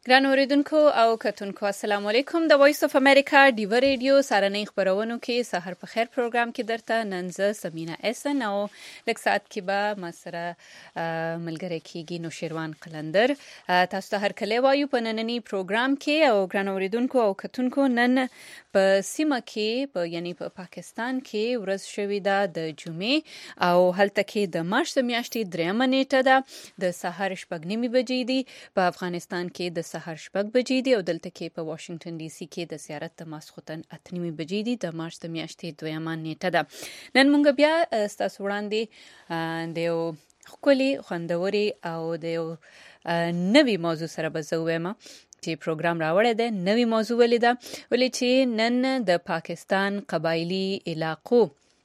ګران اوریدونکو او کتونکو السلام علیکم. د وایس اف امریکا ډیو ریډیو سارنۍ خبرونو کې سحر په خیر پروګرام کې درته ننزه سمینا اسن او لږ ساعت کې به ما سره ملګری کیږي نوشیروان قلندر. تاسو ته هر کله وایو په نننی پروګرام کې او ګران اوریدونکو او کتونکو نن په سیمه کې یعنی په پاکستان کې ورځ شوې ده د جمعې او هلته کې د مارچ میاشتې 3 نیټه ده د سحر 6:30 بجې دي. په افغانستان کې د سحر 6 بجې دي او دلته کې په واشنگټن ډي سي کې د زیارت د ماسخوتن 8 بجې دي. د مارچ د میاشتې 2 نیټه ده. نن مونږ بیا ستاسو وړاندې د یو خولي خوندوري او د یو نوي موضوع سره به زه وایم چې پروګرام راوړی دی. نوي موضوع ولیده ولې چې نن د پاکستان قبایلی علاقو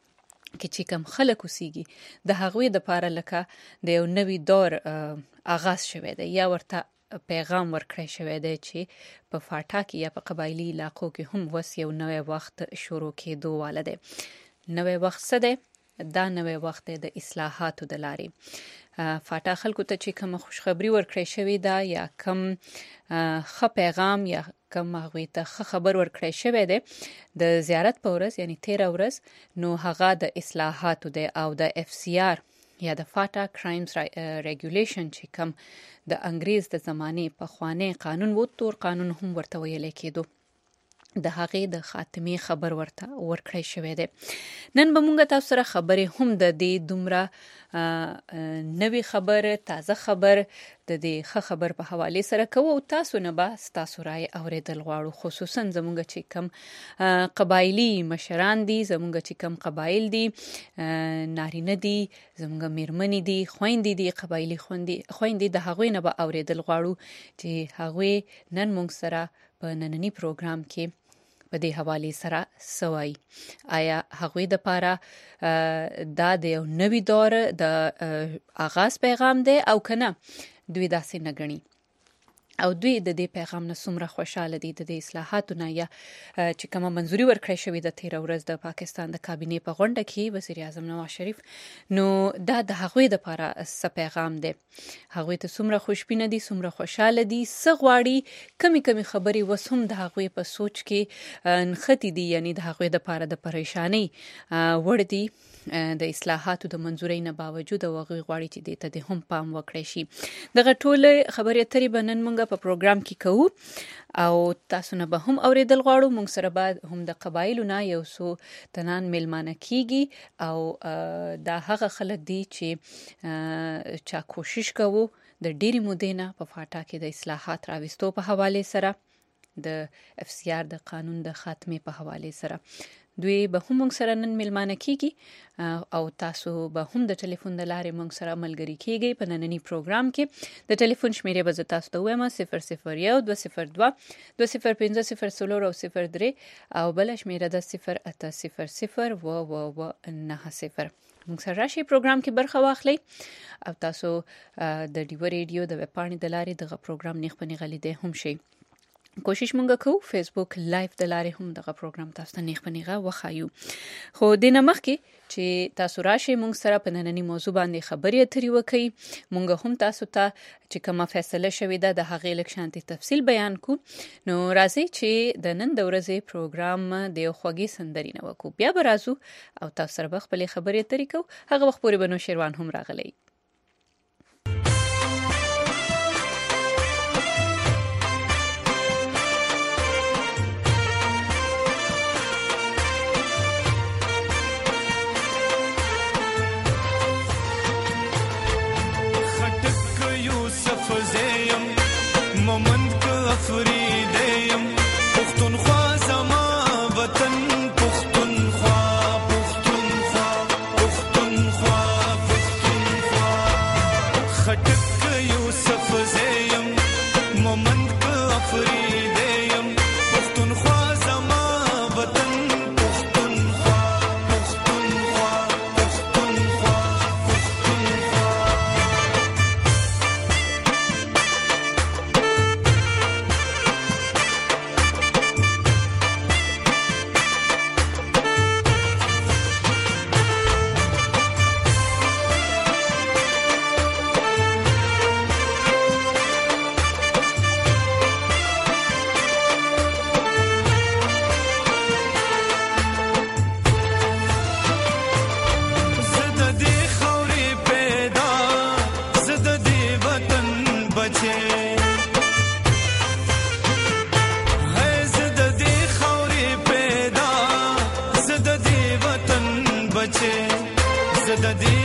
کې چې کوم خلک اوسېږي د هغوی د پاره لکه د یو نوي دور آغاز شوی دی یا ورته پیغام ورکړی شوی دی چې په فاټا کې یا په قبایلی علاقو کې هم وس یو نوی وخت شروع کېدو واله دی. نوی وخت څه دی؟ دا نوی وخت دی د اصلاحاتو د لارې. فاټا خلکو ته چې کوم خوشخبری ورکړی شوی دا یا کوم ښه پیغام یا کوم هغوی ته ښه خبر ورکړی شوی دی د زیارت په ورځ یعنی 13 ورځ نو هغه د اصلاحاتو دی او د FCR یا د فاټا کرایمز ریګولیشن چې کوم د انګریز د زمانې په خوانې قانون وو تور قانون هم ورته ویل کېدو د هغې د خاتمې خبر ورته ورکړی شوی دی. نن به مونږ تاسو سره خبرې هم د دې دومره نوی خبر تازه خبر د دې ښه خبر په حواله سره کوو او تاسو نه به تاسو رائے اوریدل غواړو خصوصا زمونږ چې کوم قبایلی مشران دي زمونږ چې کوم قبایل دي نارینه دي زمونږ میرمنې دي خويندې دي قبایلی خويندې د هغوی نه به اوریدل غواړو چې هغوی نن مونږ سره په نننی پروګرام کې په دې حواله سره سوای آیا هغوی د پاره دا د یو نوي دور د آغاز پیغام دی او کنه دوی داسې نه غني او دوی د دې پیغام نه څومره خوشاله دي د دې اصلاحاتو نه یا چې کومه منځوري ورکړی شوې د 13 ورځ د پاکستان د کابینې په غونډه کې وزیر اعظم نواز شریف نو دا د هغوی د لپاره څه پیغام دی هغوی ته څومره خوشبینه دي څومره خوشاله دي څه غواړي کمی خبرې وسوم د هغوی په سوچ کې نختی دي یعنی د هغوی د لپاره د پریشانی وړ دي د اصلاحاتو د منځورۍ نه باوجود او هغوی غواړي چې دې ته هم پام وکړي شي. دغه ټول خبرې اترې به نن مونږ په پروګرام کې کوو او تاسو نه به هم اوریدل غواړو. مونږ سره به هم د قبایلو نه یو څو تنان میلمانه کیږي او دا هغه خلک دي چې چا کوشش کوو د ډېری مودې نه په فاټا کې د اصلاحات راوستو په حواله سره د FCR د قانون د خاتمې په حواله سره دوی به هم موږ سره نن میلمانه کیږي او تاسو به هم د ټلیفون د لارې موږ سره ملګری کیږئ په نننی پروګرام کې. د ټلیفون شمیرې به تاسو ته وایم 001 202 205 او 03 او بل شمیره د 0800 و90. موږ سره راشي پروګرام کې برخه واخلئ او تاسو د ډیو ریډیو د ویب پاڼې د لارې دغه پروګرام نیخ پنی غلیدې هم شي. کوشش مونږ کوو فیسبوک لایف د لارې هم دغه پروګرام تاسو ته نیخ پنیغه وخایو. خو د نمخ کې چې تاسو راشي مونږ سره په نننی موضوع باندې خبرې اترې وکړي مونږ هم تاسو ته چې کومه فیصله شوې ده د هغې لږ شانتي تفصیل بیان کو. نو راځي چې د نن د ورځې پروګرام د یو خوږی سندري نه وکړو بیا به راځو او تاسو سره به خپلې خبرې اترې کوو. هغه وخت پورې به نوشیروان هم راغلی. پختونخوا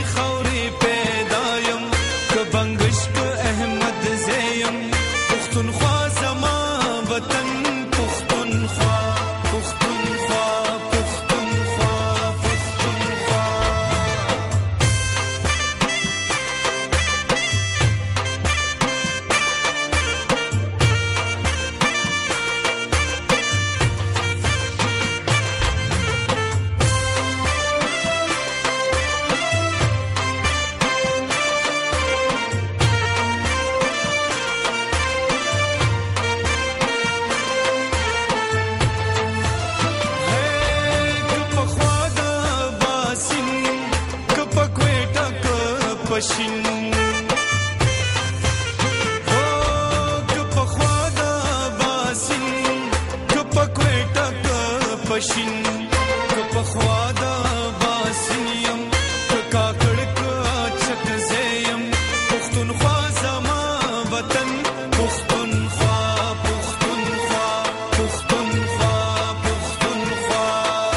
خوري پیدایم که بنگش که احمد زیم پختونخوا زما وطن پختونخوا پختونخوا پختونخوا پختونخوا پشین او که پخوا دا باسین که پکویټه که پشین که پخوا دا باسین یم که کاکړ که چک زیم پښتونخوا زما وطن پښتونخوا پښتونخوا پښتونخوا پښتونخوا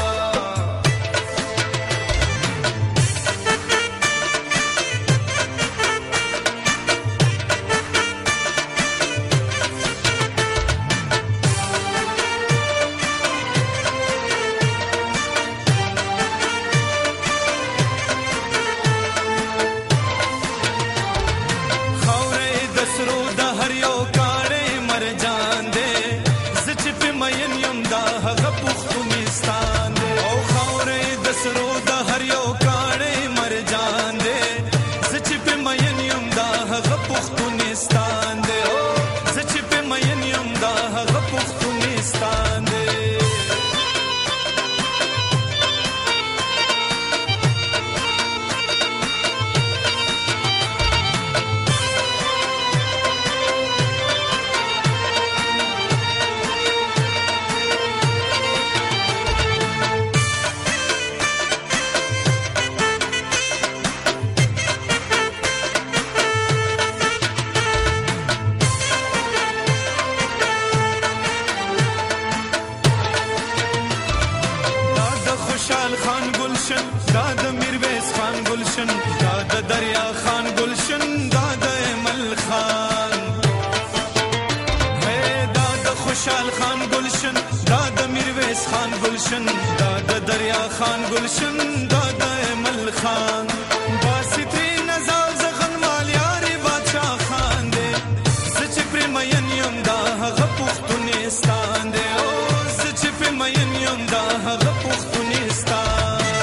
خان گلشن دادا مل خان باسطری نزال زغن مالیاری بادشاہ خان دے سچ پرمین یم دا هغه پښتونستان دے او سچ پرمین یم دا هغه پښتونستان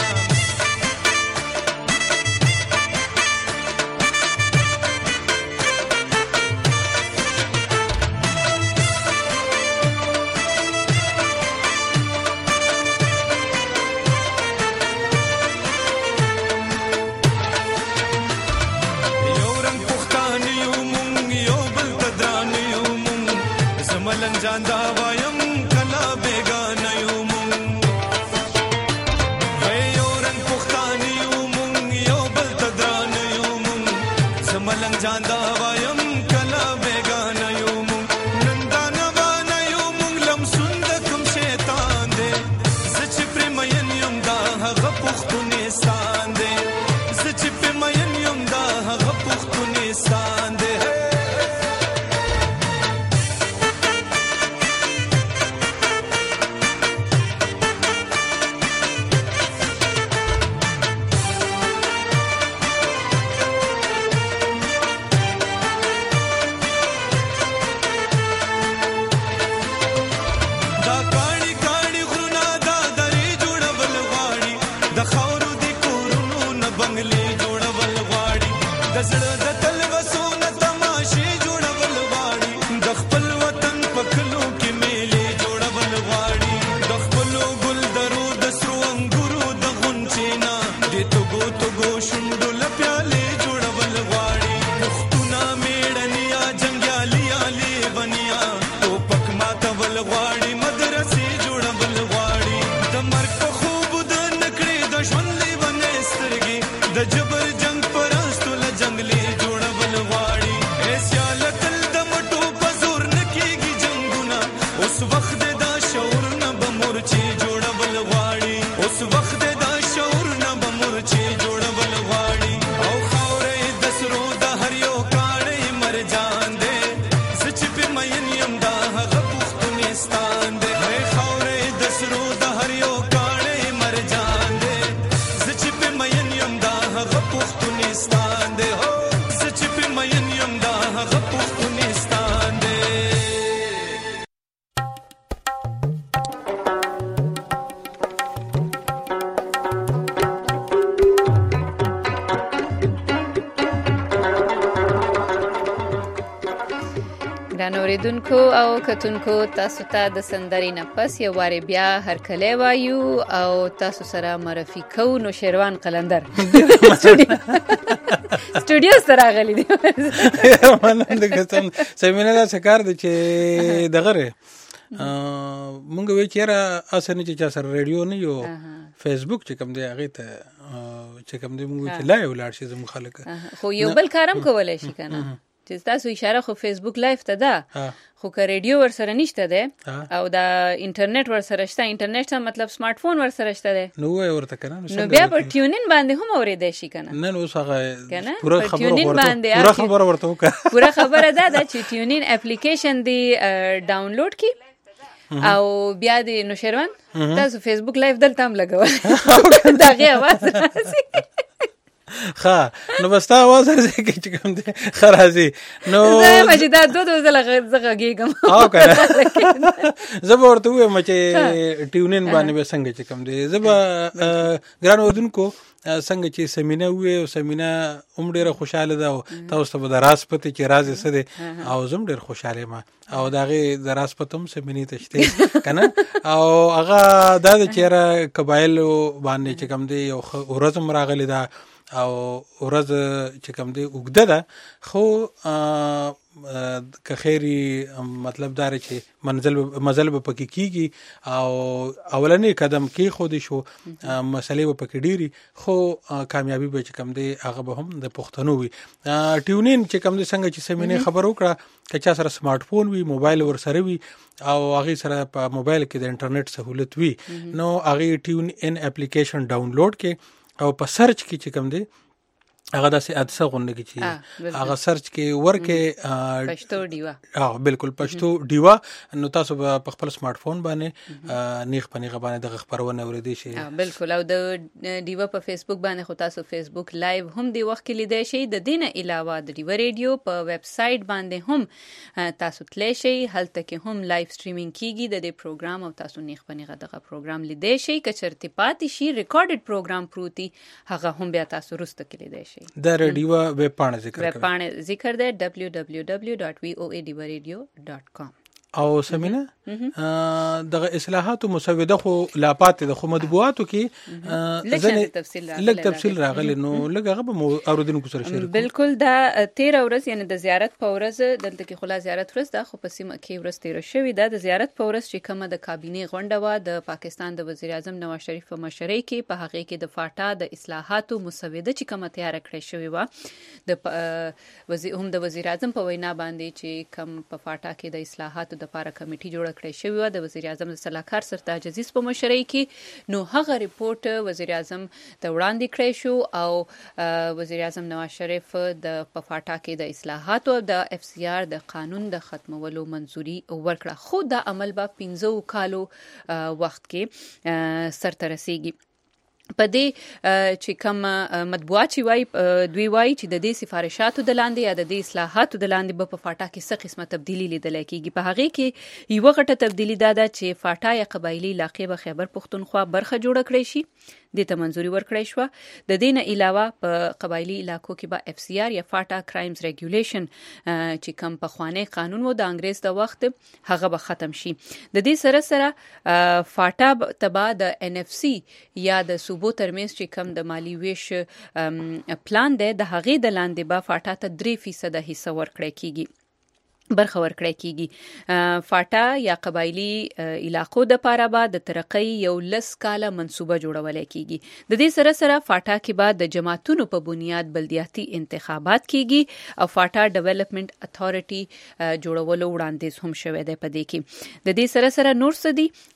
جاندا وایم کلا بیگانه یو مون وای اورن پختانی یو مون یو بل تدران یو مون سملنګ جاندا وایم کلا بیگانه یو مون نندانا بانا یو مون لم سند کوم شیطان دے سچ پرمین یم دا هغه پختونستان دے سچ پرمین یم دا هغه پختونستان دے اوس وخت دا شعور نه به مورچې جوړول غواړي افغانستان دی هو زه چې په مین یم دا هغه پښتونستان دی. ګران اوریدونکو او کتونکو تاسو ته د سندرې نه پس یو وارې بیا هرکلی وایو او تاسو سره معرفي کوو نوشیروان قلندر سټوډیو سره راغلی دی. سمینه داسې کار دی چې دغه مونږ وایو چې یاره اسې نه چې چا سره ریډیو نه یو فیسبوک چې کوم دی هغې ته چې کوم دی مونږ وایو چې لایو ولاړ شي زموږ خلک خو یو بل کار هم کولی شي که نه چې تاسو اشاره خو فیسبوک لایف ته ده خو که ریډیو ورسره نشته دی او د انټرنیټ ورسره شته انټرنیټ ته مطلب سمارټ فون ورسره شته دی نو وایي ورته که نه نو بیا په ټیونین باندې هم اورېدی شي که نه نن اوس هغه پوره خبره ورته وکړه پوره خبره دا ده چې ټیونین اپلیکیشن دی ډاونلوډ کی او بیا د نوشیروان تاسو فیسبوک لایف دلته هم لګول د هغې اواز راځي ښه نو بس تا اواز راځي چې کوم دی ښه راځي نو زه یم چې دا دو ځله زه غږېږم او که نه زه به ورته ووایم چې ټیونین باندې به څنګه چې کوم دی زه به ګران اورېدونکو څنګه چې سمینه ووې او سمینه هم ډېره خوشحاله ده او تاسو ته به د راز پته چې راز یې څه دی او زه هم ډېر خوشحاله یم او د هغې د راز پته هم سمینې ته شته که نه او هغه دا ده چې یاره قبایلو باندې چې کوم دی یو ښه ورځ هم راغلې ده او ورځ چې کوم دی اوږده ده خو که خیري مطلب دا دی چې مزل به پکې کېږي او اولنی قدم کېښودی شو مسلې به پکې ډېري خو کامیابي به چې کوم دی هغه به هم د پښتنو وي. ټیونین چې کوم دی څنګه چې سمینې خبر وکړه که چا سره سمارټ فون وي موبایل ورسره وي او هغې سره په موبایل کې د انټرنیټ سهولت وي نو هغې ټیون ان اپلیکیشن ډاونلوډ کې او په سرچ کې چې کوم دی هغه داسې حادثه غونډه کې چې هغه سرچ کې ورکې پښتو ډیوا بالکل پښتو ډیوا نو تاسو به په خپل سمارټ فون باندې نیغ په نیغه باندې دغه خپرونه اورېدی شي بالکل او د ډیوا په فیسبوک باندې خو تاسو فیسبوک لایو هم دی وخت کې لیدای شئ د دې نه علاوه د ډیوا ریډیو په ویب سایټ باندې هم تاسو تللی شئ هلته کې هم لایو سټریمینګ کیږي د دې پروګرام او تاسو نیغ په نیغه دغه پروګرام لیدای شئ که چېرته پاتې شي ریکارډډ پروګرام پروت دی هغه هم بیا تاسو وروسته کې لیدای شئ د ریډیو ویب پاڼه ذکر ده www.voadivaradio.com او سمینه دغه اصلاحات مسوده خو لا پاتې د خو مطبوعاتو کې لږ تفصیل راغلی نو لږ هغه به مو اوریدونکو سره شریک بالکل دا 13 ورځ یعنی د زیارت په ورځ دلته کې خلا زیارت ورځ ده خو په سیمه کې ورځ 13 شوې ده د زیارت په ورځ چې کومه د کابینې غونډه وه د پاکستان د وزیر اعظم نواز شریف په مشرۍ کې په هغې کې د فاټا د اصلاحاتو مسوده چې کومه تیاره کړې شوې وه هم د وزیر اعظم په وینا باندې چې کم په فاټا کې د اصلاحاتو د لپاره کمیټي جوړه کړې شوې وه د وزیر اعظم د سلاکار سرتاج عزیز په مشرۍ کې نو هغه ریپورت وزیر اعظم ته وړاندې کړی شو او وزیر اعظم نواز شریف د په فاټا کې د اصلاحاتو او د اف سی آر د قانون د ختمولو منظوري ورکړه خو دا عمل به 15 کالو وخت کې سرته رسیږي په دې چې کوم مطبوعات چې وایي دوی وایي چې د دې سفارشاتو د لاندې یا د دې اصلاحاتو د لاندې به په فاټا کې څه قسمه تبدیلي لیدلی کېږي په هغې کې یوه غټه تبدیلي دا ده چې فاټا یا قبایلي علاقې به خیبر پښتونخوا برخه جوړه کړی شي دې ته منظوري ورکړی شوه د دې نه علاوه په قبایلي علاقو کې به اف سی آر یا فاټا کرایمز ریګولیشن چې کوم پخوانی قانون و د انګریز د وخت هغه به ختم شي د دې سره سره فاټا تبا د ان اف سی یا د صوبو ترمنځ چې کوم د مالی ویش پلان دی د هغې د لاندې به فاټا ته 3% حصه ورکړی کیږي برخه ورکړی کیږي فاټا یا قبایلی علاقو د پاره به د ترقۍ یو 10 کاله منصوبه جوړولای کیږي د دې سره سره فاټا کې به د جماعتونو په بنیاد بلدیاتي انتخابات کیږي او فاټا ډیولپمنٹ اتھارټي جوړولو وړاندیز هم شوی دی په دې کې د دې سره سره نور څه دي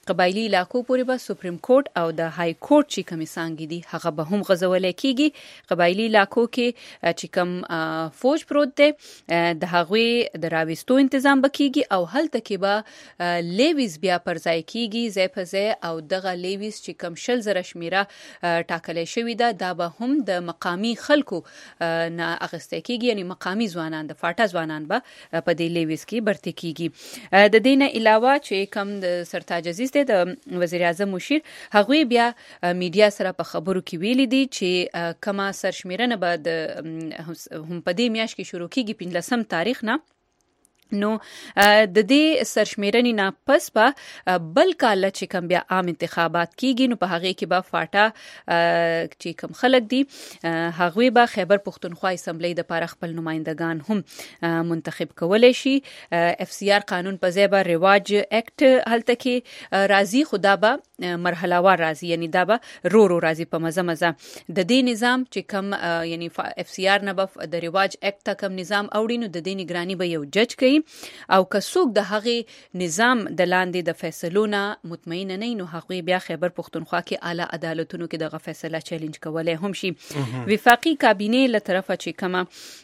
قبایلی علاقو پورې به سپریم کورټ او د های کورټ چې کومې څانګې دي هغه به هم غځولای کیږي. قبایلی علاقو کې چې کوم فوج پروت دی د هغوی د راوستو تنظیم بکیږي او هلته کې به لیویز بیا پر ځای کیږي ځای په ځای او دغه لیویز چې کوم 100,000 شمیره ټاکلې شوې ده دا به هم د مقامی خلکو نه اخیستل کیږي، یعنی مقامی ځوانان د فاټا ځوانان به په دې لیویز کې برتي کیږي. د دې نه علاوه چې کوم د سرتاج عزیز دی د وزیر اعظم مشیر هغوی بیا میډیا سره په خبرو کې ویلي دي چې کما سرشمیرنه به هم په دې میاشت کې شروع کیږي 15 تاریخ نه. نو د دې سرشمیرنې نه پس به بل کال چې کوم بیا عام انتخابات کیږي نو په هغه کې به فاټا چې کوم خلک دي هغوی به خیبر پختونخوا اسمبلی د لپاره خپل نمائندگان هم منتخب کولای شي. اف سی آر قانون په ځای به رواج اکټ هلته کې راځي، خدا به مرحله وار راځي، یعنی دا به رو راځي په مزه مزه. د دې نظام چې کوم یعنی اف سی آر نه به د رواج اکټ کوم نظام اوړي نو د دې نگرانی به یو جج کوي او که څوک د هغې نظام د لاندې د فیصلو نه مطمئن نه نو هغوی بیا خیبر پختونخوا کې اعلی عدالتونو کې دغه فیصله چیلنج کولی هم شي. وفاقي کابینې له طرفه چې کومه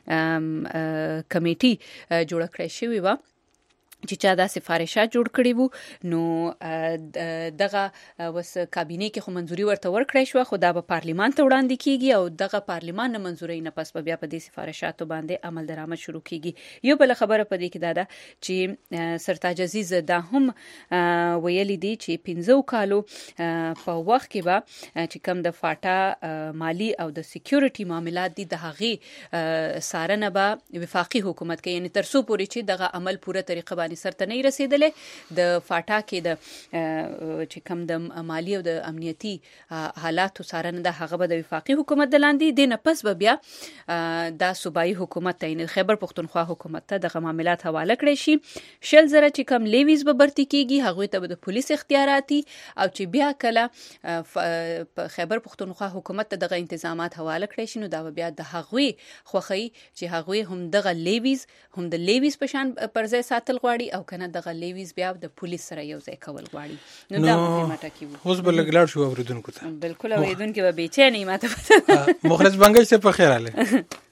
کمیټي جوړه کړې شوې وه چې چا دا سفارشات جوړ کړي وو نو دغه وس کابینې کې خو منځوري ورته ورکړی شو، خو دا به پارلیمان ته وړاندې کیږي او دغه پارلیمان نه منځوري نه پس بیا په دې سفارشاتو باندې عمل درآمد شروع کیږي. یو بل خبره په دې کې دا ده چې سرتاج عزیز دا هم ویلي دي چې 15 کالو په وخت کې به چې کوم د فاټا مالی او د سکیورټي معاملات دي د هغې څارنه به وفاقي حکومت کوي، یعنی تر څو پورې چې دغه عمل پوره طریقه باندې سرته نه رسیدلې د فاټا کې د چې کوم د مالی او د امنیتي حالاتو څارنه ده هغه به د وفاقي حکومت د لاندې دی نه پس به بیا دا صوبایي حکومت ته یعنی خیبر پختونخوا حکومت ته دغه معاملات حواله کړی شي. 100,000 چې کوم لیویز به برتي کیږي هغوی ته به د پولیس اختیاراتي او چې بیا کله خیبر پختونخوا حکومت ته دغه انتظامات حواله کړی شي نو دا به بیا د هغوی خوخی چې هغوی هم دغه لیویز هم د لیویز په شان پر ځای ساتل غواړي او کنه دغه لیویز بیا د پولیس سره یو ځای کول غواړي. نو دا مهمه ټکی وو. اوس بل ګلاړ شو اوریدونکو ته. بالکل اوریدونکو به بیچینه ماته مخلص بنگش سے په خیر اله.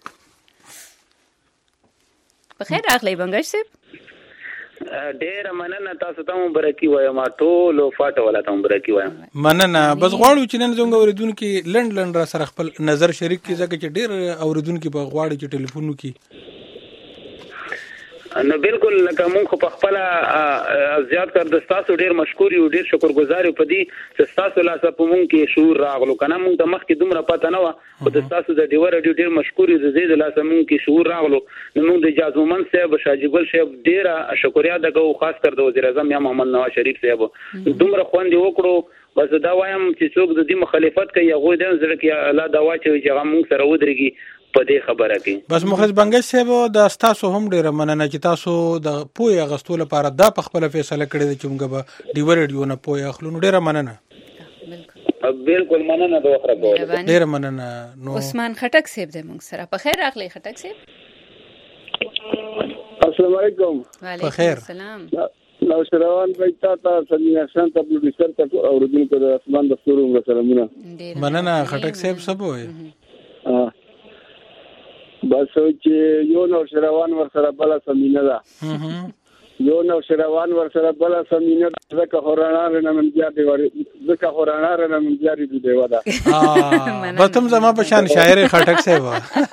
په خیر اخلي بنگش سے ډېر مننه تاسو ته مبارکي وایم ټول فاټه ولا ته مبارکي وایم. مننه. بس غواړو چې نن زموږ اوریدونکو لند را سره خپل نظر شریک کړي ځکه چې ډېر اوریدونکو په غواړي چې ټلیفون وکړي. نو بالکل لکه مونږ خو په خپل زیات کار د تاسو ډیر مشکور یو ډیر شکرګزار یو پدې چې تاسو لا څه په مونږ کې شعور راغلو کنه مونږ د مخ کې دومره پته نه و خو د تاسو د ډیور ډیر مشکور یو زید لا څه مونږ کې شعور راغلو نو مونږ د اجازه مومن صاحب شاجګل صاحب ډیر شکریا دغه خاص کر د وزیر اعظم یا محمد نواز شریف صاحب دومره خوندې وکړو. بس دا وایم چې څوک د دې مخالفت کوي هغه د زړه کې الله دا واچوي چې هغه مونږ سره ودرېږي په دې خبره کې. بس مخلص بنگش صاحب د تاسو هم ډیره مننه چې تاسو د پوی غستو لپاره دا په خپل فیصله کړی چې موږ به ډیور ریډیو نه پوی اخلو. نو ډیره مننه. بالکل مننه د وخت راغله. ډیره مننه. نو عثمان خټک صاحب د موږ سره په خیر راغلی. خټک صاحب السلام علیکم. وعلیکم السلام. نو شروان بایتا تا سمیا شان ته پروډوسر ته اوریدونکو د اسمان د ستورو سلامونه. مننه خټک صاحب سبوي. بس چې یو نو شروان ور سره بل سمینه ده. یو نو شروان ور سره بل سمینه ده زکه خورانا نه من زیاتې وری زکه خورانا نه من زیاتې دی ودا. به تم زما په شان شاعر خټک صاحب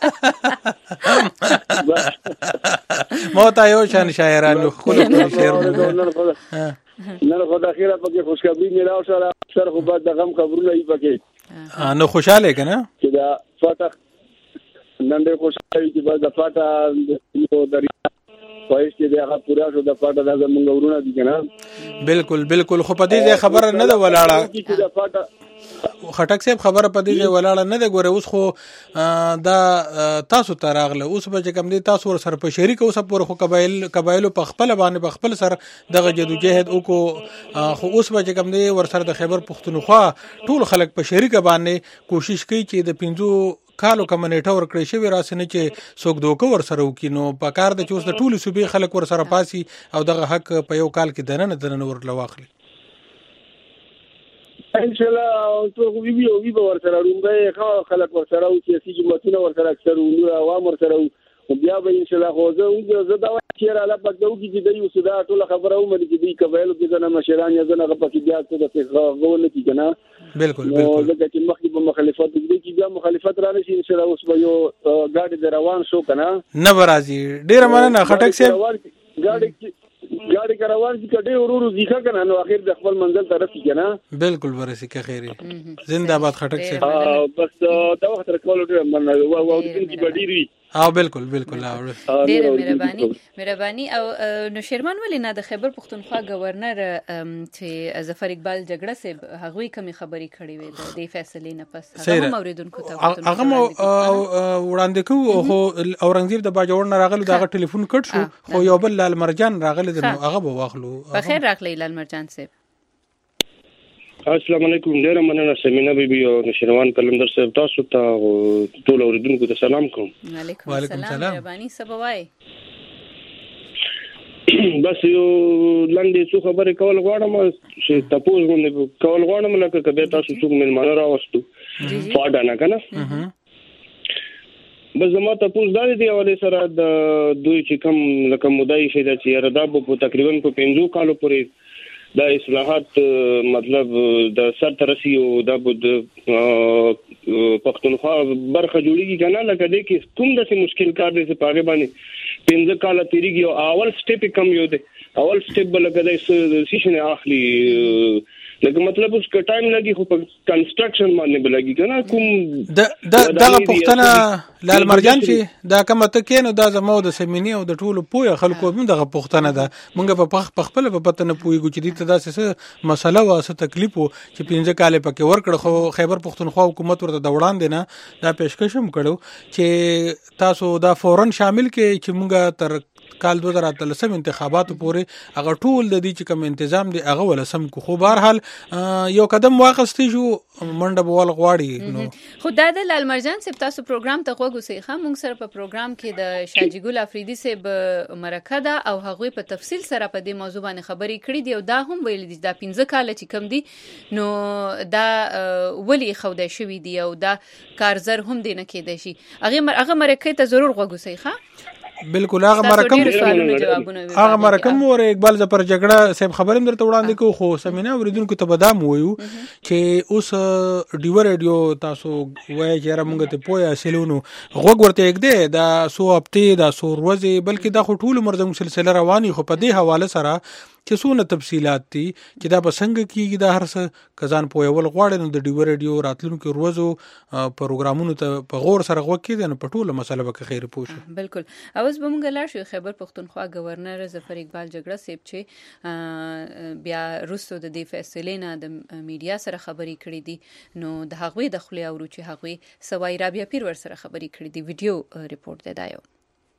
مو ته یو شان شاعرانو خلک شعر نه خو د اخیره پکې خوشخبری میراو سره سر خو بعد د غم خبرونه یې پکې نو خوشاله کنه چې دا فتح نن ډېر خوشاله چې بعد د فتح یو دریا پایش کې دا پورا شو د فتح د زمونږ ورونه دي کنه. بالکل بالکل. خو په دې خبره نه ده ولاړه خټک صاحب خبره په دې ولاړه نه ده. ګوره اوس خو دا تاسو ته راغله اوس به کوم دي تاسو ور سره په شریک اوس پور خو قبایل په خپل باندې په خپل سره دغه جدوجہد وکړو خو اوس به کوم دي ور سره د خیبر پختونخوا ټول خلک په شریک باندې کوشش کوي چې د 15 کالو کمنیټه ور کړی شوی راسنه چې څوک دوکه ور سره وکینو په کار د چوس د ټولو صوبې خلک ور سره پاسي او دغه حق په یو کال کې دنه ور لواخلي. ان شاء الله ټول وی به ورسره رومبه خلک ورسره او سیاسي جماعتونه ورسره اکثر نور عوام ورسره او بیا به ان شاء الله خو زه دا چې را لپاره دوی چې دی وسدا ټول خبره و مې چې دی کویل کې نه مشران یا نه غوښتي بیا څه د غوونه کې کنه بالکل دا چې مخکې به مخالفت دي چې بیا مخالفت را نشي ان شاء الله اوس به یو ګاډي د روان شو کنه نه برازي ډیر مننه خټک صاحب ګاډي کاروان چې کډې ورورو ځیخه کنه نو اخر د خپل منزل طرف کې کنه بالکل ورسې که خیره زنده‌باد خټک صاحب بس دا وخت راکول ډیر مننه او د دې کې ډیری بالکل ډیره مهرباني او نو شیرمان ولې نه د خیبر پښتونخوا گورنر چې ظفر اقبال جګړه سه هغوی کمی خبري کړې وې د دې فیصلې نه پس هغه اوریدونکو ته هغه وړاندې کو خو اورنګزیب د باجوړ نه راغلو دغه ټلیفون کټ شو خو یو بل لال مرجان راغلی نو هغه به واخلو بخیر راغلی لال مرجان صاحب السلام علیکم ډیر مننه سمینا بیبي او نشروان کلندر صاحب تاسو ته ټول اوریدونکو ته سلام کوم وعلیکم السلام مهرباني سبوای بس یو لاندې څو خبرې کول غواړم چې تاسو غوښنه کول غواړم لکه کبه تاسو څوک ملمانه راوستو فاډا نه کنه بس زما تاسو دا دي اولې سره د دوی چې کوم لکه مودای شي چې ردا په تقریبا په 5 کالو پورې دا اصلاحات مطلب د سر ترسي او د پښتونخوا برخه جوړیږي کنه لکه دې کې کوم داسې مشکل کار دی چې پاګه باندې 15 کال تیریږي او اول سټیپ کم یو دی اول سټیپ بلکې د سیشن اخلي لکه مطلب اوس که ټایم لګي خو په کنستراکشن باندې بلګي کنه کوم دا پښتنه لال مرجان چې دا کومه ته کینو دا زمو د سیمینی او د ټولو پوهه خلکو هم دغه پښتنه ده مونږ په خپل په پته نه پويګو چې دې ته داسې مسله واسه تکلیف چې 15 کال پکې ورکړ خو خیبر پښتونخوا حکومت ورته د وړاندې نه دا پیشکش هم کړو چې تاسو دا فورن شامل کې چې مونږ تر کال 2013 انتخاباتو پورې هغه ټول د دې چې کوم تنظیم دی هغه ول سم کو خو بهر حال یو قدم واخستې شو منډه بول غواړي نو خو دا د لال مرجان صاحب تاسو پروګرام ته غوښوسې خام موږ سره په پروګرام کې د شاجی ګل افریدي صاحب مرکه ده او هغه په تفصیل سره په دې موضوع باندې خبري کړې دي او دا هم ویل دي دا 15 کال چې کم دي نو دا ولی خوده شوی دی او دا کارزر هم دی نه کېدای شي هغه مرکه ته ضرور غوښوسې ښا بالکل هغه مرکم ور اقبال ظفر جګړه صاحب خبرم درته وړاندې کو خو سمینا اوریدونکو ته بدام وایو چې اوس ډیو ریډیو تاسو وایي چې را مونږ ته پوهه سلونو غوګ ورته یک دی دا سو هفته دا سو ورځې بلکې دا ټول مرزم سلسله رواني خو په دې حواله سره چې څونه تفصيلات دي چې دا بسنګ کیږي دا هر څه کزان پویول غواړي نو د ډیو ریډیو راتلونکو ورځو پروګرامونو ته په غور سره غوږ کېدنه په ټوله مسله به خیر پوښي بالکل اوس به مونږ لاړ شو خیبر پښتونخوا گورنر ظفر اقبال جګړه صاحب چې بیا روسو د دې فیصلې نه د میډیا سره خبري کړې دي نو د هغوی د خپل اورو چې هغوی سوای رابعه پیر ور سره خبري کړې دي ویډیو ریپورت دی دایو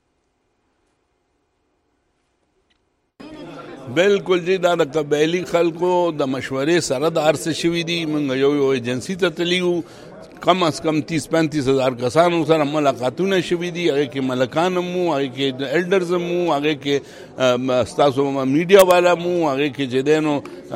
بالکل جی دا د قبایلی خلکو د مشورې سره د ارسه شوی دی موږ یو ایجنسی ته تلیو کم از کم 30-35 هزار کسانو سره ملاقاتونه شوی دي هغه کې ملکان مو هغه کې الډرز مو هغه کې تاسو میډیا والا مو هغه کې جدينو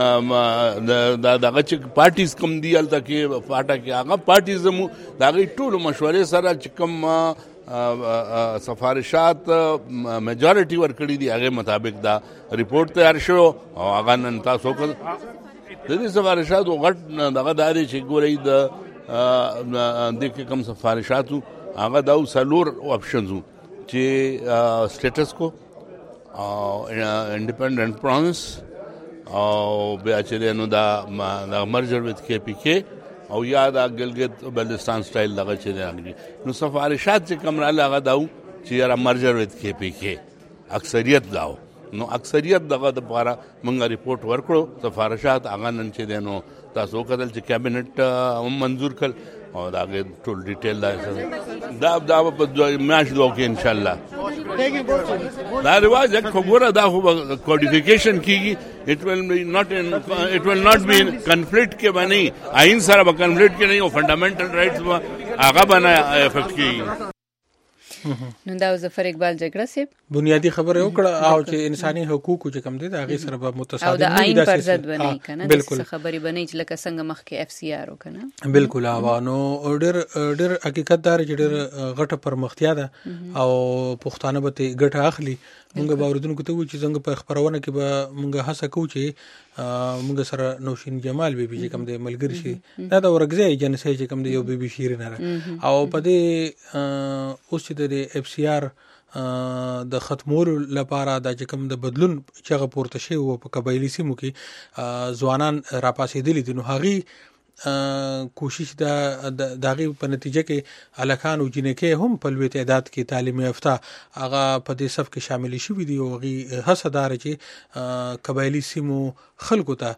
دغه چې پارټیز کم دی الته کې پاټا کې هغه پارټیز مو دغه ټول مشورې سره چې کم سفارشات میجورټي ورکړي دي هغه مطابق دا ریپورت تیار شو او هغه نن تاسو کو د دې سفارشات غټ دغه داري چې ګورې د دغه کوم سفارشاتو هغه دا سلور آپشنز چې سټیټس کو او انډیپندنت پروینس او بیا چې نو دا مرجر وذ کے پی کے او یاد گلگت بلتستان سټایل دغه چې راغلي نو سفارشات چې کوم رااله هغه داو چې را مرجر وذ کې پی کې اکثریت داو نو اکثریت دغه د لپاره موږ ریپورت ورکړو سفارشات هغه نن چې دینو تاسو کتل چې کابینټ منظور کړ او دا ټول ډیټیل دا په میاش دوه کې ان شاء الله دا رواج یک خبره دا خو کوډیفیکیشن کیږي it will not be conflict کې باندې آئین سره به کنفلیکټ کې نه او فنډامنټل رائټس هغه باندې افیکټ کیږي نو دا ظفر اقبال جګړه سیب بنیادی خبره وکړه او چې انساني حقوق چې کوم دي دا غي سره به متصادم او د آئین پر ضد بنئ کنه بالکل خبري بنئ چې لکه څنګه مخکې اف سی آر وکنه بالکل اوانو ډېر حقیقت دار چې ډېر غټه پرمختیا ده او پښتانه به ته ګټه اخلي مونږ به اوردونکو ته و چې څنګه په خبرونه کې به مونږ هڅه کوو چې مونږ سره نوشین جمال بیبي چې کوم دی ملګری شي دا د ورګزې جنسي چې کوم دی یو بیبي شیرین او په دې اوس چې د اف سی آر د ختمولو لپاره د کوم د بدلون چې پورته شي او په قبایلی سیمو کې ځوانان راپاسېدلي دي نو هغه کوشش دغه په نتیجه کې الکان او جنکه هم په لوی تعداد کې تعلیم یافته هغه په دې صف کې شامل شوي دي او هغه حسدار چې قبایلی سیمو خلکو ته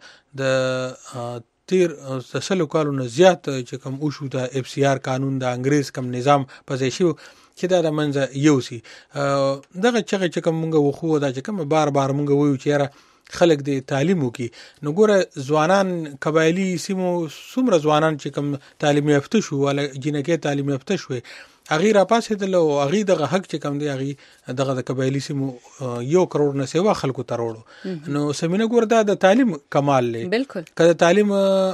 د تیر سلو کالونو زیات چې کوم او شو د اف سی آر قانون د انګریز کوم نظام په ځای شو چې دا د منځه یوسي دغه چې کوم موږ وخو دا چې کوم بار موږ وایو چې خلک د تعلیم وکي نو ګوره ځوانان قبایلی سیمو څومره ځوانان چې کوم تعلیم یافته شو ولا جنکه تعلیم یافته شو هغه را پاسې د لو هغه دغه حق چې کوم دی هغه دغه د قبایلی سیمو 1 کروڑ نه سیوا خلکو تروړو نو سمینه ګوره د تعلیم کمال لې بالکل کله تعلیم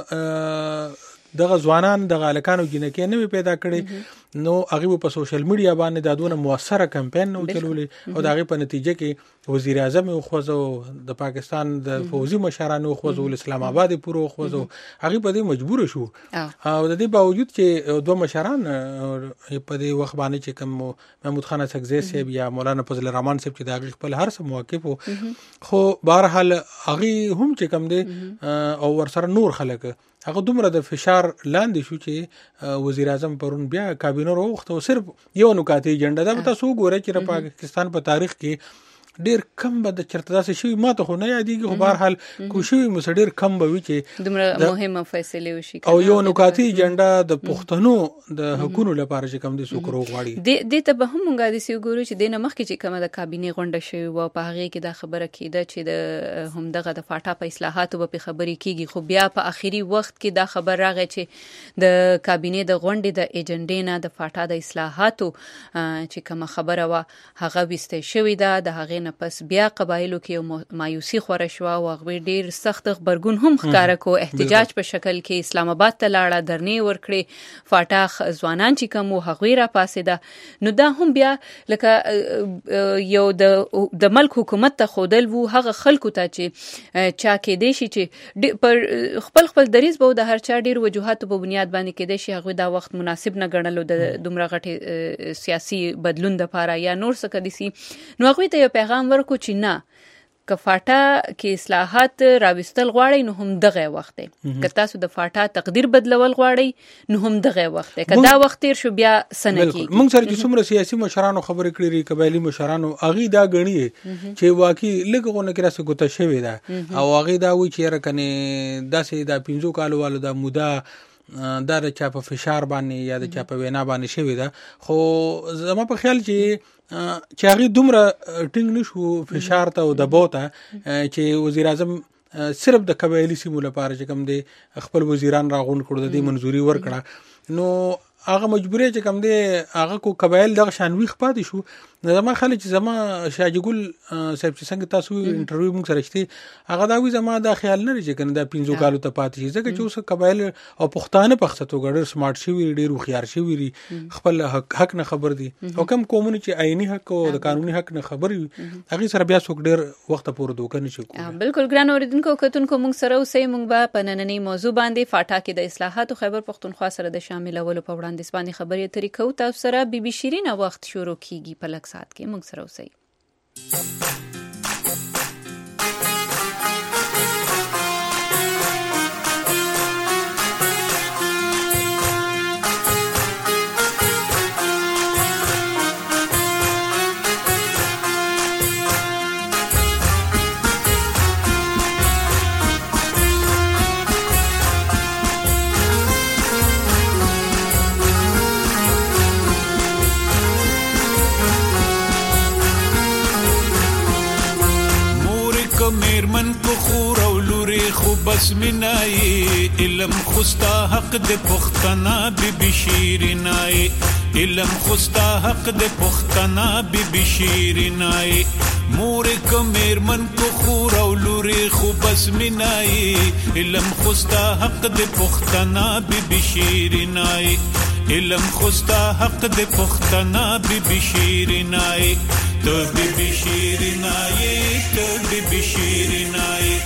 دغه ځوانان د غالکانو جنکه نه پیدا کړي نو هغه په سوشل میډیا باندې د دونه موثره کمپاین نو چلولې او دغه په نتیجه کې وزیر اعظم خوځو د پاکستان د فوزي مشرانو خوځو اسلام آباد پورو خوځو هغه په دې مجبور شو او د دې باوجود چې دوه مشران په دې وخت باندې چې کوم محمود خان سکزی صاحب یا مولانا فضل الرحمن صاحب چې دغه خپل هر څه موقف خو بهرحال هغه هم چې کوم دي او ورسره نور خلک هغه دومره د فشار لاندې شو چې وزیر اعظم پرون بیا کابینه وروخته او صرف یو نکاتې ایجنډا ده تاسو ګورئ چې پاکستان په تاریخ کې ډیر کم به د چرته داسې شوی ماته خو نه یادېږي خو بهرحال کوشوي مو ډیر کم به وي چې دومره مهمه فیصله وشي او یو نکاتې ایجنډا د پښتنو د حکومت لپاره چې کم دي سوکرو غواړي د ته به هم مونږه د سیګورو چې د نمخ کې چې کومه د کابینه غونډه شوی او په هغه کې دا خبره کیده چې د هم دغه د فاټا په اصلاحاتو په خبرې کیږي خو بیا په اخیری وخت کې دا خبر راغی چې د کابینه د غونډې د ایجنډې نه د فاټا د اصلاحاتو چې کومه خبره وا هغه وسته شوی دا د هغه نه پس بیا قبایلو کې مایوسی خوره شو او هغه ډیر سخت خبرګون هم ښکارا کو احتجاج په شکل کې اسلام آباد ته لاړه درنې ورکړي فاټا ځوانان چې کوم هغه را پاسې ده نو دا هم بیا لکه یو د ملک حکومت ته خودل وو هغه خلکو ته چې چا کې دی شي چې پر خپل دریز به د هر چا ډیر وجوهات په بنیاد باندې کې دی شي هغه دا وخت مناسب نه ګڼلو د دومره غټي سیاسي بدلون د لپاره یا نور څه کدي سي نو هغه ته یو پیغام ورکو چې نه کفاټا کې اصلاحات راوستل غواړي نو هم دغه وخت دی که تاسو د فاټا تقدیر بدلول غواړي نو هم دغه وخت دی کدا وخت تیر شو بیا سنه کی موږ سره چې څومره سیاسي مشرانو خبرې کړې قبایلی مشرانو اغي دا غني چې واقعي لګونه کې راس ګوته شوی دا او اغي دا وی چې رکنه داسې دا 15 کالو والو دا مودا دا د چا په فشار باندې یا د چا په وینا باندې شوی دا خو زما په خیال چې هغه دومره ټینګ نشو فشار ته او دباو ته چې وزیر اعظم صرف د قبایلی سیمو لپاره چې کوم دی خپل وزیران راغون کړو د منځوري ورکړه نو هغه مجبورې چې کوم دی هغه کو قبایل د شانوي خپاتې شو زما خلک چې زما شاجګل صاحب چې څنګه تاسو انټرویو موږ سره شته هغه دا وی زما دا خیال نه لري چې کنه دا 15 کالو ته پاتې شي ځکه چې اوس قبایل او پښتانه پښتو ګډر سمارټ شي ډیر خيار شي خپل حق نه خبر دي او کم قومونه چې آئینی حق او د قانوني حق نه خبر هغه سره بیا څوک ډیر وخت پورې دوکه نشي کوي بالکل ګران اوریدونکو کتونکو موږ سره اوسې موږ به په نننۍ موضوع باندې فاټا کې د اصلاحاتو خیبر پختونخوا سره د شاملولو په وړاندې باندې خبرې اترې کوو تاسو سره بي شیرین وخت شروع کیږي په لږ ساعت کې موږ سره اوسئ میرمن کو خور او لوري خو بس منای علم خوستا حق د پختنا بی شیرینای علم خوستا حق د پختنا بی شیرینای مور کو میرمن کو خور او لوري خو بس منای علم خوستا حق د پختنا بی شیرینای علم خوستا حق د پختنا بی شیرینای تو بی شیرینای تو بی شیرینای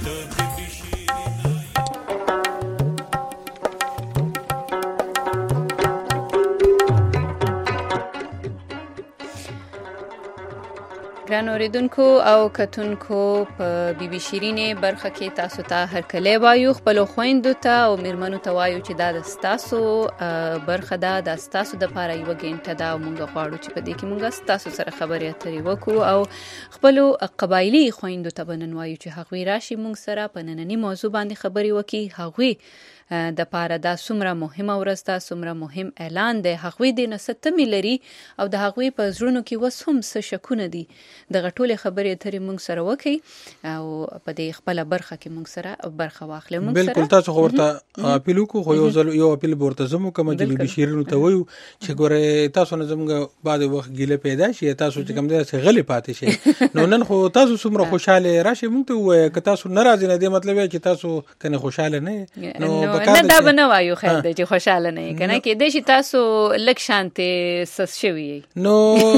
ګران اوریدونکو او کتونکو په بي بي شيرینې برخه کې تاسو ته هرکلی وایو خپل خويندو ته او میرمنو ته وایو چې دا د تاسو برخه ده د تاسو د لپاره یو غنټه دا مونږ غواړو چې په دې کې مونږ تاسو سره خبرې اترې وکړو او خپل قبایلی خويندو ته بنن وایو چې هغوی راشي مونږ سره په نننی موضوع باندې خبرې وکړي هغوی د پاره دا څومره مهمه ورځ ده څومره مهم اعلان دی هغوی د نستمې لري او د هغوی په زړونو کې وس هم څه شکونه دي د غټولې خبرې اترې مونږ سره وکړي او په دې خپل برخه کې مونږ سره برخه واخلې مونږ سره بالکل تاسو خو ورته اپیل کو خو یو اپیل ورته زمو کوم چې بي شیرینو ته وایو چې ګوره تاسو نه زموږ بعد وخت ګیله پیدا شي تاسو چې کوم دی غلې پاتې شي نو نن خو تاسو څومره خوشاله راشي مونږ ته وایي که تاسو ناراضي نه دی مطلب چې تاسو کنه خوشاله نه نو نه دا بنوایو خیر دی چې خوشاله نه یې کنه کې د شي تاسو لک شانته سس شوی نو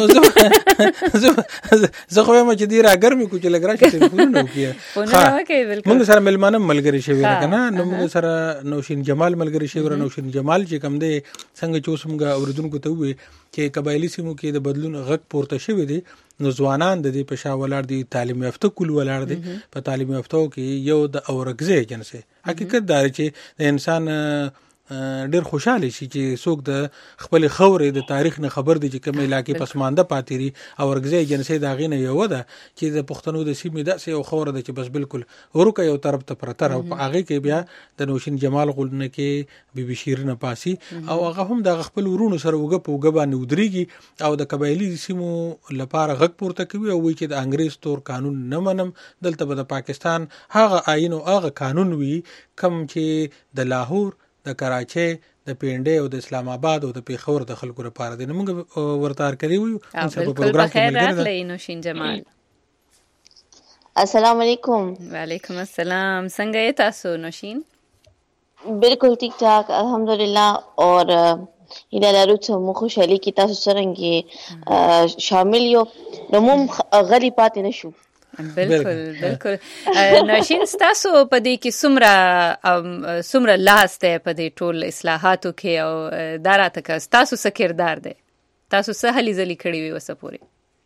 زه خو ما چې دی را ګرمي کو چې لګ راشي ټلیفون نو کیه موږ سره ملمانه ملګری شوی کنه نو موږ سره نوشین جمال ملګری شوی نوشین جمال چې کم دی څنګه چې اوسمګه اوردونکو ته وي چې قبایلی سیمو کې د بدلون غږ پورته شوی دی نو ځوانان د دې پښا ولر دي تعلیم یافته کول ولر دي په تعلیم یافتو کې یو د اورګزې جنسه حقیقت دا چې د انسان ډیر خوشاله شي چې څوک د خپل خورې د تاریخ نه خبر دي چې کوم علاقې پسمانده پاتېري او اورګزې جنسه دا غینه یو ده چې د پښتنو د سیمې داسې یو خوره ده چې بس بالکل ورکه یو طرف ته پرتر او هغه کې بیا د نوشین جمال غولنه کې بي بي شیرینه پاسي او هغه هم د خپل ورونو سره وګ په وګ باندې ودرېږي او د قبایلی سیمو لپاره غږ پورته کوي او وایي چې د انګريز تور قانون نه منم دلته به د پاکستان هغه آئین او هغه قانون وي کم چې د لاهور د کراچي د پیندې او د اسلام آباد او د پیښور د خلکو لپاره د موږ ورتار کړی وو په پروګرام کې راغلی نوشین جمال السلام علیکم وعلیکم السلام څنګه یې تاسو نوشین بالکل ٹھیک ٹھاک الحمدللہ اور الى لارو ته مو خوشالي کې تاسو څنګه شامل یو نو مو غلی پاتې نشو بالکل نوشین تاسو په دې کې څومره لاس ته په دې ټول اصلاحاتو کې او دا راته که تاسو څه کردار دی تاسو څه هلې ځلې کړې وي وسه پورې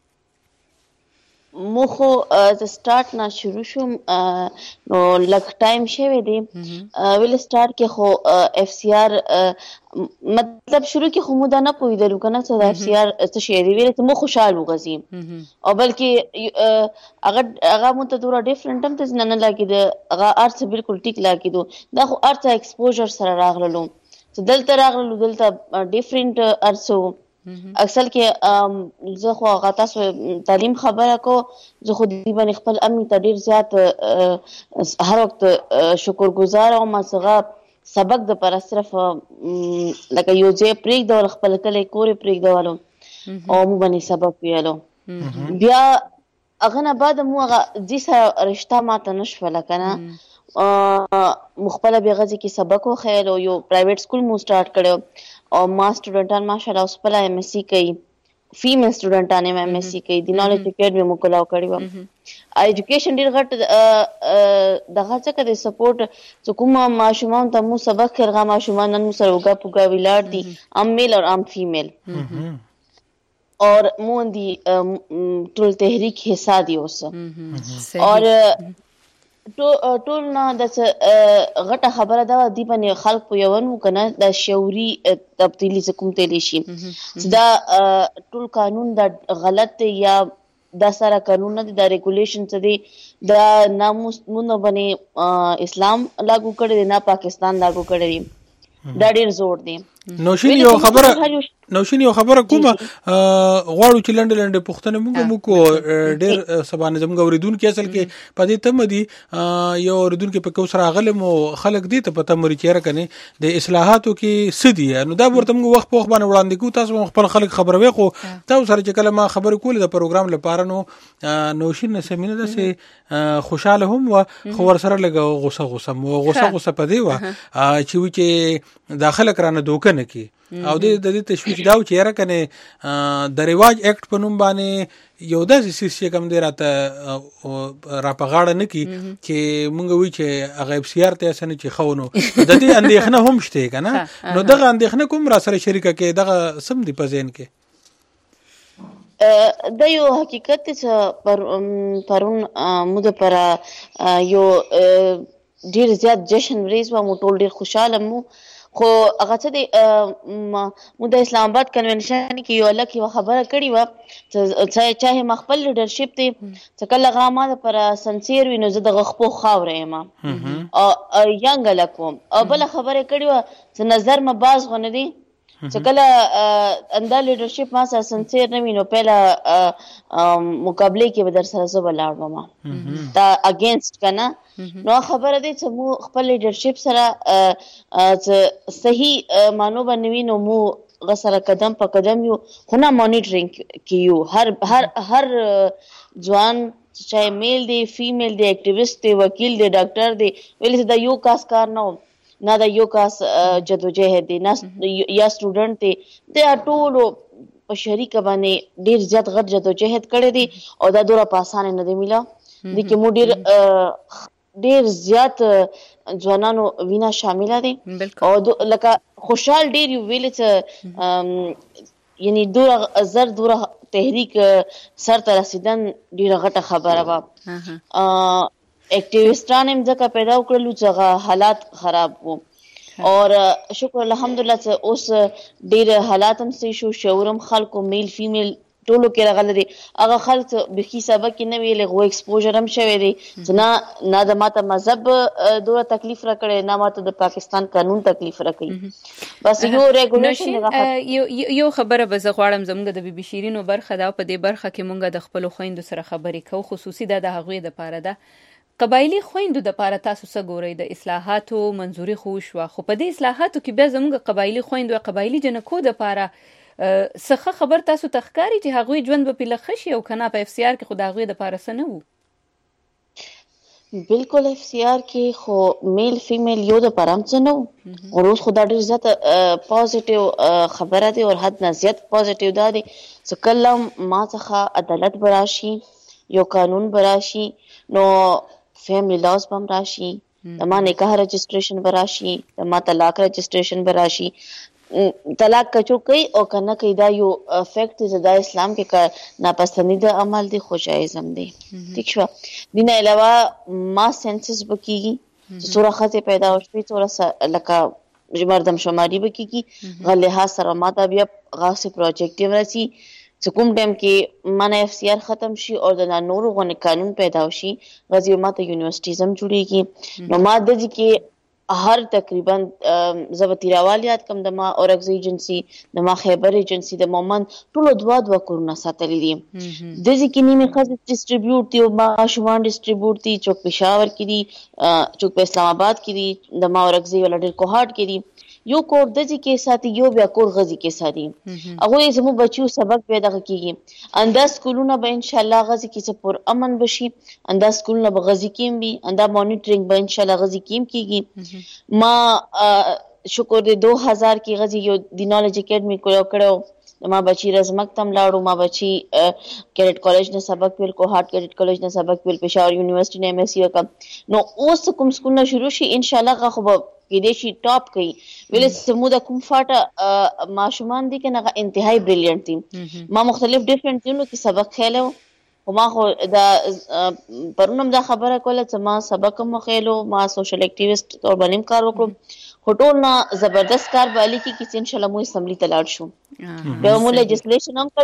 مو خو د سٹارټ نه شروع شوم نو لږ ټایم شوی دی ویل سٹارټ کې خو اف سی آر مطلب شروع کې خو مو دا نه پوهېدلو که نه څه د اف سی آر څه شی دی ویل ته مو خوشحال وغځیم او بلکې هغه مو ته دومره ډفرنټ هم ته نه لګېده هغه هر څه بالکل ټیک لګېدو دا خو هر څه ایکسپوژر سره راغللو چې دلته راغللو دلته ډفرنټ هر څه اکثر کې زه خو هغه تاسو تعلیم خبره کو زه خو دې باندې خپل امي ته ډیر زیات هر وخت شکرګزار او مسغه سبق د پر صرف لکه یو ځای پریک د خپل کله کورې پریک دیوالو او مو باندې سبق ویلو بیا هغه نه بعد مو هغه دې سره رشتہ ماته نشوله کنه مخبل به غزي کې سبق خو خیر او یو پرایویټ سکول مو سٹارټ کړو او ما سټوډنټان ماشاءالله اوس په ایم ایس سی کوي فیمیل سټوډنټان ایم ایس سی کوي د نالج اکیډمي مو کولاو کړی و ایجوکیشن ډیر غټ دغه څه کوي سپورټ چې کوم ماشومان ته مو سبق خرغه ماشومان نن مو سره وګا پوګا ویلار دي ام میل او ام فیمیل اور مون دی ټول تحریک حصہ دی اوس اور ټول نه د غټه خبره دا دی باندې خلک پویون کنه د شعوري تبدیلی څخه کوم تلی شي دا ټول قانون دا غلط دی یا دا سره قانون نه دا ریګولیشن څه دی دا ناموس مونږ باندې اسلام لاګو کړی دی نه پاکستان لاګو کړی دی دا ډیر زور دی نوشین یو خبره کومه غواړو چې لنډه پښتنه موږ کو ډېر سبانه زموږ اوریدونکو اصل کې پدې تم دي یو اوریدونکو په کوسر غلم او خلک دي ته پته مری چیرې کني د اصلاحاتو کې سدي نو دا ورته موږ وخت په وخت باندې وړاندې کو تاسو خپل خلک خبروي خو تاسو سره چې کله ما خبرې کولې د پروګرام لپاره نو نوشین سمینه ده سه خوشاله هم و خو ور سره لګه غوسه پدې و چې و چې داخله کرانه دوکه نه کی او د دې تشویش داو چې را کنه د رواج اکټ په نوم باندې یو داسې سیستم کوم دی راته را پغاړه نه کی چې مونږ وی چې هغه سیار ته اسنه چې خونو د دې اندېخنه هم شته کنه نو دغه اندېخنه کوم را سره شریکه کې دغه سم دی په ذهن کې د یو حقیقت چې پرون موږ پر یو ډیر زیات جشن ورځ و مو ټول ډیر خوشاله مو خو هغه څه دی مو د اسلام آباد کنونشن کې یو لکه خبره کړې و چې چاهه مخبل لیډرشپ دی چې کله غامه پر سنسیر وینو زه د غخپو خاورې ما او ینګ لکوم او بل خبره کړې و چې نظر ما باز غونه دی چې کله اندا لیډرشپ ما سره سنسیر نه وینو پهلا مقابله کې به در سره زه ولاړم ما دا اگینست کنه نو خبره دی چې مو خپل لیډرشپ سره صحیح مانو بنوي نو مو غسر قدم په قدم یو خو نه مانیټرینګ کیو هر ځوان چاہے میل دی فیمیل دی ایکټیویسټ دی وکیل دی ډاکټر دی ویل دا یو کاس کار نه دا یو کاس جدوجہد دی نه یا سټوډنټ دی د ټولو په شریکه باندې ډیر زیات غټ جدوجہد کړی دی او دا دوره په اسانه نه دی میلا د کې مو ډیر زیات ځوانانو وینا شامل دي او لکه خوشحال ډیر ویل چې یعنی دوره تحریک سر ته رسیدن ډیره غټه خبره وه اکټیویسټان هم ځکه پیدا وکړلو چې حالات خراب وو اور شکر الحمدلله چې اوس ډیر حالات هم صحیح شو شعورم خلکو میل فیمیل ټولو کې راغلی دی هغه خلک بخي سبق کې نه ویلې غو ایکسپوژر هم شوی دی چې نه د ماته مذهب دوره تکلیف راکړي نه ماته د پاکستان قانون تکلیف راکړي بس یو ریګولیشن یو خبره به زه غواړم زموږ د بي بي شیرینو برخه دا په دې برخه کې مونږ د خپل خويندو سره خبرې کوو خصوصي د هغوی د پاره ده قبایلی خويندو د پاره تاسو څه ګورئ د اصلاحاتو منظوري خو شو خو په دې اصلاحاتو کې بیا زموږ قبایلی خويندو قبایلی جنکو د پاره څه خبر تاسو تخکاری چې هغوی ژوند به پیله خشي او کنه په اف سی آر کې خو د هغوی د پاره څه نه وو بالکل اف سی آر کې خو میل فیمیل یو د پاره هم څه نه وو او روز خو دا ډېر زیات پازیټیو خبره دی او حد نه زیات پازیټیو دا دی چې کله ما څخه عدالت براشي یو قانون براشي نو فیملی لاس بم راشي د ما نکاح رجسٹریشن براشي د ما طلاق رجسٹریشن براشي طلاق کچو کوي او کنه کوي دا یو فیکٹ زدا اسلام کې ناپسندیده عمل دی خو جایز هم دی ٹھیک شو دینه علاوه ما سنسس بکیږي سوره خزه پیدا وشوي سوره لکه مردم شماري بکیږي غلها سره ما دا بیا غاصب پروجیکټ ورسي کوم ټیم کې مانه اف سی آر ختم شي او د نورو غو قانون پیدا وشي غزي ماته یونیورسيټیز هم جوړيږي نو ما د دې کې هر تقریبا زبتی راوالیات کم د ما اورکس ایجنسی د ما خیبر ایجنسی د مومن ټولو دوا کورونه ساتلې دي د دې کې نیمه خاص ډیسټریبیوټ دی او ما شومان ډیسټریبیوټ دي چوک پېښور کې دي چوک په اسلام آباد کې دي د ما اورکس ولډر کوهاټ کې دي یو کور د دې کې ساتي یو بیا کور غزي کې ساتي هغه زمو بچو سبق پیدا کیږي اندا سکولونه به ان شاء الله غزي کې څه پر امن بشي اندا سکولونه به غزي کېم بي اندا مانیټرینګ به ان شاء الله غزي کېم کیږي ما شکر دې 2000 کې غزي یو د نالج اکیډمي کړو ما بچی رزمک تم لاړو ما بچی کیډټ کالج نه سبق ویل کوهاټ کیډټ کالج نه سبق ویل پېښور یونیورسيټي نه ایم ایس سی وکم نو اوس کوم سکول نه شروع شي ان شاء الله خو کې دې شي ټاپ کوي ویل سمو د کوم فاټه ماشومان دي کنه انتهایی بریلیانټ دي ما مختلف ډیفرنٹ ټیمونو کې سبق خېلو او ما خو دا پرونم دا خبره کوله چې ما سبق مو خېلو ما سوشل اکټیویسټ تور باندې کار وکړم هټول نه زبردست کار بالی کې ان شاء الله مو اسمبلی تلاړ شو بیا مو لیجسلیشن هم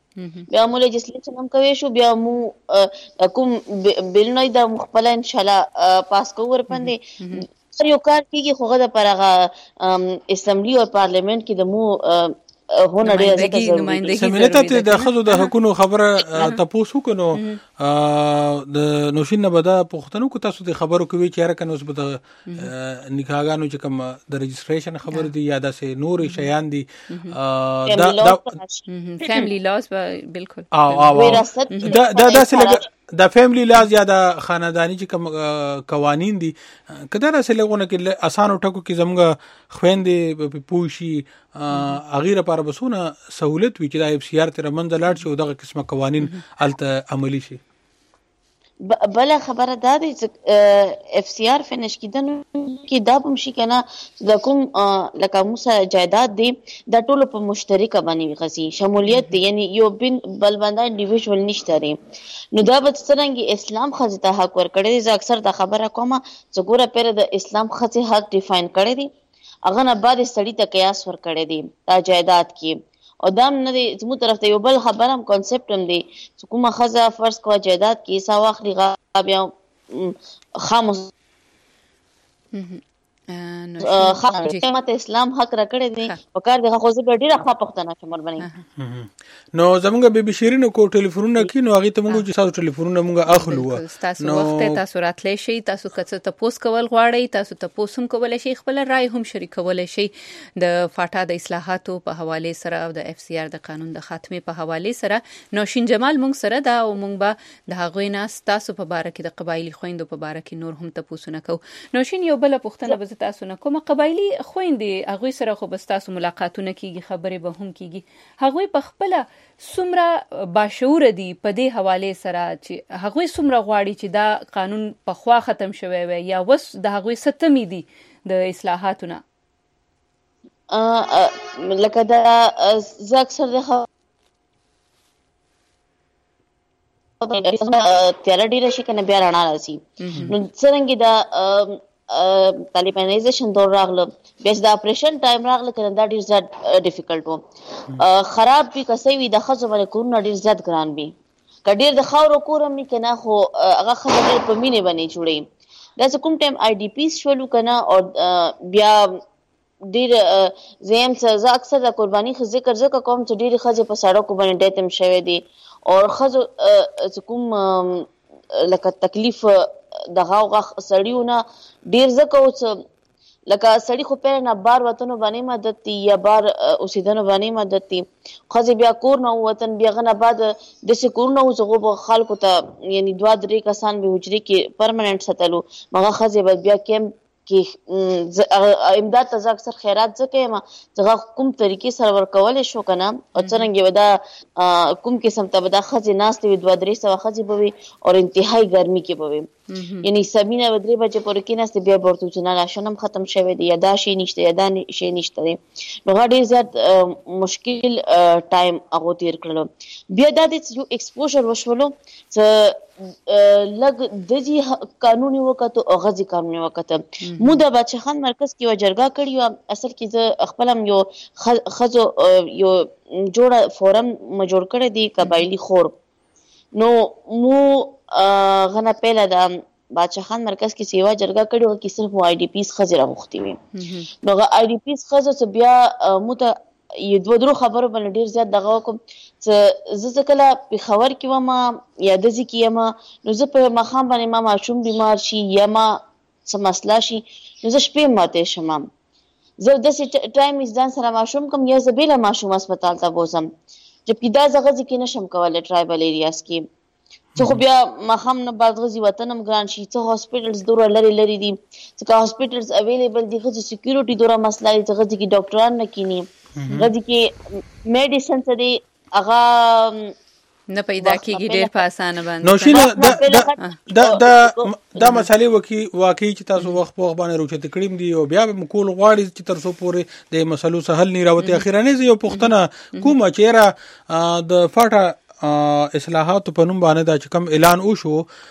کوي شو بیا مو کوم بل نه دا مخبل ان شاء الله پاس کوور پندې یو کار کیږي خو غدا پر هغه اسمبلی او پارلیمنت کې د مو هونه ډیر ضروري سمینه ته د خزو د حقونو خبره تاسو کنو د نوشین نه بدا پښتنو کو تاسو د خبرو کوي چې هر کنه اوس به د نکاحګانو چې کوم د رجستریشن خبر دی یا د سه نور شیان دي دا فیملی لاس بالکل وراثت دا څه د فیملی لاز یا د خاندانی چې کوم قوانین دي کله راځي لغونه کې اسانو ټکو کې زموږ خويندې پوشي اغیره پر بسونه سہولت وی چې د اف سی آر تر منځ لاړ شي او دغه قسمه قوانین الته عملی شي. بل خبره دا دی چې اف سی آر فینش کیدنه کې دا هم شي کنه د کوم لکه موسی جایداد دی د ټولو په مشترکه باندې غسي شمولیت دی یعنی یو بن بل باندې انډیویډوال نشته لري نو دا به څنګه اسلام خزه ته حق ور کړی دی اکثر دا خبره کومه چې ګوره پیر د اسلام خزه حق ډیفاین کړی دی هغه نه بعد سړی ته قیاس ور کړی دی دا جایداد کې او دام نه دی زمو طرف ته یو بل خبرم کانسپټ هم دی چې کومه خزه فرض کو جایداد کې حساب واخلي غاب یا خاموس خامت اسلام حق را کړی دی په کار دغه خو زه ډیره ښه پښتنه شمر باندې نو زمونږ بیبي شیرینو کو ټلیفونونه کینو هغه ته موږ چې تاسو ټلیفونونه موږ اخلو تاسو وخت تاسو راتلی شي تاسو کڅ ته پوس کول غواړئ تاسو ته پوسم کول شي خپل رائے هم شریکول شي د فاټا د اصلاحاتو په حواله سره او د اف سی آر د قانون د خاتمه په حواله سره نوشین جمال موږ سره دا او موږ به د هغوی ناس تاسو په باره کې د قبایلی خويندو په باره کې نور هم تاسو نه کو نوشین یو بل پښتنه تاسو نه کومه قبایلی خويندې هغه سره خو بس تاسو ملاقاتونه کیږي خبرې به هم کیږي هغه په خپل سمره باشعور دي په دې حواله سره چې هغه سمره غواړي چې دا قانون په خوا ختم شوی وي یا وس د هغه ستمي دي د اصلاحاتونه لکه دا ز اکثر د تیار ډیره شي کنه بیا رڼا راسي نو څنګه دا طالبانیزیشن دور راغله بیا د اپریشن ټایم راغله کنه دا ډیر زیات ډیفیکلټ وو خراب به کسي وي د خزو باندې کورونه ډیر زیات ګران وي کډیر د خاورو کورم نه کنه خو هغه خزو ډیر په مینه باندې جوړي دا کوم ټایم آی ډی پی شولو کنه او بیا ډیر زم څه اکثر د قرباني ذکر کوم چې ډیر خزه په سړکو باندې ډیتم شوی دي او خزو کوم لکه تکلیف دغه سړیونه ډیر زکه اوس لکه سړی خو په نه بار وطن باندې مدد تی یا بار اوسیدنه باندې مدد تی خو بیا کور نو وطن بیا غنه بعد د سکور نو زغه خلکو ته یعنی 2-3 کسان به حجري کې پرمننت ستلو مغه خزه بیا کم کې امداد ته اکثر خیرات ځکه ما څنګه کوم طریقې سره ورکول شو کنه او څنګه ودا کوم قسم ته ودا خزه ناس ته 2-3 سو خزه بوي او انتهایی ګرمي کې بوي یعنی سمینه ودرې بچ پر کې ناس بیا ورته چې نه شنم ختم شوه دی یا دا شي نشته یا دا شي نشته نو غاډي زیات مشکل ټایم هغه تیر کړل بیا د یو ایکسپوژر وشولو چې لګ د قانوني وکړو او غزي قانوني وکړو مو د بچخان مرکز کې وجرګه کړیو اصل کې ز خپلم یو خزو یو جوړه فورم جوړ کړی دی قبایلی خور نو مو غنه پهله د بادشاہان مرکز کې سیوا جرګه کړي او کې صرف آی ډی پیس خزر غوښتي وي نو آی ډی پیس خزر بیا مت یو دوه خبرو باندې ډیر زیات دغه کوم چې زه کله په خبر کې ومه یا د ځکه ما نو زه په مخام باندې ما ماشوم بیمار شي یا ما څه مسله شي نو زه شپې ماته شمم زه د سې ټایم ځان سره ماشوم کوم یا زبیله ماشوم هسپتال ته بوزم جبکې دا زغه ځکه نشم کولای ټرایبل ایریاز کې څه خو بیا مخام نه بعد غزي وطنم ګران شي څه هاسپټلز دوره لري دي څه هاسپټلز اویلیبل دي خو سکیورټي دوره مسله دي څه کې ډاکټران نه کینی غدي کې میډیسن څه دي هغه نه پیدا کیږي ډیر په اسانه باندې نوشینه دا مسالې واقعي چې تاسو وخت په باندې روچته کړیم دي او بیا به مکول غواړي چې تر څو پورې د مسلو سهل نه راوته اخیرانه یو پښتنه کومه چیرې د فاټا اصلاحات په نوم باندې دا چې کوم اعلان وشو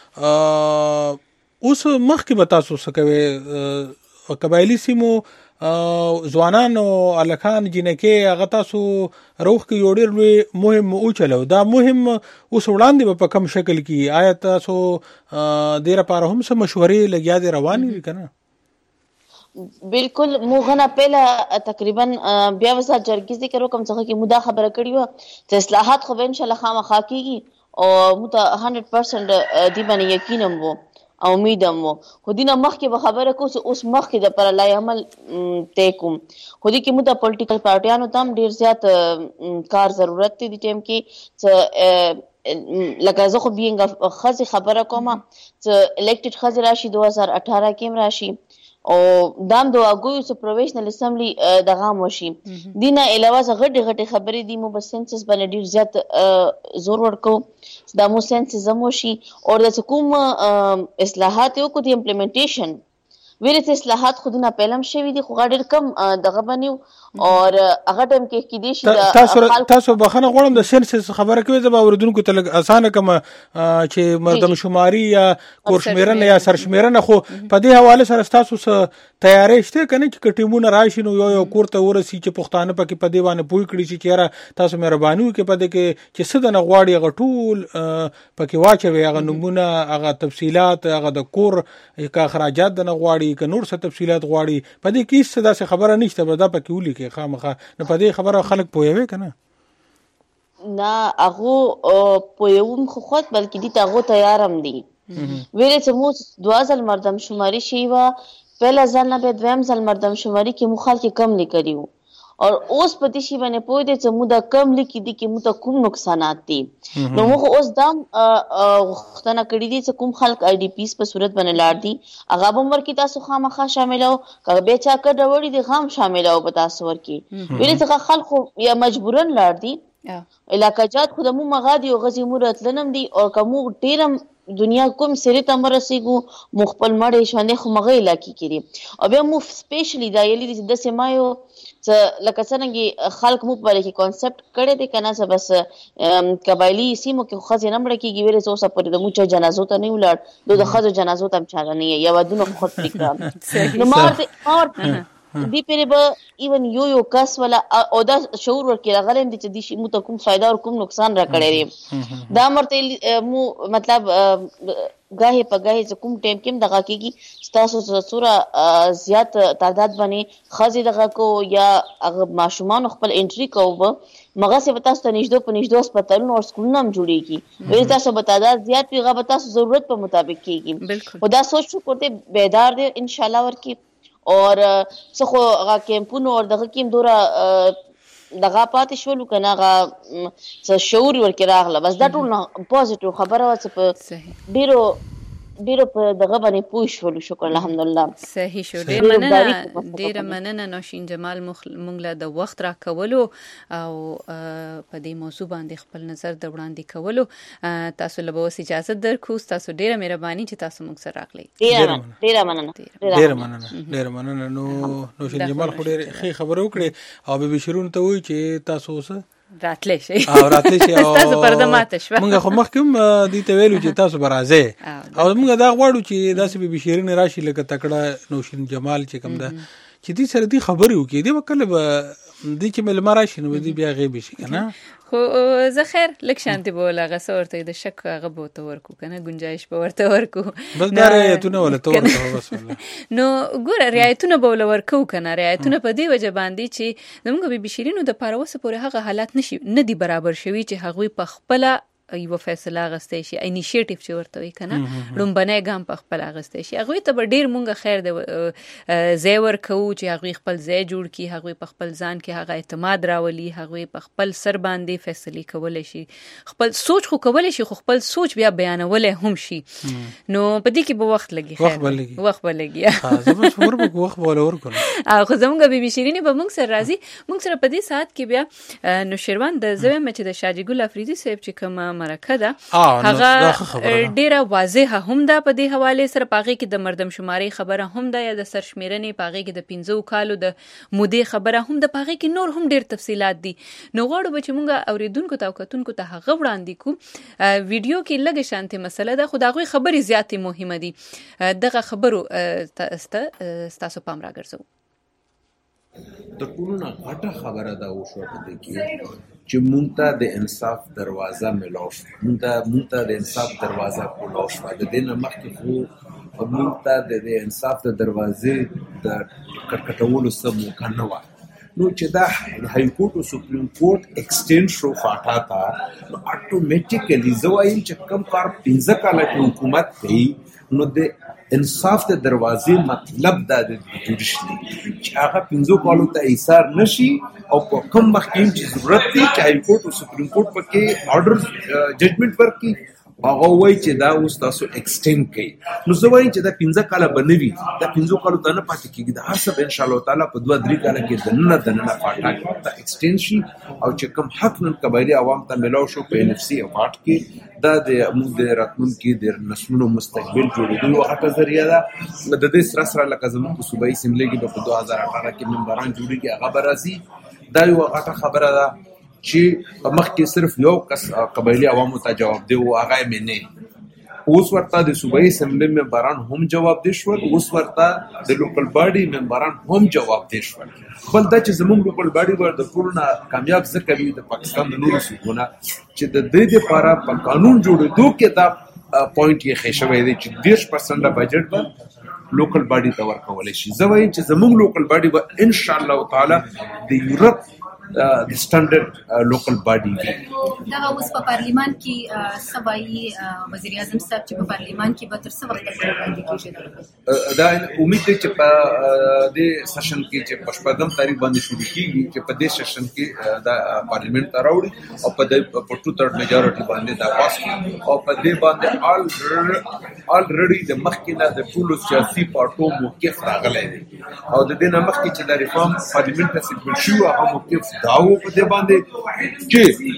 اوس مخکې به تاسو سکوي قبایلی سیمو ځوانان او الکان جنکه هغه تاسو روح کې یو ډېر لوی مهم او چلو دا مهم اوس وړاندې په کم شکل کې آیا تاسو ډېر لپاره هم څه مشورې لګیا دي روانې کنه بالکل مو غنا پهله تقریبا بیا وسه جرګې ذکر وکم څنګه کې مودا خبره کړې و چې اصلاحات خو ان شاء الله خامخا کیږي او مو ته 100% دی باندې یقینم وو او امیدم وو خو دینه مخکې به خبره کو اوس مخکې د پر لای عمل ته کوم خو دې کې مو ته پولیټیکل پارټیانو تام ډیر زیات کار ضرورت دی ټیم کې لکه زه خو بینګ خزي خبره کوم چې الیکټډ خزي راشي 2018 کې راشي او دام دو اګوي سو پروفیشنل اسمبلی دغه موشي دینه علاوه غټي غټي خبرې دي مو بس سنسس باندې ډیر زیات زور ورکو دا مو سنسس موشي او د کوم اصلاحات یو کو دی امپلیمنټیشن ویلې اصلاحات خودونه پهلم شوی دي خو ډیر کم دغه بنیو اور هغه ټیم کې دي شي تاسو بخنه غواړم د سنسس خبره کوي زما اوردونکو ته لږ اسانه کوم چې مردم شماري یا کورشمیرنه یا سرشمیرنه خو په دې حواله سره تاسو سره تیاری شته کنه چې ټیمونه راشي نو یو کورته ورسي چې پښتانه پکې په دې باندې پوي کړی چې چیرې تاسو مهرباني وکړئ په دې کې چې څه د غواړي هغه ټول پکې واچوي هغه نمونه هغه تفصيلات هغه د کور کا اخراجات د غواړي ک نور څه تفصيلات غواړي په دې کې څه داسې خبره نشته به دا پکې ولي کې خامخا نه په دې خبره خلک پوهوي کنه نه هغه پوهوم خو خود بلکې دي تاغه تیارم دي ویلې چې مو دوازل مردم شماري شي وا پهلا ځل نه به دویم ځل مردم شماري کې مخال کې کم لیکلیو اور اوس پتی شي باندې پوه دي چې مو دا کم لیکي دي کې مو ته کوم نقصانات دي نو موږ اوس دام وختنه کړی دي چې کوم خلک آی ډی پیس په صورت باندې لاړ دي هغه بمر کې تاسو خامخا شاملو کله به چا کډ وړي دي خام شاملو په تاسو ورکی ویلې چې خلک یا مجبورن لاړ دي علاقه جات خودمو مغادي او غزي مرات لنم دي او کوم ډیرم دنیا کوم سری ته مرسيګو مخبل مړې شوندې خو مغه علاقې کړي او بیا مو سپیشلی دا یلی د سمایو چې لکه څنګه خلک مو په لکه کانسپټ کړي دي کنه چې بس قبایلی سیمو کې خو ځنه مړ کېږي ویل څه اوسه پرې د موچ جنازو ته نه ولړ د خزو جنازو ته چاغ نه یا ودونه خو فکر نو مار دی پیره به ایون یو کس ولا او دا شعور ورکړه غلم دي چې دي مو ته کوم فائدہ او کوم نقصان را کړی دا مرته مو مطلب غاهي په غاهي چې کوم ټیم کې دغه کېږي تاسو سوره زیات تعداد باندې خزي دغه کو یا هغه ماشومان خپل انټری کوو مغه سه پتا ست نشدو په نشدو هسپتالونو او سکولونو هم جوړیږي ویل تاسو په تعداد زیات پیغه به تاسو ضرورت په مطابق کېږي خدا سوچ کوته بیدار دي ان شاء الله ورکی اور څخه هغه کیمپونو اور دغه کیم دوره دغه پاتې شولو کنه هغه څه شعور ورکې راغله بس دا ټول پوزټیو خبره و چې په ډیرو په دغه باندې پوه شولو شکر الحمدلله صحیح شو ډیر مننه نوشین جمال مونږ له د وخت را کولو او په دې موضوع باندې خپل نظر د وړاندې کولو تاسو له اوس اجازه درکو تاسو ډیره مهرباني چې تاسو موږ سره راغلی ډیره مننه نوشین جمال خو ډیره ښه خبره وکړه او به شروع ته وای چې تاسو اوس راتلی شي تاسو پرده ماته شو موږ خو مخکم دي ته ویلو چې تاسو برازه او موږ دا غواړو چې داسې به شیرین راشي لکه تکړه نوشین جمال چې کوم ده چې دې سره دې خبرې وکړي دې وکړه دې چې مل مراشي نو دې بیا غیب شي کنه خو زه خیر لک شانتي بوله غسه ورته د شک هغه به ته ورکو کنه گنجائش به ورته ورکو بس دا رعایتونه ولا ته ورته بس نو ګوره رعایتونه به ول ورکو کنه رعایتونه په دې وجه باندې چې زموږ به بشیرینو د پاروسه پورې هغه حالات نشي نه دی برابر شوی چې هغه په خپل یو فیصله غستې شي انیشیټیو چې ورته وي کنه لومبنه ګام په خپل غستې شي هغه ته ډیر مونږه خیر د زیور کو چې هغه خپل ځای جوړ کی هغه په خپل ځان کې هغه اعتماد راولي هغه په خپل سر باندې فیصله کول شي خپل سوچ خو کول شي خو خپل سوچ بیا بیانول هم شي نو په دې کې به وخت لګي خیر وخت لګي زما شمور به وخت ولا ورکول خو زموږ به بشیرینه به مونږ سره راضي مونږ سره په دې ساعت کې بیا نو شیروان د زوی مچ د شاجی ګل افریدي صاحب چې کوم مرکه ده هغه ډیره واضحه هم ده په دې حواله سره پاغي کې د مردم شماري خبره هم ده یا د سرشمیرنې پاغي کې د 15 کالو د مودې خبره هم ده پاغي کې نور هم ډیر تفصيلات دي نو غواړو چې مونږ اوریدونکو ته او کتونکو ته هغه وړاندې کو ویډیو کې لږه شانتي مسله ده خدای خبري زیاتې مهمه دي دغه خبرو تاسو پام راګرځو د ټولو نه غټه خبره ده او شو په دې کې چې مونږ ته د انصاف دروازه ملوش مونږ ته د انصاف دروازه کولوش د دې نه مخکې خو موږ ته د انصاف د دروازې د کټکټولو څه موقع نه وه. نو چې دا های کورټ او سپریم کورټ ایکسټینډ شو فاټا ته، نو اټومیټیکلی زه وایم چې کوم کار 15 کاله کې حکومت کوي، نو د انصاف د دروازې مطلب دا د جوډیشري چې هغه 15 کالو ته ایثار نشي، او په کوم محکمې چې ضرورت دی چې های کورټ او سپریم کورټ پکې آرډر ججمنټ ورکړي، هغه وایي چې دا اوس تاسو ایکسټینډ کړئ. نو زه وایم چې دا 15 کاله به نه وي، دا 15 کالو ته نه پاتې کېږي، دا هر څه به انشاءالله تعالی په 2-3 کاله کې دننه فاټا کې ته ایکسټینډ شي. او چې کوم حق نن قبایلي عوام ته ملاو شو په NFC اواټ کې، دا د موږ د راتلونکي د نسلونو مستقبل جوړېدو یوه غټه ذریعه ده. د دې سره لکه زموږ په صوبایي اسمبلۍ کې به په 2018 کې ممبران جوړېږي، هغه به راځي. دا یوه غټه خبره ده چې په مخ کې صرف یو کس قبایلي عوامو ته جواب دی او هغه یې نه، اوس ورته د صوبایي اسمبلۍ ممبران هم جواب دی شول، اوس ورته د لوکل باډي ممبران هم جواب دی شول. بل دا چې زموږ لوکل باډي ور د ټولو نه کامیاب ځکه وي د پاکستان د نورو صوبونو چې د دې لپاره په قانون جوړېدو کې دا پوینټ یې ښه شوی دی چې 10% بجټ به لوکل باډي ته ورکولی شي. زه وایم چې زموږ لوکل باډي به ان شاء الله تعالی د یورپ د سټانډرډ لوکل باډي وي. دا اوس په پارلیمان کې سوایي وزیر اعظم صاحب چې په پارلیمان کې به تر څو وخت پورې وړاندې کېږي؟ دا امید دی چې په دې سیشن کې چې په 15 تاریخ باندې شروع کېږي چې په دې سیشن کې دا پارلیمنت ته راوړي او په 2/3 میجورټي باندې دا پاس کړي، او په دې باندې آلریډي د مخکې نه د ټولو سیاسي پارټو موقف راغلی دی، او د دې نه مخکې چې د ریفارم پارلیمنت ته سیګل شو هغه موقف داو په دې باندې چې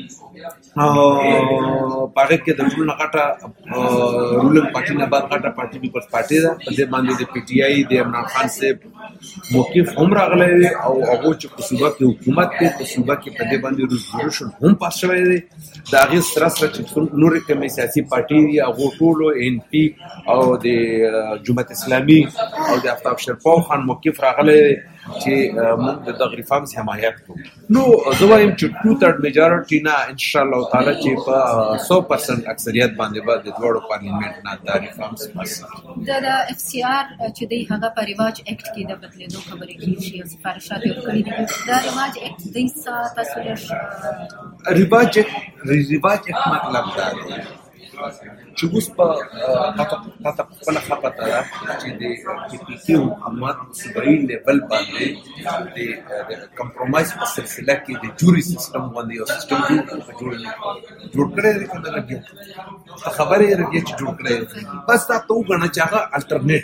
پاره کې د ټول غټه رولنګ پارټي نه بعد غټه پارټي پیپلز پارټي ده، په دې باندې د پی ټی آی د عمران خان صاحب موقف هم راغلی دی، او هغه چې په صوبه کې حکومت کې په صوبه کې په دې باندې ریزولوشن هم پاس شوی دی. دا هغه سره چې نورې کومې سیاسي پارټي دي هغه ټولو ان پی او د جماعت اسلامي او د آفتاب شرپاو خان موقف راغلی دی چې موږ د دغه ریفارمز حمایت کوو. نو زه وایم چې 2/3 میجورټي نه ان شاء الله تعالی چې په 100% اکثریت باندې به د دوړو پارلیمنت نه د ریفارمز پاس د اف سی آر چې د هغه په ریواج اکټ کې د بدلېدو خبرې کېږي او سفارشات یې کړې دي. دا ریواج اکټ د تاسو ریواج اکټ مطلب دا دی چې اوس په تاسو خپل خپته ده چې د پی پی حکومت صوبایي لیول باندې د کمپرومایز په سلسله کې د جوري سیستم باندې یو سیستم جوړ کړی دی. کنه لګي خبرې راځي چې جوړ کړی بس دا ته وګڼه چې هغه الټرنیټ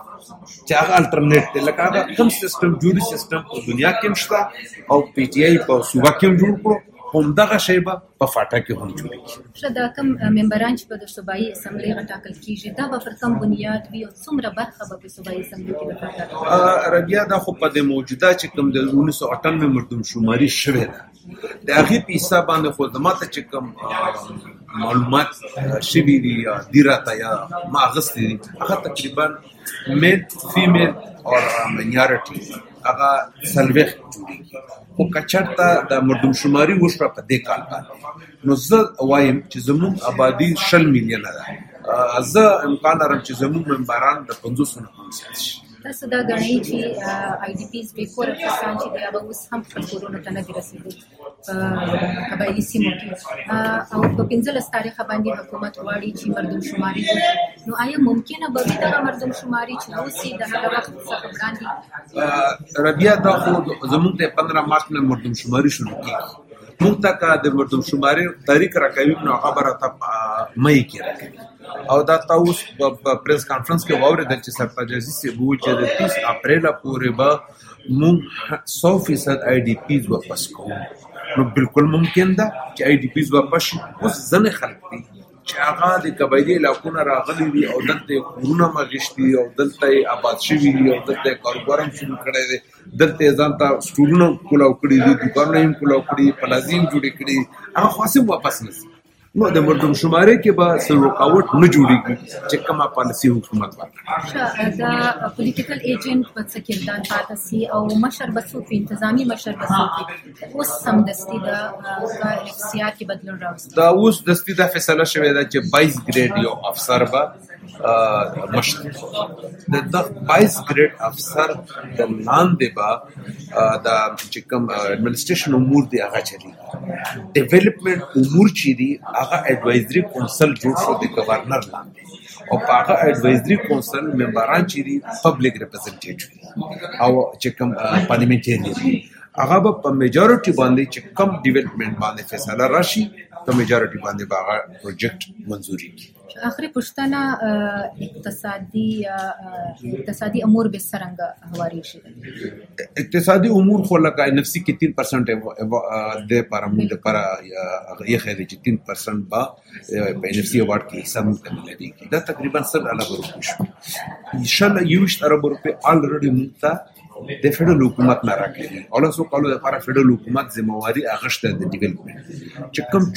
لکه هغه کوم سیستم جوري سیستم په دنیا کې نشته او پی ټی آی په صوبه کې جوړ کړو، هم دغه شی به په فاټا کې هم جوړیږي. دا کوم ممبران چې په صوبایي اسمبلی غټاکل کیږي دا به پر کوم بنیاد وي او څومره برخه به په صوبایي اسمبلی کې ورکړل؟ ربیا دا خو په د موجوده چې کوم د 1998 مردمشماري شوې ده د هغې په حساب باندې خو زماته چې کوم معلومات شوي دي دي راته یا ما اخیستي دي هغه تقریبا میل فیمیل او مینارټي هغه 40 جوړیږي. خو کچرته د مردمشماري وشوه په دې کال باندې نو زه وایم چې زموږ آبادي 60 میلیونه ده. زه امکان لرم چې زموږ ممبران د 500 نه هم زیات شي. تاسو دا غواړئ چې آی ډي پیز به کور کسان چې هغه اوس هم خپل کورونه ته نه رسیدي قبایلي سیمو کې او په 15 تاریخ باندې حکومت غواړي چې مردمشماري وکړي، نو آیا ممکنه به دا مردمشماري چې اوسې د هغه وخت څخه وړاندې ربیا دا خو زموږ د 15 مارچ نه مردمشماري شروع کیږي. موږ ته کا د مردمشماري تاریخ راکوي نو خبره ته مې کې راکوي او دا تاسو په پریس کانفرنس کې واورېدل چې سرپرجازي سي وو چې د 30 اپریل پورې به موږ 100% آی ډي پیز واپس کوو. نو بالکل ممکن ده چې آی ډي پیز واپس شي. اوس ځنې خلک دي چې هغه د قبایلي علاقو نه راغلي دي او دلته کورونه مغشتي او دلته آباد شوي دي او دلته کاروبار هم شروع کړی دی، دلته ځان ته سټورونه کولاو کړي دي، دکانونه هم کولاو کړي، پلازیم جوړې کړي، هغه خاصه واپس نشي. نو د مردمشماري کې به څه رکاوټ نه جوړیږي چې کومه پالیسي حکومت وکړي. دا پولیټیکل ایجنټ په څه کردار پاتې سي او مشر بسوت انتظامی مشر بسوت اوس سم دستي د اف سی آر کې بدلون راوستي. دا اوس دستي د فیصله شوې ده چې 22 ګریډ یو افسر به مشت د 22 ګریډ افسر د لاندې با د چې کوم ایڈمنسټریشن امور دی هغه چلی ډیولپمنٹ امور چې دی هغه ایڈوایزري کونسل جوړ شو د گورنر لاندې او په هغه ایڈوایزري کونسل ممبران چې دی پبلک ریپرزنټیټیو او چې کوم پارلیمنټری هغه په میجورټي باندې چې کم ډیولپمنٹ باندې فیصله راشي په میجورټي باندې باغ پروجیکټ منزوري کی. آخری پښتنه اقتصادي امور به څنګه هواري شي؟ اقتصادي امور خو لکه نفسي کې 3% د پارامون د para یې خیر چې 3% با په نفسي وارد کې حساب مکمل دي دا تقریبا 100 ارب روپیه شو. ان شاء الله 20 ارب روپیه الریډي مونږ د فدرال حکومت نه راکړي او له څو کالو لپاره فدرال حکومت ذمہواری اغشته د ډیولپمنٹ چې کوم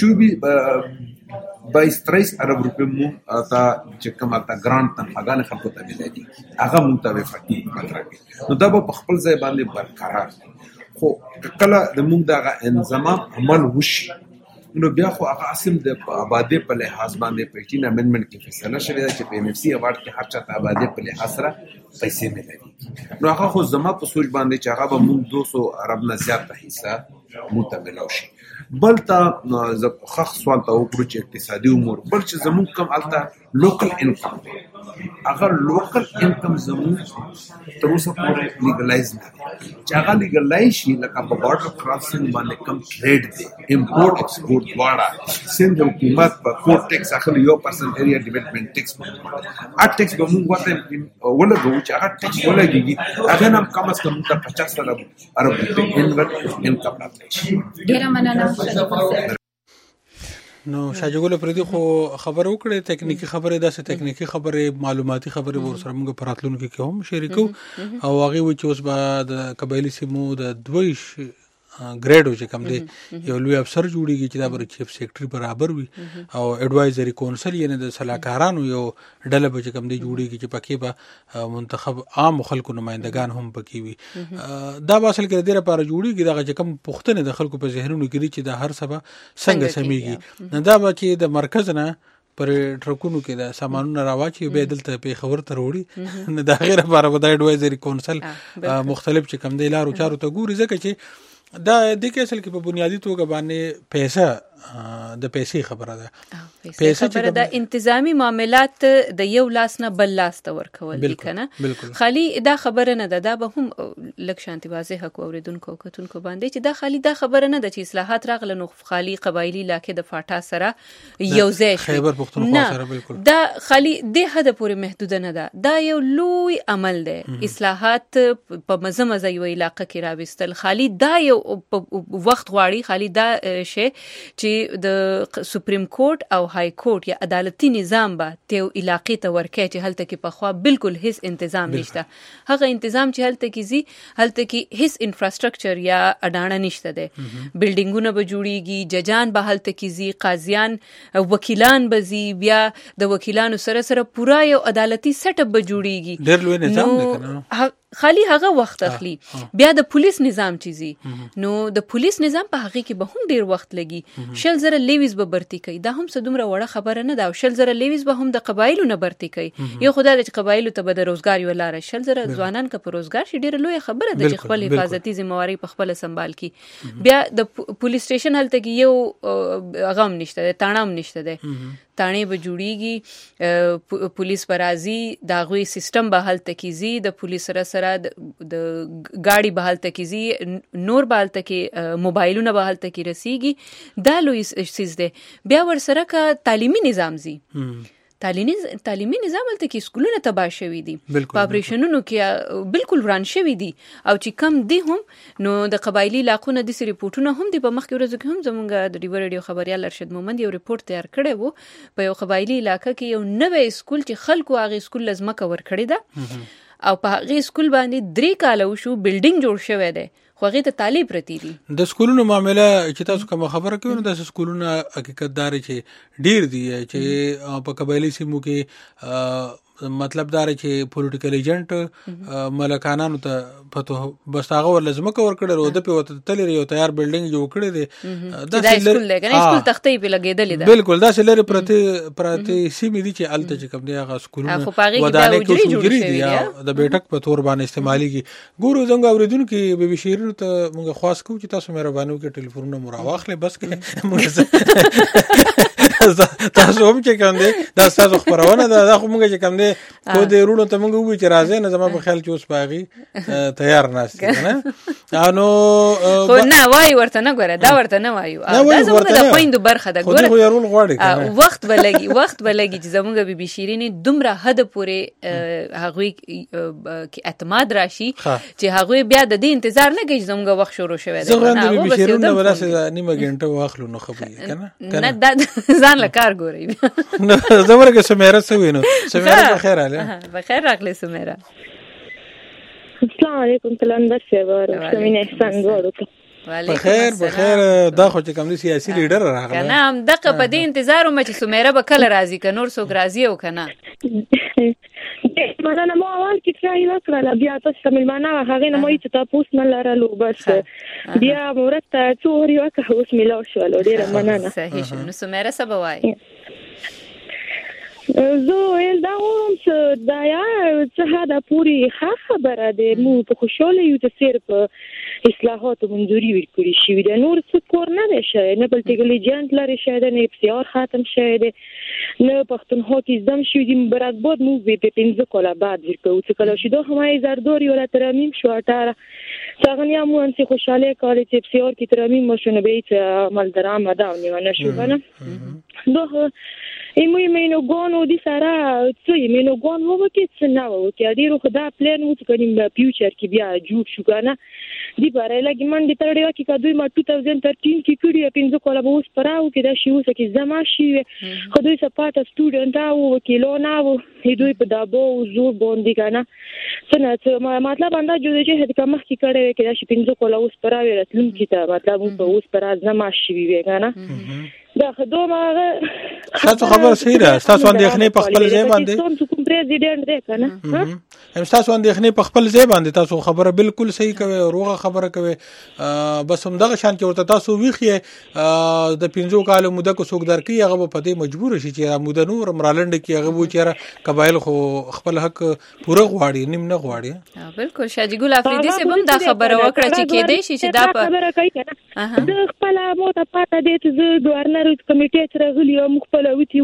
22-23 ارب روپیه مو تا چې کوم تا ګرانټ تنخواګان خلکو ته ملي هغه مونږ ته فقط راکړي نو دا په خپل ځای باندې برقرار خو کله د مونږ د انضمام عمل وشي نو بیا خو هغه اسیم د آبادی په لحاظ باندې 15 امندمنت کې فیصله شوې ده چې په MFC اوارد کې هر چا ته آبادی په لحاظ سره پیسې ملي نو هغه خو زما په سوچ باندې چې هغه به مونږ 200 ارب نه زیات حصہ متملو شي. بل تا خخ سوال ته وکړو چې اقتصادي امور بل چې زموږ کم الته لوکل انکم هغه لوکل انکم زموږ تر اوسه پورې لیګلایز نه دي چې هغه لیګلایز شي لکه په بارډر کراسینګ باندې کم ټریډ دی امپورټ ایکسپورټ دواړه سند حکومت په کور ټیکس اخلي 1% ایریا ډیولپمنٹ ټیکس ا ټیکس به موږ ورته ولګو چې هغه ټیکس ولګي هغه هم کم از کم 50 ارب روپیه انکم راځي. ډیره مننه. نو شاجګل پردي خو خبر وکړه ټکنیکی خبره داسې ټکنیکی خبره معلوماتي خبره ورسره موږ پراتلونکو کې هم شریکو او هغه و چې اوس به د قبایلی سیمو د 2 ګریډ چې کوم دی یو لوی افسر جوړیږي چې دا بر چیف سیکرټری برابر وي او ایڈوایزري کونسل یعنی د صلاحکارانو یو ډله به چې کوم دی جوړیږي چې پکې به منتخب عام خلکو نمائندگان هم پکې وي دا اصل کې د دې لپاره جوړیږي دا چې کوم پښتنه د خلکو په ذهنونو کې چې د هر سبا څنګه سميږي دا به چې د مرکز نه پر ټرکونو کې د سامانونو راواچي به دلته په خبر ته وروړي نه دا غیر لپاره د ایڈوایزري کونسل مختلف چې کوم دی لارو چارو ته ګوري ځکه چې دا د کې اصل کې په بنیادی توګه باندې پیسې د پیسې خبره ده پیسې خبره ده انتظامی معاملات د یو لاس نه بل لاس ته ورکول کنه خالی دا خبره نه ده دا به هم لک شانتي واضح حق اوریدونکو کتونکو باندې چې دا خالی دا خبره نه ده چې اصلاحات راغله نو خالی قبایلی علاقې د فاټا سره یو ځای شي خیبر پختونخوا سره بالکل دا خالی د حد پورې محدود نه ده دا یو لوی عمل ده اصلاحات په مزه یو علاقې کې راوستل خالی دا یو وخت غواړي خالی دا شی چې د سپریم کورټ او های کورټ یا عدالتي نظام به ته علاقې ته ورکې چې هلته کې په خوا بالکل هیڅ تنظیم نشته هغه تنظیم چې هلته کې زی هلته کې هیڅ انفراستراکچر یا اډانه نشته ده بلډینګونه به جوړیږي ججان به هلته کې زی قاضیان وکیلان به زی بیا د وکیلانو سره پورا یو عدالتي سیټ اپ به جوړیږي ډېر لوی نظام ده کنه خالی هغه وخت اخلي بیا د پولیس نظام چیزي نو د پولیس نظام په هغه کې به هم ډیر وخت لګي 100,000 لیویز به برتی کوي دا هم څه دومره وړه خبره نه ده 100,000 لیویز به هم د قبایلو نه برتی کوي یو خدای د قبایلو ته به د روزګار یو لار 100,000 ځوانان که په روزګار شي ډیر لوی خبره ده چې خپل حفاظتي ذمہواری په خپل سنبال کی بیا د پولیس سټیشن هلته کې یو غم نشته ده تانام نشته ده تانې به جوړیږي پولیس برازي دا غوي سیستم به هلته کیږي د پولیس سره د گاڑی به هلته کیږي نور به هلته کې موبایلونه به هلته کې رسیږي دا لوی سیز ده بیا ور سره کا تعلیمي نظام زی تعلیمي نظام هلته کې سکولونه تباه شوي دي په اپریشنونو کې بالکل وران شوي دي او چې کم دي هم نو د قبایلی علاقو نه د ریپورتونه هم دي په مخکې ورځو کې هم زمونږ د ډیو ریډیو خبريال ارشد مومند یو ریپورت تیار کړی وو په یو قبایلی علاقه کې یو نوې سکول چې خلکو هغه سکول لازمه کور کړی ده او په هغه سکول باندې 3 کال وشو بلډینګ جوړ شوی دی خو هغه ته طالب رتی دي د سکولونو معاملې چې تاسو کوم خبره کوي نو د سکولونو حقیقت دار چې ډیر دي چې په قبایلی سیمو کې مطلب دار چې پولیټیکل ایجنټ ملکانانو ته پته بس هغه ولزمه کور کړی رو د په وته تلری یو تیار بلډینګ جوړ کړی دی دا سکول لګنه سکول تختې په لګیدل دي بالکل دا سلری پرتی سیمې دي چې الته چې کوم دی هغه سکولونه ودانې کې جوړی دي د بیٹک په تور باندې استعمالي کی ګورو څنګه اوریدونکو به بشیر ته موږ خاص کوو چې تاسو مهرباني وکړئ ټلیفونونه مو راواخلئ بس کې تاسو هم چې کوم دی دا تاسو خبرونه دا خو موږ چې کوم دی خو دې رونو ته موږ وی چې راځي نه زما په خیال چې اوس باغی تیار ناشته نه نو خو نه وای ورته نه ګوره دا ورته نه وایو دا زموږ د خويندو برخه ده ګوره خو يرول غواړي وخت بلګي چې زموږ بي شيرين دومره حد پورې هغه کې اعتماد راشي چې هغه بیا د دې انتظار نه کوي زموږ وخت شروع شوه ده زه د بي شيرين نه ورسه نیمه غنټه واخلو نو خبري کنه نه دا ځان له کار ګوري نو زموږ سميره سوینو سميره بخیر علي بخیر راغلی سميره السلام علیکم کلندر شهبار سمینه احسان ورته بخیر دا خو چې کوم دي سیاسي لیډر راغلی کنه هم دغه په دې انتظار مې چې سميره به کله راځي ک نور څوک راځي او کنه مننه مو اول کې ټرای وکړه بیا تاسو ملمانه هغه نه مې چې تاسو نه لرلو بس بیا مرته څوري وکړه اوس ملو شو ډیره مننه صحیح شو نو سميره سبوای زه ول دا وم چې دا یا څه دا پوری خبره ده مو په خوشاله یو چې صرف اصلاحات منځوري ورکړي شي دا نور څه کور نه شي نه پولیټیکل ایجنټ لري شي دا نه اف ختم شي نه پښتونخوا کې زم شي د برات بود مو به 15 کاله بعد ورکو چې کله شي دوه همای زردوري ولا ترمیم شو 18 څنګه مو انسي خوشاله کالي چې اف کې ترمیم مشونه به عمل درامه دا نه شو کنه دوه ایمو ګونو دي سره څه ایمو ګونو وکړي څه نه وکړي ډیرو خدا پلان وو چې کنیم په فیوچر کې بیا جوړ شو کنه دی بارے لګي من دې ترډیو کې کدوې ما 2013 کې کړی پینځه کوله به اوس پراو کې دا شی اوس کې زما شي خو دوی سپاټ سټوډنټ او وکیلو نه وو دوی په دابو زور باندې کنه څنګه مطلب انده جوړ چې هدا مخ کې کړی کې دا شی پینځه کوله اوس پراوي راتلونکي ته مطلب اوس پر زما شي وی کنه دا خدومه تاسو خبر صحیح ده تاسو اندېخنې په خپل ځای باندې تاسو کوم پریزیډنټ دی کنه تاسو اندېخنې په خپل ځای باندې تاسو خبره بالکل صحیح کوي روغه خبره کوي بس هم دغه شان کې ورته تاسو ویخې د 15 کال موده کو څوک درکې هغه په دې مجبور شي چې موده نور مرالند کې هغه و چې قبایل خو خپل حق پوره غواړي نیم نه غواړي بالکل شاجي ګل افریدي سه هم دا خبره وکړه چې کې دی چې دا خبره کوي کنه د خپل موته پاته دي چې گورنر کمیټې سره غلي او مخبل وتی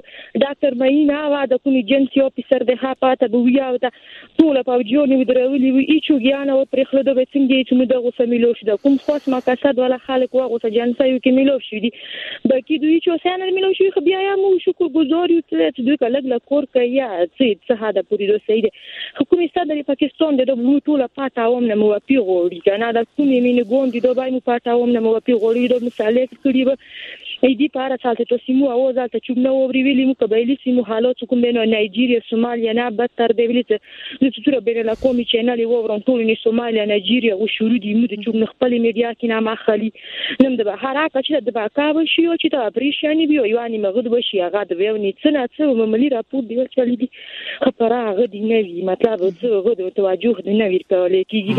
ډاکټر ماینا وا د کوم ایجنسی افیسر د هپاته بویا او ټول په جونی ودرولي وی ایچو ګیانه او پر خلدو به څنګه چې موږ غوسه ملو شو د کوم خاص ما کسد ولا خلک واغوسه جنسایو کې ملو شو دي بلکې دوی چې سانه ملو شو خو بیا مو شکر گزار یو چې دوی کله د کور کوي چې څه دا پوری دوسه دي حکومت ستاسو د پاکستان د ټول پاتاوم نه مو پیغوري کنه د کومې مینه ګوندې دوی مو پاتاوم نه مو پیغوري د مثالې کړي ایدی پارا سالته تو سیمو اوزال ته چوب نو وری ویلی مو قبایلی سیمو حالات کوم بینو نایجیریا سومالیا نه بدتر دی ویلی ته د څوره بین لا کومي چینل و ورن ټول نی سومالیا نایجیریا او شروع دی مو د چوب خپل میډیا کې نه مخالي نم د حرکت چې د باکاو شي او چې ته پریشانی بیو یوانی مغد بشي هغه د ویني څه مملی راپور دی چلی دي خبره هغه دی نه وی مطلب څه غو د توجه دی نه وی کولای کیږي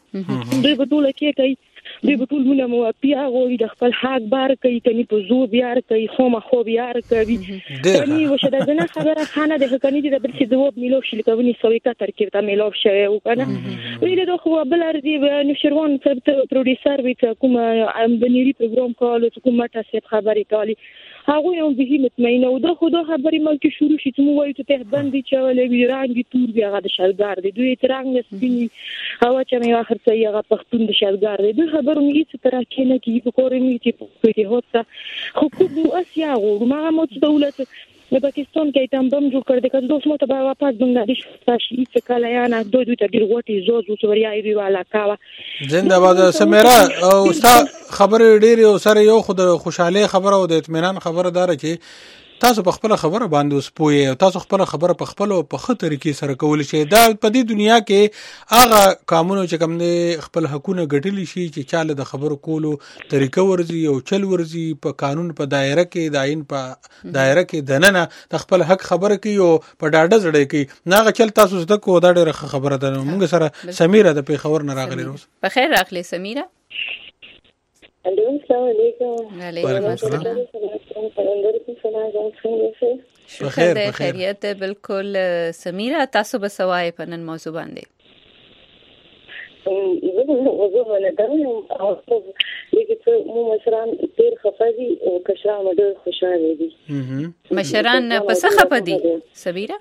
کنه دوی په ټول کې کوي دوی په ټول مونږ مو بیا غوړي د خپل حق بار کوي کني په زور بیا کوي خو ما خو بیا کوي کني وشه د نه خبره خانه د کني د بل څه دوب ملو شي لکونی سوي کا ترکیب تا ملو شوی او کنه ویل د خو بل ارزي نشروان پروډوسر وی کوم امبنيري پروګرام کول کوم تاسو خبري کوي هغه یو به مطمئنه او د خود خبرې مل کې شروع شي چې مو وایو ته باندې چولې وی رانګي تور بیا غد شلګار دي دوی ترنګ سپینی هوا چې مې اخر څه یغه پختون د شلګار دي دوی خبرو مې څه تر کې نه کې په کورې مې چې په دې هوڅه خو کوم اسیا غو ما مو دولت د پاکستان کې تم بم جوړ کړ د کله دوه مو ته واپس بنگلاديش تاسو چې کله یا نه دوی ته ډیر وټي زوز وسوریا ای والا کاوه زنده‌باد سمیرا او ستا خبر ډیر او سره یو خود خوشاله خبره او د اطمینان خبره دار چې تاسو په خپل خبره باندې اوس پوهی او تاسو خپل خبره په خپل او په خطر طریقې سره کول شي دا په دې دنیا کې هغه قانون چې کوم نه خپل حقونه ګټلی شي چې چاله د خبرو کولو طریقه ورزي او چل ورزي په قانون په دایره کې د عین په دایره کې دننه د خپل حق خبره کوي او په ډاډه زړه کې ناغه چل تاسو زده کو دا ډېره خبره ده. موږ سره سمیره د پیښور نه راغلی روز. په خیر راغلی سمیره. السلام علیکم. وعلیکم السلام. شکر د خیریت بالکل. سمیره تاسو به سوای په نن موضوع باندې. موضوع باندې او لیکن مو مشران ډیر خفاجي او کشران ډیر خوشاله دي. مشران پس خفدي سمیره؟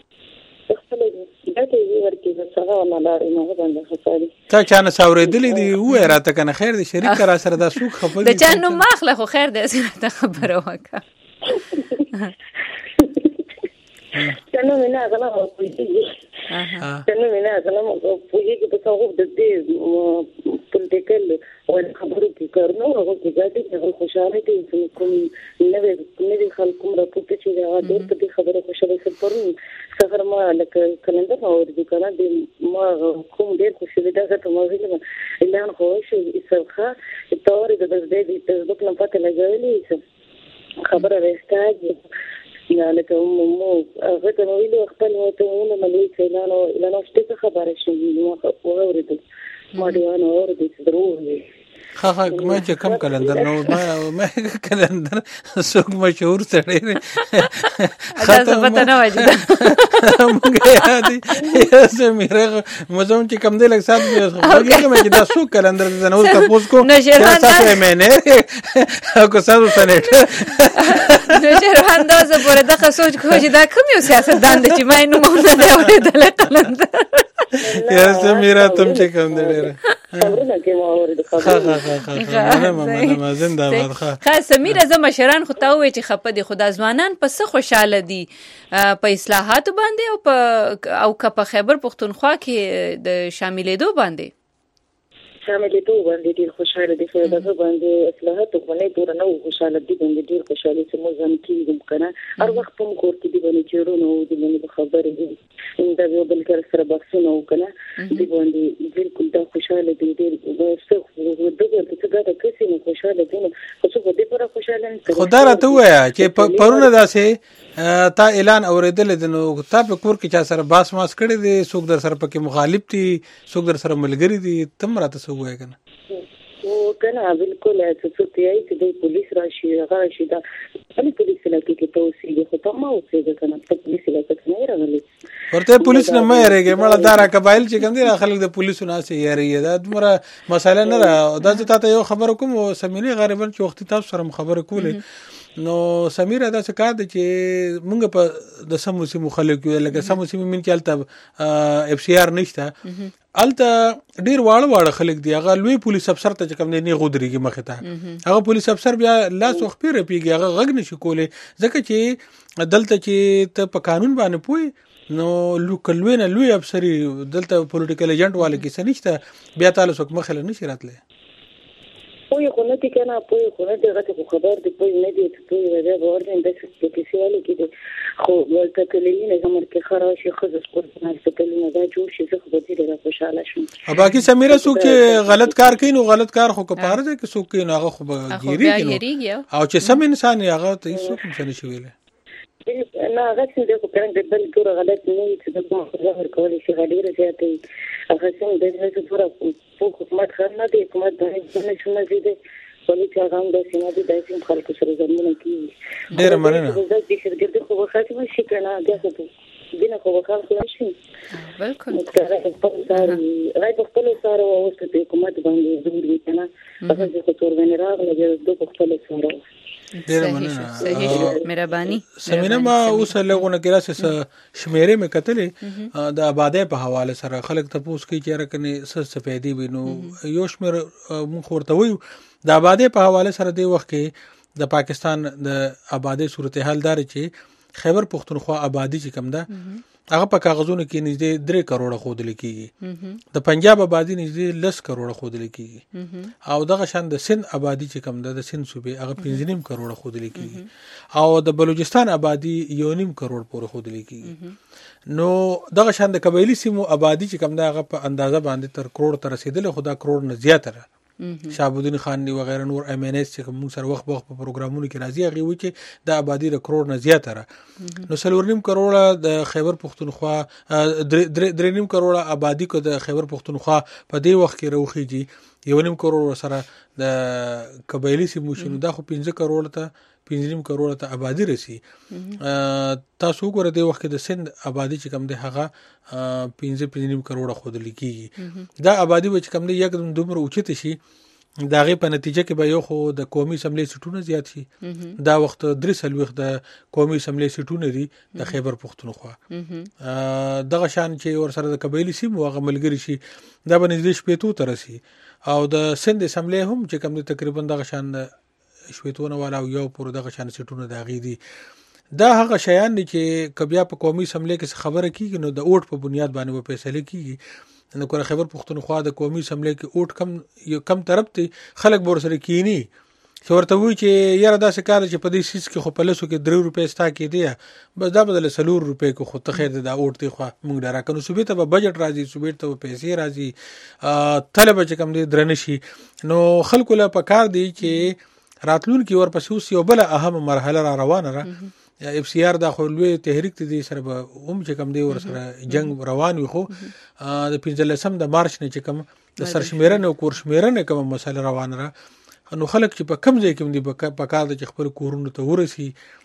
تا چانه ساوریدلې دی وای راته کنه خیر دی شریک را سره دا سوق خپل د چانه ماخله خو خیر دی سره خبره وکړه. چانه نه غلا کوي. چانه نه غلا کوي چې په څو د دې پولیټیکل او خبرو کې کارنو هغه کې ګټي چې خوشاله دي چې کوم نوې خلکو راپورته چې دا د دې خبرو خوشاله سپورن سفر ما لکه کلندر او د کنه د ما کوم ډېر خوشاله ده چې ما ویل اعلان خو شو اسخه تور د دې د فیسبوک نه پته لګولې خبره راستاږي یا لکه مو هغه ته ویل خپل وته ملي اعلان او څه خبره شي نو اورېدل ما دیوانه اورېدل ضروري خا ما چې کم کلندر نو ما کلندر څوک مشهور سره خاطر پته نه وځي موږ یادي سمیره مزون چې کم دی لکه سات مې چې دا څوک کلندر د نور تاسو کو تاسو یې مینه کو تاسو سنټ نو شهروان دا زه پورې دغه سوچ کوم چې دا کوم یو سیاستدان دی چې ما نو مونږ نه اورېدل کلندر یا سمیره تم چې کم دی ډېر خبرونه کې ما اورېدل مننه زنده باد. خاص سمیره زما مشران خو ته وې چې خپه دي خدا ځوانان په څه خوشاله دي په اصلاحاتو باندې او په خیبر پختونخوا کې د شاملېدو باندې ډیر خوشاله دي چې دغه باندې اصلاحات باندې ډیر نو خوشاله دي باندې ډیر خوشاله چې موږ هم کیږو کنه هر وخت په کور کې دي باندې چیرونو دي باندې خبرې دي دا یو بل کار سره بحثونه وکړه دي باندې بالکل دا خوشاله دي ډیر څه دغه څه کسي نه خوشاله دي نو څه دې پر خوشاله خدا راته وایا چې پرونه داسې تا اعلان اوریدل دي نو تا په کور کې چا سره باس ماس کړی دي څوک در سره پکې مخالف دي څوک در سره ملګری دي تم راته وای کنه او کنه بالکل چې ته یې چې د پولیس راشي هغه راشي دا په پولیس لکه کې توصیه خو ته ما اوسې کنه په پولیس لکه نه راغلی ورته پولیس نه مې رېګه مړه دارا قبایل چې کوم دي خلک د پولیسو نه سي یاري دا دمره مساله نه دا چې تاسو یو خبر کوم سمینه غریبن چې وخت تاسو سره خبر کولې نو سمیره دا څه کار دی چې مونږ په د سموسي مخالف یو لکه سموسي من کې الته اف سی آر نشته الته ډیر واړه خلک دی هغه لوی پولیس افسر ته کوم نه غودريږي مخه ته هغه پولیس افسر بیا لاس وخت پیره پیږي هغه غږ نشي کولای ځکه چې دلته چې ته په قانون باندې پوي نو لوی افسری دلته پولیټیکل ایجنټ والے کې سنشته بیا تعالی څوک مخه نشي راتله پوی خو نه دي کنه پوی خو نه دي غته خبر دی پوی نه دي پوی راځي ورته د څه کې سیالي کې خو ولته کلیونه زمر کې خراشي خزس قربان څه کلیونه دا جوړ شي څه خو دې را خوشاله شم او باقي سمیره څوک چې غلط کار کوي نو غلط کار خو کفاره ده کې څوک کوي نو هغه خو ګيري او چې سم انسان هغه ته څوک څه نشي ویلې نه هغه څنګه په کړه د بل ټول غلط نه چې د کوم خبر کولې شي غډیره زیاتې هغه څنګه د دې څخه په حکومت خرنه دي حکومت د نه شنه دي پولیس هغه د سیمه دي د سیم خلکو سره زمونه کوي ډیر مننه د دې شرکت خو خاطر شي کنه دا څه دینه خو خاطر شي بالکل راځي په خپل سره اوسه د حکومت باندې ضروري کنه هغه چې تور ونه راغله د خپل سره ډیر مننه صحیح مهرباني سمینه ما اوس لغونه کې راځي شمیره مې کتلې د آبادی په حواله سره خلک ته پوښتنه کوي چې راکنه څه پیدا وینو یو شمیر مونږ ورته وایو د آبادی په حواله سره دی وخت کې د پاکستان د آبادی صورتحال دار چې خیبر پختونخوا آبادی چې کم ده هغه په کاغذونو کې نږدې 3 کروڑه خودل کیږي. د پنجاب آبادی نږدې 10 کروڑه خودل کیږي او دغه شان د سند آبادی چې کوم د سند صوبې هغه 5.5 کروڑه خودل کیږي او د بلوچستان آبادی 1.5 کروڑ پورې خودل کیږي. نو دغه شان د قبایلی سیمو آبادی چې کوم د هغه په اندازه باندې تر کروڑ ته رسیدل، خدا کروڑ نه زیاته شهابالدین خان دی وغیرہ نور MNS چې موږ سره وخت په پروګرامونو کې راځي هغه وی چې د آبادی د کروڑ نه زیاته را. نو 4.5 کروڑه د خیبر پختونخوا 3.5 کروڑه آبادی کو د خیبر پختونخوا په دې وخت کې روخیږي 1.5 کروڑ سره د قبایلی سیمو شنو دا خو 5 کروڑ ته 5.5 کروڑ ته آبادی رسی. تاسو وګورئ د وخت د سند آبادی چې کوم د هغه 5.5 کروڑ خود لیکيږي. دا آبادی چې کوم د یکدم دومره اوچته شي دا غي په نتیجه کې به یو خو د قومي اسمبلی سټونه زیات شي. دا وخت 3 وخت د قومي اسمبلی سټونه دي د خیبر پختونخوا. دغه شان چې ور سره د قبایلی سیمو هغه ملګری شي دا به نږدې 15 تر رسی او د سند اسمبلی هم چې کوم تقریبا دغه شان شويتونه والا یو پور دغه شان سټونه د غي دي. دا هغه شیان دي چې کبیا په قومي اسمبلی کې خبره کیږي نو د اوټ په بنیاد باندې و فیصله کیږي. نو کله خیبر پختونخوا د قومي اسمبلی کې اوټ کم طرف ته خلک بور سره کینی چې ورته وی چې یاره داسې کار چې په دې سیس کې خو په لسو کې 3 روپۍ ستا کې دی بس دا بدل 4 روپۍ کو خو ته خیر دا اوټ دی خو موږ ډاره کنو صوبې ته به بجټ راځي صوبې ته پیسې راځي طلب چې کم دی درنشي. نو خلکو له پکار دی چې راتلون کې ورپسې اوس یو بل اهم مرحله را روانه را FCR دا خو لوی تحریک دي سره به چې کم دی ور سره جنگ روان وي خو د 15 د مارچ نه چې کم د سرشمیرنه او کورشمیرنه کوم مسله روان را. نو خلک چې په کم ځای کې دی په کار د خپل کورونو ته ورسي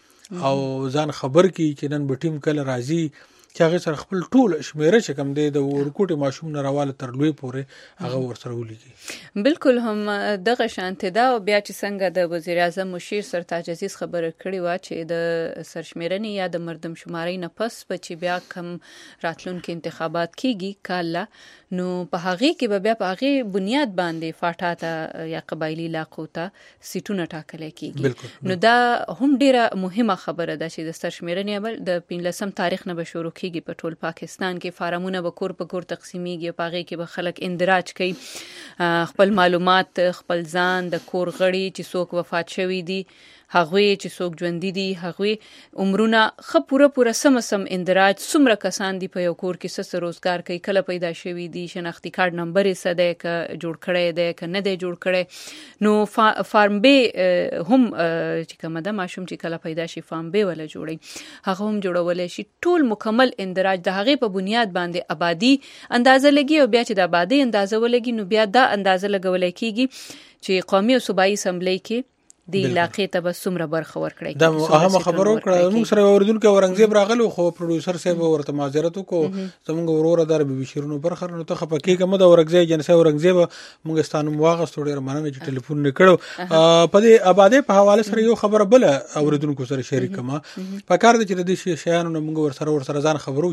او ځان خبر کی چې نن به ټیم کله راځي چې هغه سره خپل ټول شمیره چې کم دی د ورکوټ ماشوم نه راواله تر لوی پورې هغه ور سره ولګي. بالکل هم دغه شانته دا بیا چې څنګه د وزیر اعظم مشیر سرتاج عزیز خبره کړې و چې د سرشمیرنې یا د مردم شماري نه پس به چې بیا کم راتلونکو انتخابات کیږي کاله نو په هغه کې به بیا په هغه بنیاد باندې فاټا ته یا قبایلی علاقو ته سیټونه ټاکل کیږي. نو دا هم ډیره مهمه خبره ده چې د سرشمیرنې عمل د 15 تاریخ نه به شروع کیږي په ټول پاکستان کې. فارمونه به کور په کور تقسیمیږي په هغه کې به خلک اندراج کوي خپل معلومات خپل ځان د کور غړي چې څوک وفات شوی دي هغه چې څوک ژوند دي هغه عمرونه خ پوره سم اندراج څومره کسان دي په یو کور کې څه روزګار کوي کله پیدا شوی دي شناختی کارت نمبر یې څه دی ک جوړ کړی دی ک نه دی جوړ کړی. نو فارم به هم چې کومه ده ماشوم چې کله پیدا شي فارم به ولا جوړي هغه هم جوړول شي ټول مکمل اندراج د هغه په بنیاد باندې آبادی اندازه لګي او بیا چې د آبادی اندازه ولګي نو بیا دا اندازه لګول کیږي چې قومي او صوبایي اسمبلی کې د علاقې ته به څومره برخه ورکړي. دا اهم خبرو کړه موږ سره اوریدونکو اورنګزیب راغلو خو پروډوسر صاحب ورته معذرت وکړو زموږ ورور در به بشیرونو برخه نو ته خپکه کوم د اورنګزیب جنسه اورنګزیب موږ ستانو واغست ډیر مننه چې ټلیفون نکړو په دې آباده په حواله سره یو خبره بل اوریدونکو سره شریک ما په کار د چې د دې شیانو موږ ور سره ځان خبرو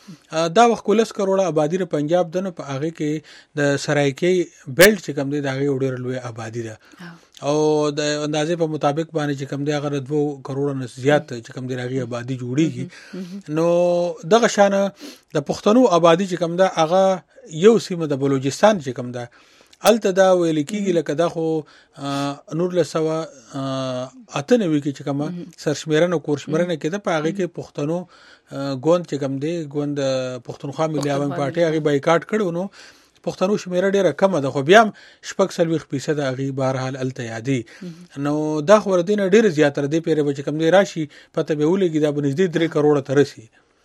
چې دا وخت 10 کروڑه آبادی د پنجاب دنه په هغه کې د سرایکی بیلټ چې کوم دی دا ډیر لوی آبادی ده او د اندازې په مطابق باندې چې کوم دی هغه 2 کروڑ نه زیات چې کوم دی هغه آبادی جوړیږي. نو دغه شان د پښتنو آبادی چې کوم دا هغه یو سیمه د بلوچستان چې کوم دا الته دا ویل کیږي لکه دا خو نور له سوا اته نوي کې چې کومه سرشمیرنه کورشمیرنه کې د پاغه کې پښتنو ګوند چې کوم دی ګوند پښتونخوا ملي عوام پارټي هغه بایکاټ کړو. نو پښتنو شمیره ډیره کمه ده خو بیا 40% هغه بهرحال الته یادي. نو دا خو ردینه ډیره زیاتره دی پیره چې کم دی راشي پته به ولګي دا بنځدې 3 کروڑ ته رسی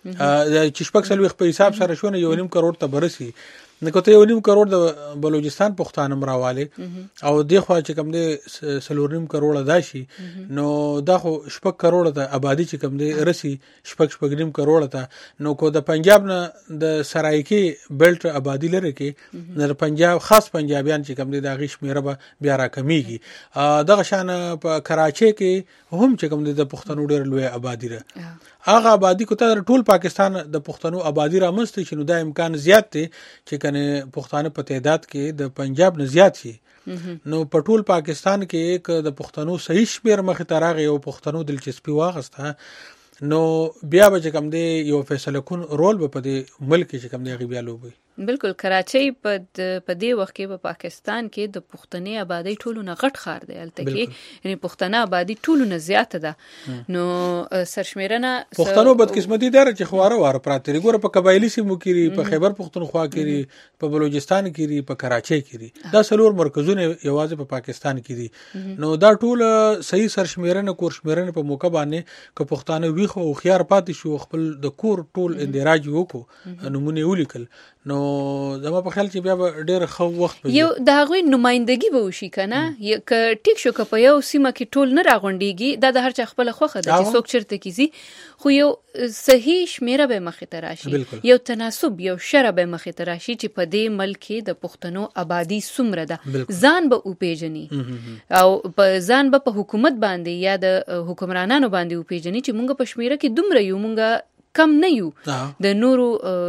چې 40% په حساب سره شونه 1.5 کروڑ ته برسي. نو کته 1.5 کروڑ د بلوچستان پښتانه مراواله او د خو چې کم دی 4.5 کروڑ ادا شي نو دا خو 6 کروڑ د آبادی چې کم دی رسی 6.5 کروڑ ته نو کو د پنجاب نه د سرایکی بیلټ آبادی لره کې د پنجاب خاص پنجابیان چې کم دی د غیش میره بیا را کمیږي. دغه شان په کراچي کې هم چې کم دی د پښتنو ډېر لوی آبادی ده هغه آبادی کو ته ټول پاکستان د پښتنو آبادی را مست شي نو دا امکان زیات دی چې کنه پښتانه په تعداد کې د پنجاب نه زیات شي. نو په ټول پاکستان کې یک د پښتنو صحیح شمیر مخ ته راغی او پښتنو دلچسپي واغسته نو بیا به چې کوم دی یو فیصله کون رول به په دې ملک چې کوم دی هغه بیا لوبوي. بالکل کراچۍ په دې وخت کې په پاکستان کې د پښتني آبادی ټولو نه غټ ښار دی هلته کې یعنی پښتنه آبادی ټولو نه زیاته ده نو سرشمیرنه پښتنو بدقسمتي ده چې خواره واره پراته ګوره په قبایلی سیمو کې په خیبر پښتونخوا کې په بلوچستان کې په کراچۍ کې دا څلور مرکزونه یوازې په پاکستان کې دي نو دا ټول صحیح سرشمیرنه کورشمیرنه په موقع باندې که پښتانه ویخو او خيار پاتې شو خپل د کور ټول اندراج وکړو نمونه ولیکل نو زما په خیال چې بیا ډېر ښه وخت یو د هغوی نمائندګي به وشي کنه که ټیک شو که په یو سیمه کې ټول نه راغونډېږي دا د هر چا خپله خوښه ده چې څوک چېرته کې ځي خو یو صحیح شمیره به مخې ته راشي یو تناسب یو شره به مخې ته راشي چې په دې ملک کې د پښتنو آبادي څومره ده ځان به وپېژني او ځان به په حکومت باندې یا د حکمرانانو باندې وپېژني چې مونږ په شمیره کې دومره یو مونږ کم نه یو د نورو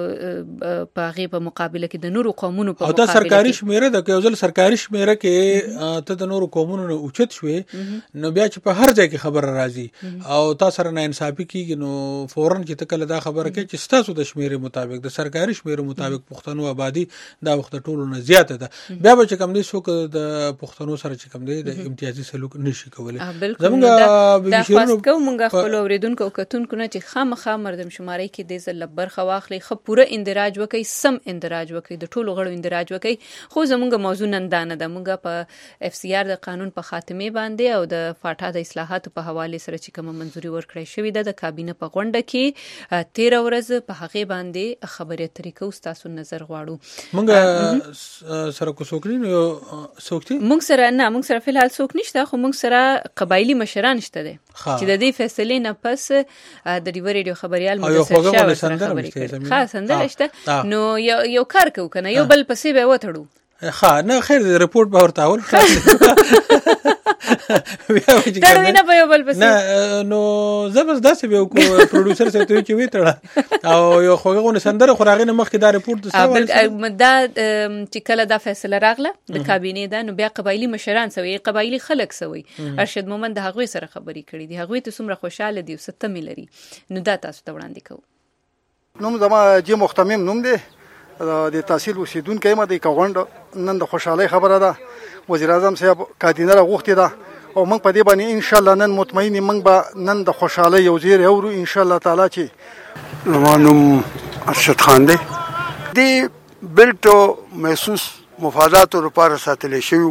په هغې په مقابله کې د نورو قومونو په مقابله کې او دا سرکاري شمیره ده که یو ځل سرکاري شمیره کې ته د نورو قومونو نه اوچت شوې نو بیا چې په هر ځای کې خبره راځي او تا سره ناانصافي کېږي نو فوراً چې ته کله دا خبره کوې چې ستاسو د شمیرې مطابق د سرکاري شمیرې مطابق پښتنو آبادي دا وخت ټولو نه زیاته ده بیا به چې کوم دی څوک د پښتنو سره چې کوم دی د امتیازي سلوک نشي کولی زموږ دا خواست کوو مونږ خپلو اورېدونکو او کتونکو نه چې خامخا مردم شمارۍ کې دې ځل برخه واخلي ښه پوره اندراج وکړي سم اندراج وکړي د ټولو غړو اندراج وکړي خو زموږ موضوع نن دا نه ده مونږ په اف سی آر د قانون په خاتمې باندې او د فاټا د اصلاحاتو په حوالې سره چې کومه منظوري ورکړی شوې ده د کابینه په غونډه کې 13 ورځ په هغې باندې خبرې اترې کوو ستاسو نظر غواړو مونږ سره کو څوک نه څوک دي مونږ سره نه مونږ سره فلحال څوک نشته خو مونږ سره قبایلي مشران شته دي چې د دې فیصلې نه پس د ډیو ریډیو خبريال سندره شته نو یو کار کوو کنه یو بل پسې به وتړو نه خیر رپورټ به ورته اول تړوي نه په یو بل پسې نه نو زبر داسې به وکړو پروډوسر سره ته چې وی تړه او یو خوګونه سندره خو راغې نه مخکې دا رپورټ دا چې کله دا فیصله راغله د کابینې دا نو بیا قبایلی مشران سوي قبایلی خلک سوي ارشد مومند د هغوی سره خبرې کړې دي هغوی ته څومره خوشاله دي او څه تمې لري نو دا تاسو ته وړاندې کوو نوم زما جی مختمم نوم دی د تحصیل اوسیدونکی یم د غونډه نن د خوشحالۍ خبره ده وزیر اعظم صاحب کابینه راغوښتې ده او موږ په دې باندې انشاءالله نن مطمئن موږ به نن د خوشحالۍ یو زیری اورو انشاءالله تعالی چې زما نوم ارشد خان دی دې بلټو محسوس مفاداتو لپاره ساتلی شوي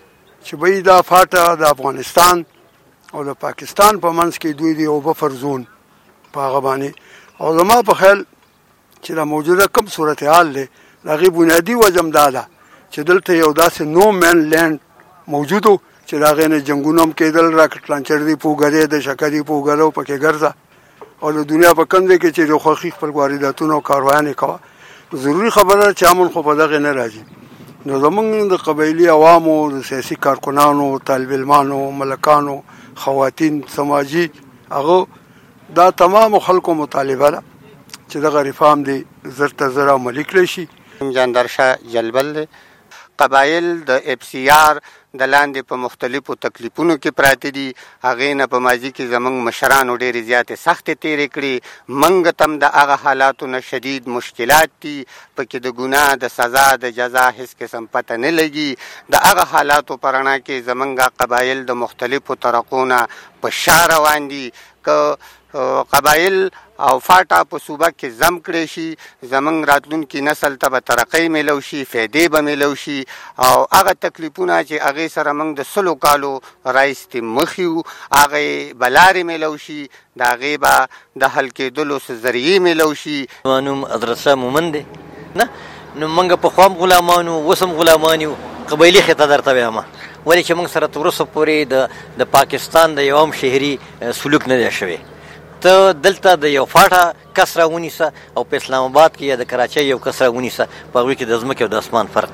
چې به دا فاټه د افغانستان او د پاکستان په منځ کې دوی د یو بفر زون په هغه باندې او زما په خیال چې دا موجوده کوم صورتحال دی د هغې بنیادي وجه هم دا ده چې دلته یو داسې نو مین لینډ موجود و چې د هغې نه جنګونه هم کېدل راکټ لانچر دی پوګه دی د شکه دی پوګه ده پکې ګرځه او د دنیا په کوم ځای کې چې د خوښي خپل وارداتونه او کاروانې کوه ضروري خبره ده چې امن خو په دغې نه راځي نو زمونږ د قبایلي عوامو د سیاسي کارکنانو طالب علمانو ملکانو خواتین سماجي هغه دا تمام خلکو مطالبه ده چې دغه ریفارم دی زر ته زر عملي کړی شي جاندرشاه جلبل دی قبایل د اف سی آر د لاندې په مختلفو تکلیفونو کې پراته دي هغې نه په ماضي کې زموږ مشرانو ډېرې زیاتې سختې تېرې کړي موږ ته هم د هغه حالاتو نه شدید مشکلات دي پکې د ګناه د سزا د جزا هېڅ قسم پته نه لګي د هغه حالاتو په رڼا کې زموږ قبایل د مختلفو طرقو نه په شا روان دي که قبایل او فاټا په صوبه کې زم کړی شي زموږ راتلونکي نسل ته به ترقۍ میلو شي فایدې به میلو شي او هغه تکلیفونه چې هغې سره موږ د 100 کالو راایستې مخ یو هغې به لارې میلو شي د هغې به د حل کېدلو څه ذریعې میلو شي زما نوم حضرتشاه مومند دی نه نو موږ پخوا هم غلامان وو اوس هم غلامان یو قبایلي خطه درته وایم ولې چې موږ سره تر اوسه پورې د پاکستان د یو هم شهري سلوک نه دی شوی ته دلته د یو فاټه کس راونیسه او په اسلام آباد کې یا د کراچۍ یو کس راونیسه په هغوی کې د ځمکې او د اسمان فرق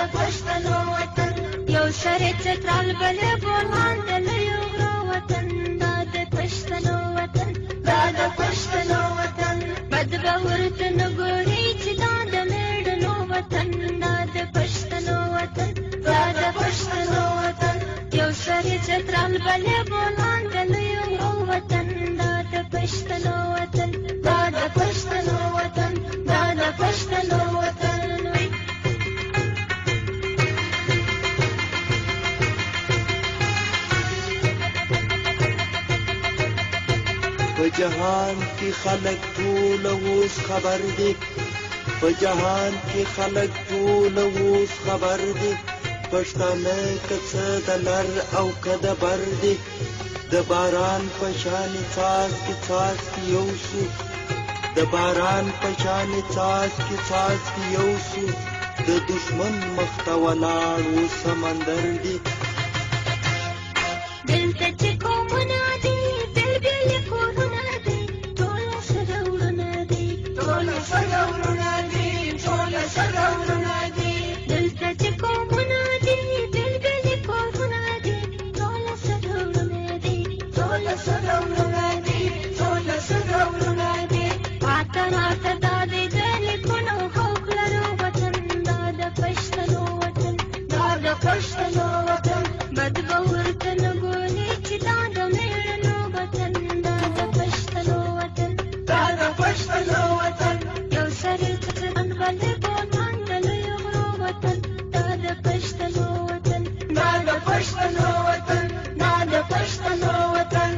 شرط ترال بل بولان دل یو وطن ترال بلې بولان د لویو وطن دا د پښتنو وطن دا د پښتنو وطن دا د پښتنو وطن په جهان کې خلک ټول اوس خبر دي په جهان کې خلک ټول اوس خبر دي پښتانه که څه د لر او که د بر دي د باران په شانې څاڅکي څاڅکي یو سو د باران په شانې څاڅکي څاڅکي یو سو د دشمن مخ ته ولاړ و سمندر دي دلته چې قومونه دي بېل کورونه دي ټول سره وروڼه دي ټول سره وروڼه دي ټول سره وروڼه دي دلته چې قومونه دي بېل کورونه دي ټول سره وروڼه دي ټول سره وروڼه دي ټول سره وروڼه دي پاته راته دا د لیکونو حق لرو وطن دا د پښتنو وطن دا د پښتنو وطن بد به ورته نه ګوري چې دا د مېړنو وطن دا د پښتنو وطن دا د پښتنو وطن یو سړی ځان باندې بولان د لویو غرو وطن دا د پښتنو وطن دا د پښتنو وطن دا د پښتنو وطن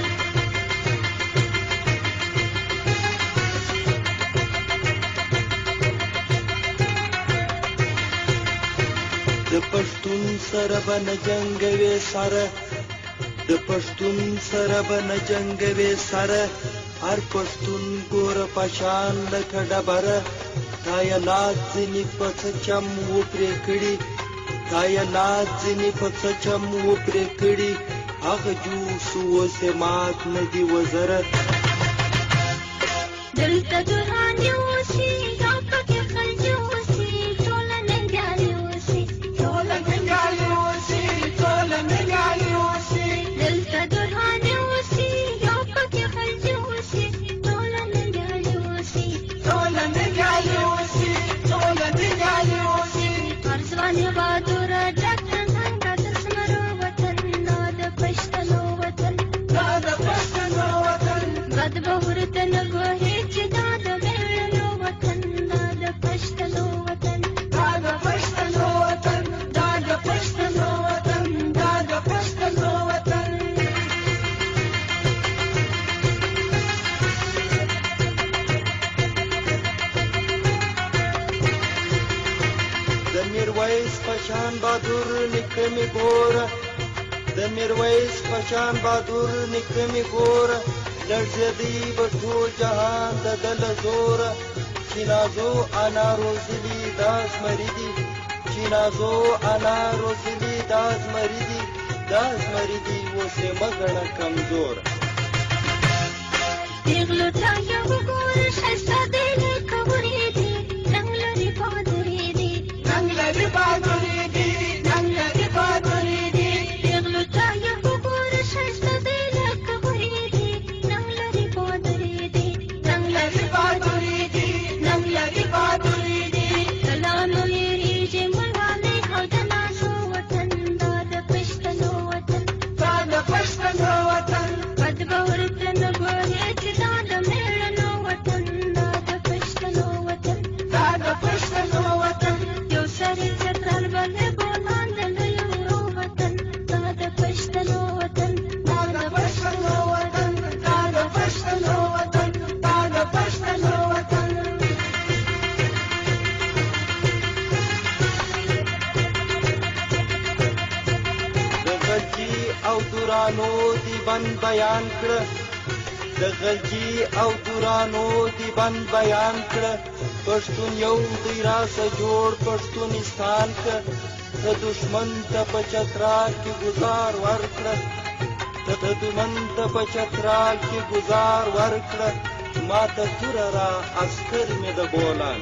د پښتون سره به نه جنګوي سره د پښتون سره به نه جنګوي سره هر پښتون ګوره پشان لکه ډبره تا یې لات ځینې په څه چم وپرې کړي تا یې لات ځینې په څه چم وپرې کړي هغه جوس اوس یې مات نه دي وزره دلته دورانې اوسي یا پکې خلجې اوسي ټوله ننګیالې اوسي ټوله ننګیالې اوسي ټوله ننګیالې اوسي دلته دورانې اوسي یا پکې خلجې اوسي ټوله ننګیالې اوسي ټوله ننګیالې اوسي ټوله ننګیالې اوسي هر ځوان یې بهادوره ډک څنګه د زمرو وطن دا د پښتنو وطن دا د پښتنو وطن بد به ورته نه ګوري چې دا د مېړنو وطن دا د پښتنو وطن دا د پښتنو وطن دا د پښتنو وطن دا د پښتنو وطن د میرویس پشان بهادور نیکه مې ګوره د میرویس پشان بهادور نیکه مې ګوره لړزېدی به ټول جهان د ده له زوره چې نازو انا روزلي دا زمري دي چې نازو انا روزلي دا زمري دي دا زمري دي اوس یې مه ګڼه کمزوره پیغلو ته یو وګوره ښایسته دی لکه ورې دي رنګ لري بهادرې دي رنګ لري بهادرې دي رنګ لري بهادرې دي پیغلو ته یو وګوره ښایسته دی لکه ورې دي رنګ لري بهادرې دي رنګ لري بهادرې دي رنګ لري بهادرې دي کله نو یېرېږي ملالۍ او د نازو وطن دا د پښتنو وطن دا د پښتنو وطن بد به ورته نه ګوري چې دا د مېړنو وطن دا د پښتنو وطن دا د پښتنو وطن یو سړی چترال باندې بولان د لویو غرو وطن دا د پښتنو وطن دا د پښتنو وطن دا د پښتنو وطن دا د پښتنو وطن د غلجي او دورانو دی بند بیان کړه د غلجي او دورانو دی بند بیان کړه پښتون یو دی راسه جوړ پښتونستان کړه د دشمن ته په چترال کې ګزار ورکړه د دشمن ته په چترال کې ګزار ورکړه ما ته توره را عسکر مې د بولان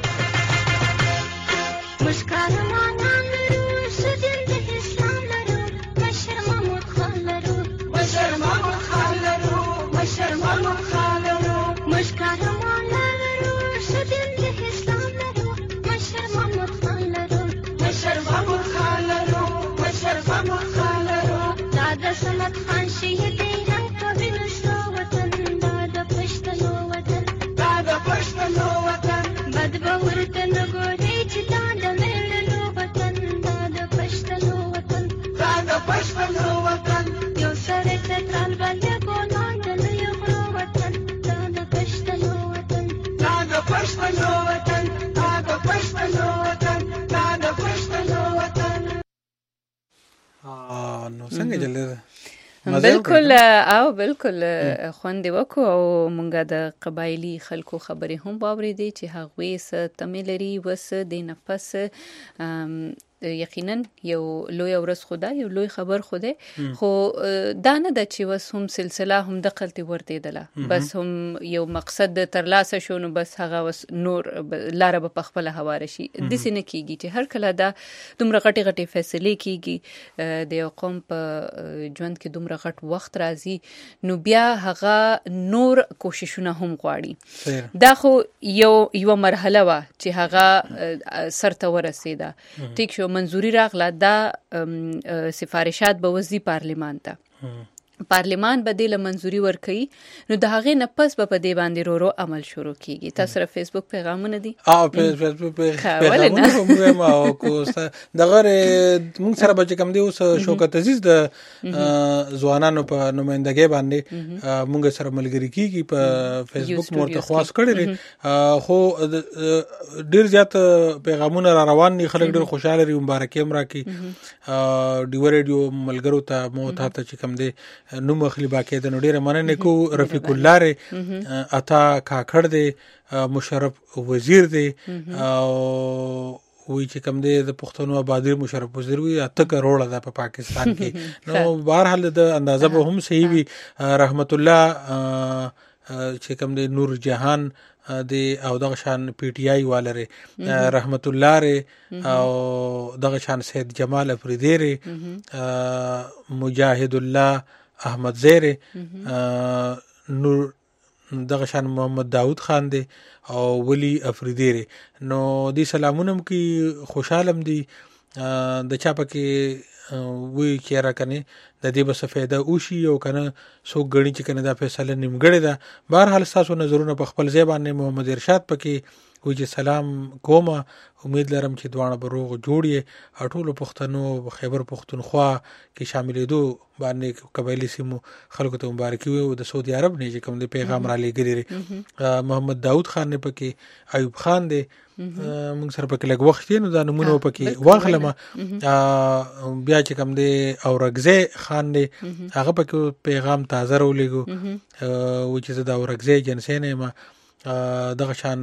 مشکار مانان لرو سجن د اسلام لرو مشر محمود خان لرو مشر محمود خان لرو مشر محمود خان لرو مشکار مانان لرو سجن د اسلام لرو مشر محمود خان لرو مشر محمود خان لرو مشر محمود خان لرو دا د صمد خان شهید رنگ په وینو شو وطن دا د پښتنو وطن دا د پښتنو وطن بد به ورته نه ګوري چې دا د مېړنو وطن دا د پښتنو وطن دا د پښتنو وطن یو سره ته تل باندې ګونان د یو وطن دا د پښتنو وطن دا د پښتنو وطن دا د پښتنو وطن دا د پښتنو وطن نو څنګه جلده بالکل او بالکل خوند وکړو او مونږه د قبایلی خلکو خبرې هم واورېدې چې هغوی څه تمې لري وس د نفس یقینا یو لوی ورځ خدای یو لوی خبر خدای خو دا نه د چې وس هم سلسله هم د قلتي ورتېدله بس هم یو مقصد ترلاسه شو نو بس هغه وس نور لار په خپل هواره شي د سینې کیږي چې هر کله دا دومره غټي غټي فیصله کیږي د یو قوم په ژوند کې دومره غټ وخت راځي نو بیا هغه نور کوششونه هم غواړي دا خو یو مرحله وا چې هغه سرته ورسېده ټیک شو منظوري راغله دا سفارشات به وزي پارلمان ته پارلمان به د منظوري ورکړي نو د هغې نه پس به په دې باندې ورو عمل شروع کیږي تاسو سره فیسبوک پیغامونه دي فیسبوک پیغامونه هم او کو دغه موږ سره به کوم دی اوس شوکت عزیز د ځوانانو په نمائندګۍ باندې موږ سره ملګری کیږي په فیسبوک مرته خواص کړی خو ډیر زیات پیغامونه را روان دي خلک ډیر خوشاله لري مبارکي هم راکړي ډیو ریډیو ملګرو ته مو ته چې کوم دی نو مخلی باکې د نډیره مننه کو رفیق الله ر اتا کاکړ دی مشرف وزیر دی او وی چې کوم دی د پښتنو آبادی مشرف وزیر وی اته کروڑه ده په پاکستان کې نو بهر حال د اندازه به هم صحیح وي رحمت الله چې کوم دی نور جهان دی او دغه شان پی ټی آی والره رحمت الله ر او دغه شان سید جمال افریدی ر مجاهد الله احمد زیر نور دغه شان محمد داود خان دی او ولی افریدی ر نو دی سلامونم کی خوشالم دی د چا پکې وی کیرا کنه د دې بس فائدہ اوشي او کنه سو غړي چې کنه دا فیصله نیمګړې ده بهر حال تاسو نظرونه په خپل ځای باندې محمد ارشاد پکې وی چې سلام کومه امید لرم چې دوانه بروغ جوړي اټولو پښتنو خیبر پښتونخوا کې شاملېدو باندې قبایلی سیمو خلکو ته مبارکي وي او د سعودي عرب نه چې کوم د پیغام را لګري محمد داود خان نه پکې ایوب خان دی موږ سره پکې لګ وخت نو دا نمونه پکې واخلم بیا چې کوم دی اورغزه خان دی هغه پکې پیغام تازه رولېګو و چې دا اورغزه جنسي نه ما دغه شان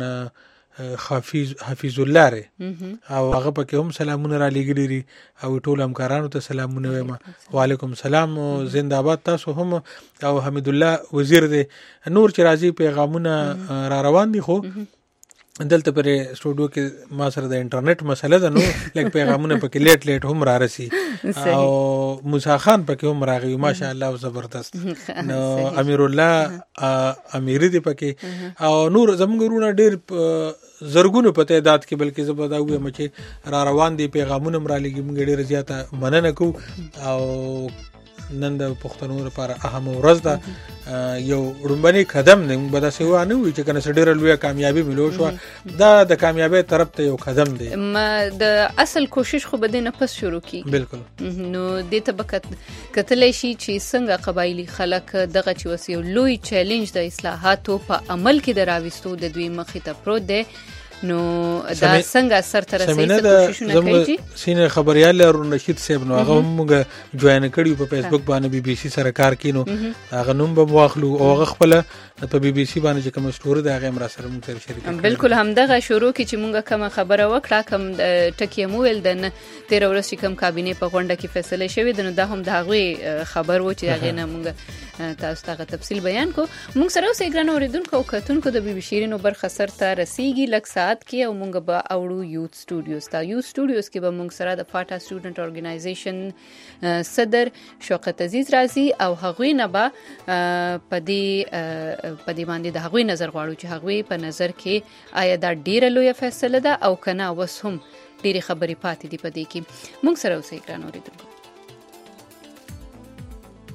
حفیظ الله ر او هغه پکې هم سلامونه را لګري او ټول همکارانو ته سلامونه وایم وعلیکم السلام زنده‌باد تاسو هم او حمید الله وزیر دی نور چې راځي پیغامونه را روان دي خو دلته پر سټوډیو کې ما سره د انټرنیټ مسله ده نو لکه پیغامونه پکې لیټ هم را رسي او موسی خان پکې هم راغی ماشاء الله زبردست نو امیر الله امیر دی پکې او نور زموږ ورونه ډیر زرګونو په تعداد کې بلکې زبدا وي چې را روان دي پیغامونه را لګي موږ ډیر زیاته مننه کو او نن د پښتنو لپاره اهم ورځ ده یو وړاندې قدم نه بدا سیوانه وي چې کنه ډېر لوی کامیابی ملو شو دا د کامیابی طرف ته یو قدم دی د اصل کوشش خو بده نه پس شروع کی بالکل نو د تبکت کتلې شي چې څنګه قبایلی خلک دغه چې وسیو لوی چیلنج د اصلاحاتو په عمل کې دراوستو د دوی مخې ته پروت دی نو دا څنګه سر تر رسېږي کوششونه کوي سینه خبريال رونشید صاحب نو هغه موږ جوائن کړیو په فیسبوک باندې بي بي سي سره کار کینو هغه نوم به واخلو او هغه خپل په بي بي سي باندې کوم سټوري دا هغه مر سره موږ شریک بالکل همدغه شروع کی چې موږ کوم خبره وکړه کوم ټکی مو ول د 13 ورځې کوم کابینه په غونډه کې فیصله شوې ده نو دا هم د هغه خبر و چې هغه نه موږ تاسو ته تفصیل بیان کو موږ سره اوسې ګران اوریدونکو او کتونکو د بي بي شیرینو برخه سر ته رسیږي لک ساعت کې او موږ به اوړو یوث سټوډیوز ته یوث سټوډیوز کې به موږ سره د فاټا سټوډنټ اورګنایزیشن صدر شوکت عزیز راځي او هغوی نه به په دې باندې د هغوی نظر غواړو چې هغوی په نظر کې آیا دا ډیره لوی فیصله ده او کنه اوس هم ډیره خبرې پاتې دي په دې کې موږ سره اوسې ګران اوریدونکو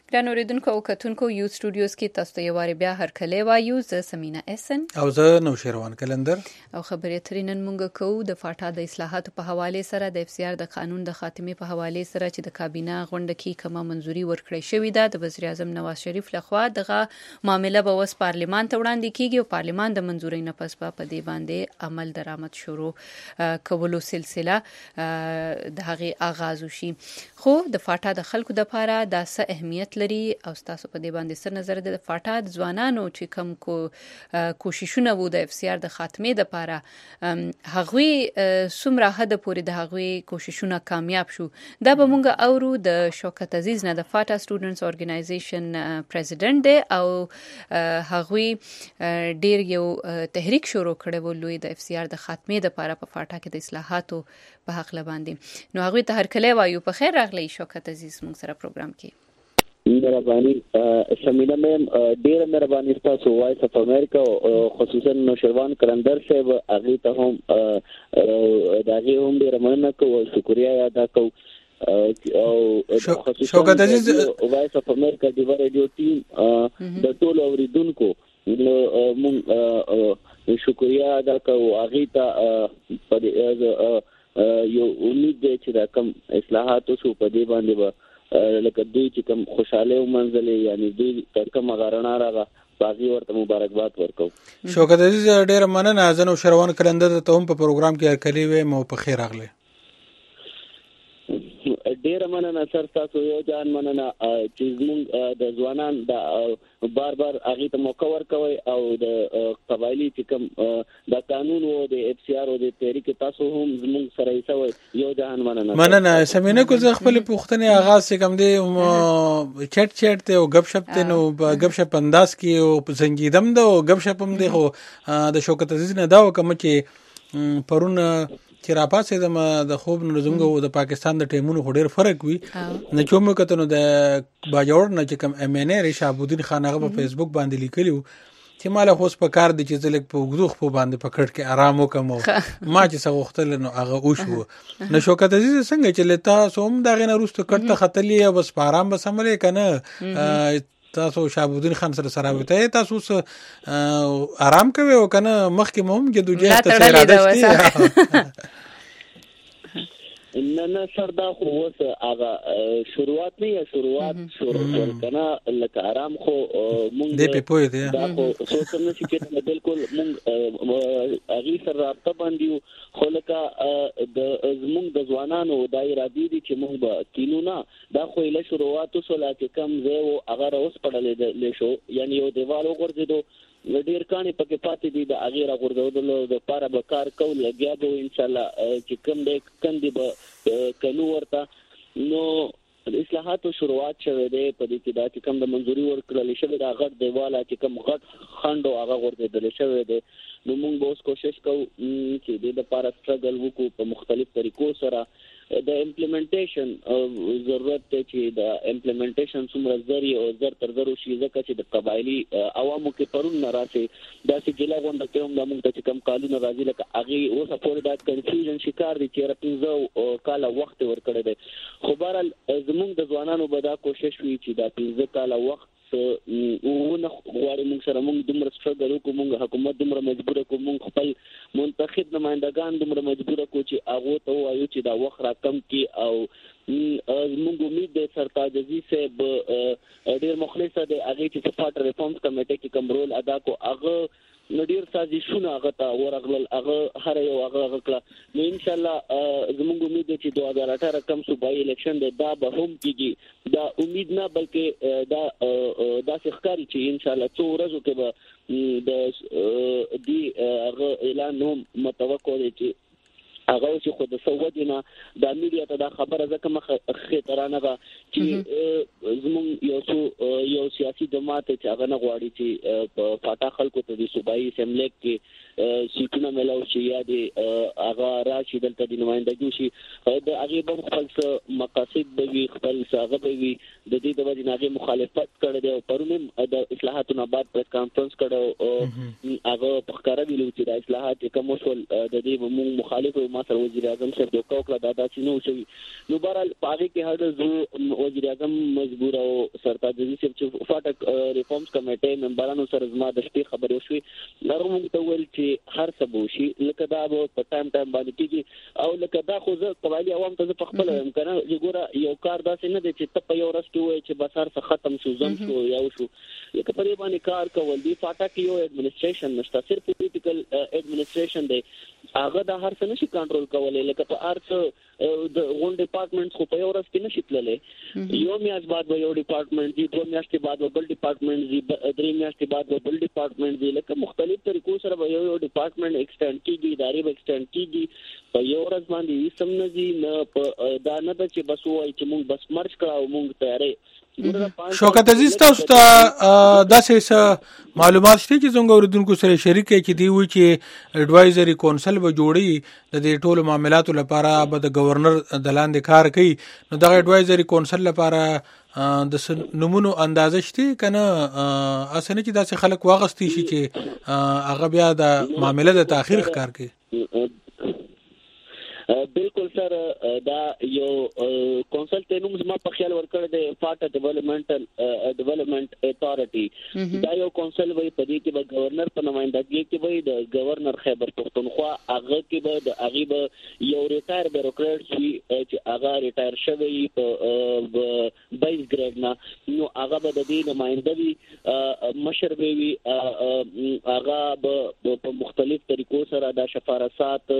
ګران اوریدونکو او کتونکو یو سټوډیوز کې تاسو ته یو واری بیا هرکلی وایو. زه سمینا احسن او زه نوشیروان کلندر او خبرې اترې نن مونږ کوو د فاټا د اصلاحاتو په حواله سره د FCR د قانون د خاتمې په حواله سره چې د کابینه غونډه کې کومه منځوري ورکړې شوې ده. د وزیر اعظم نواز شریف لخوا دغه معاملې به وس پارلیمان ته وړاندې کیږي او پارلیمان د منځوري نه پس په دې باندې عمل درآمد شروع کولو سلسله د هغه آغاز وشي. خو د فاټا د خلکو د لپاره د څه اهمیت لري او تاسو په دې باندې څه نظر ده؟ د فاټا د ځوانانو چې کوم کوششونه وو د FCR د خاتمې لپاره هغوی څومره حد پورې د هغوی کوششونه کامیاب شو؟ دا به مونږ اورو د شوکت عزیز نه، د فاټا سټوډنټس اورګنایزیشن پریزیډنټ دی او هغوی ډیر یو تحریک شروع کړی و لوی د FCR د خاتمې لپاره په فاټا کې د اصلاحاتو په حق باندې. نو هغوی ته هرکلی وایو. په خیر راغلی شوکت عزیز مونږ سره پروګرام کې. مهرباني سمینا میم، ډیره مهرباني تاسو وایس اف امریکا خصوصا نوشیروان کلندر صاحب هغه ته هم دغه هم ډیره مننه کوم، شکریا ادا کوم. او شوکت عزیز وایس اف امریکا د ریډیو ټیم د ټول اوریدونکو مون شکریا ادا کوم. هغه ته یو امید دی چې دا کوم اصلاحات شو په دې باندې لکه دوی چې کوم خوشاله ومنځلې، یعنی دوی کوم غاړه راغله باغی ورته مبارکباد ورکو. شوکت عزیز ډیر مننه. زنو شروان کلندر ته هم په پروګرام کې هرکلی وې مو په خیر راغله. ډیر مننه سر، تاسو یو جان مننه چې موږ د ځوانان د بار هغه ته موقع ورکوي او د قبایلی چې کوم د قانون او د FCR او د تحریک تاسو هم زموږ سره ایسوي. یو جان مننه. سمینه کو زه خپل پوښتنه آغاز کوم دی چټ ته او غب شپ ته نو غب شپ انداز کې او زنګیدم د غب شپ هم دی. خو د شوکت عزیز نه دا کوم چې پرون چې راپاسې د خوب نو زموږ د پاکستان د ټیمونو ډېر فرق وي. نه کوم کته نو د باجوړ نه چې کوم MNA رشابودین خان هغه په فیسبوک باندې لیکلی چې مال خو په کار د چې زلک په غدوخ په باندې پکړ کې آرام وکم ما چې څه وختل نو هغه وشو. نو شوکت عزیز څنګه چې لتا سوم دا غنه روست کټه خطلې بس په آرام به سملې کنه تاسو شابودین خان سره سراوته تاسو آرام کوي او کنه مخکې مهم کې دوجه ته اراده نه سردا خو وس هغه شروعات نه یا شروعات شروع کنه لکه آرام خو مونږ دې په پوهه دي دا خو سوچم نه چې بالکل مونږ اغي سره رابطه باندې خو لکه د زمونږ د ځوانانو دایره دي چې مونږ به کینو نه دا خو له شروعات سره چې کم زه او هغه اوس پړلې لشو یعنی یو دیوال وګرځیدو ډیر کانی پکې پاتې دي د اغیره غردودلو د پاره به کار کول لګیا به ان شاء الله چې کوم دې کندي به کنو ورته نو اصلاحات شروعات شوه دي په دې کې دا چې کوم د منځوري ورکړل شوی دا غټ دیواله چې کوم غټ خندو هغه غردودل شوی دي نو موږ به اوس کوشش کوو چې دې لپاره سټرګل وکړو په مختلف طریقو سره د امپلیمنټیشن ضرورت ته چې د امپلیمنټیشن څومره زری او زر تر زرو شي ځکه چې د قبایلی عوامو کې پرون نه راسي دا چې ګلا غونډه کې هم د موږ ته کوم قانون راځي لکه هغه اوس په دا کنفیوژن شکار دي چې راپینځو کاله وخت ورکړی دی خو بهرحال زموږ د ځوانانو به دا کوشش وي چې دا 15 کاله وخت ونه غواړي موږ سره موږ دومره سټرګل وکړو موږ حکومت دومره مجبور کړو موږ خپل منتخب نمائندگان دومره مجبور کړو چې هغه ته وایو چې دا وخت را کم کی او موږ امید ده سرتاج عزیز صاحب ډیر مخلص دی هغه چې سپارټ ریفارمز کمیټه کې کوم رول ادا کو هغه نډیر سازشونه هغه ته ورغلل هغه هر یو هغه کړه نو ان شاء الله زموږ امید ده چې 2018 کم صوبایي الیکشن ده دا به هم کیږي دا امید نه بلکې دا ښکاري چې ان شاء الله څو ورځې کې به د دې هغه اعلان هم متوقع دی چې هغه چې خود سعودینا د میډیا ته دا خبره ځکه مخه خطرانه چې زموږ یو سیاسي جماعت چې هغه نه غواړي چې په فاټا خلکو ته د صوبایي اسمبلی کې سیټونه ملاو شي یا د هغه راشي دلته د نمائندګي شي د هغه په خپل مقاصد به وي خپل څنګه به وي د دې د وجې هغه مخالفت کړي دی او پرونه د اصلاحاتو نه بعد پریس کانفرنس کړو هغه په ښکارا ویلو چې د اصلاحات کوم وسول د دې موږ مخالف ما سره وزیر اعظم صاحب د کوکړه د داسې نو شوی نو بهرحال پاره کې هر زو وزیر اعظم مجبور او سرتاج عزیز صاحب چې فاټک ریفارمز کمیټې ممبرانو سره زما د شپې خبرې وشوي نو موږ ته ویل چې هر څه به وشي لکه دا به په ټایم باندې کېږي او لکه دا خو زه قبایلي عوام ته په خپل هم کنه ګوره یو کار داسې نه دی چې ته په یو ورځ کې وایي چې بس هر څه ختم شو زم شو یا وشو لکه په دې باندې کار کول دی فاټک یو ایڈمنسټریشن نشته صرف پولیټیکل ایڈمنسټریشن دی هغه د هر څه نشي کنټرول کولای لکه په هر څه د غون ډپارټمنټ خو په یو ورځ کې نشي تللی یو میاشت بعد به یو ډپارټمنټ دی 2 میاشتې بعد به بل ډپارټمنټ دی 3 میاشتې بعد به بل ډپارټمنټ دی لکه مختلف طریقو سره به یو ډپارټمنټ ایکسټند کیږي ادارې به ایکسټند کیږي په یو ورځ باندې سم نه دي نه په دا نه چې بس وایي چې موږ بس مرج کړو موږ تیارې شوکت عزیز تاسو ته داسې معلومات شته چې څنګه اوریدونکو سره شریک کې دی وی چې اډوایزري کونسل به جوړي د دې ټولو معاملاتو لپاره به د گورنر د لاندې کار کوي نو دغه اډوایزري کونسل لپاره د نمونو اندازه شته کنه اسنه چې داسې خلک واغستی شي چې هغه بیا د معاملې د تاخير ښکار کوي بالکل سر دا یو کونسل ته نوم زما په خیال ورکړ د فاټا ډیولپمنٹ اتھارټي دا یو کونسل وي په دې کې به گورنر په نمائندګۍ کې وي د گورنر خیبر پختونخوا هغه کې به د هغه یو ریټایر بیوروکرات وي چې هغه ریټایر شوی په 22 ګریډ نه نو هغه به د دې نمائنده وي مشر وي هغه په مختلف طریقو سره د شفارسات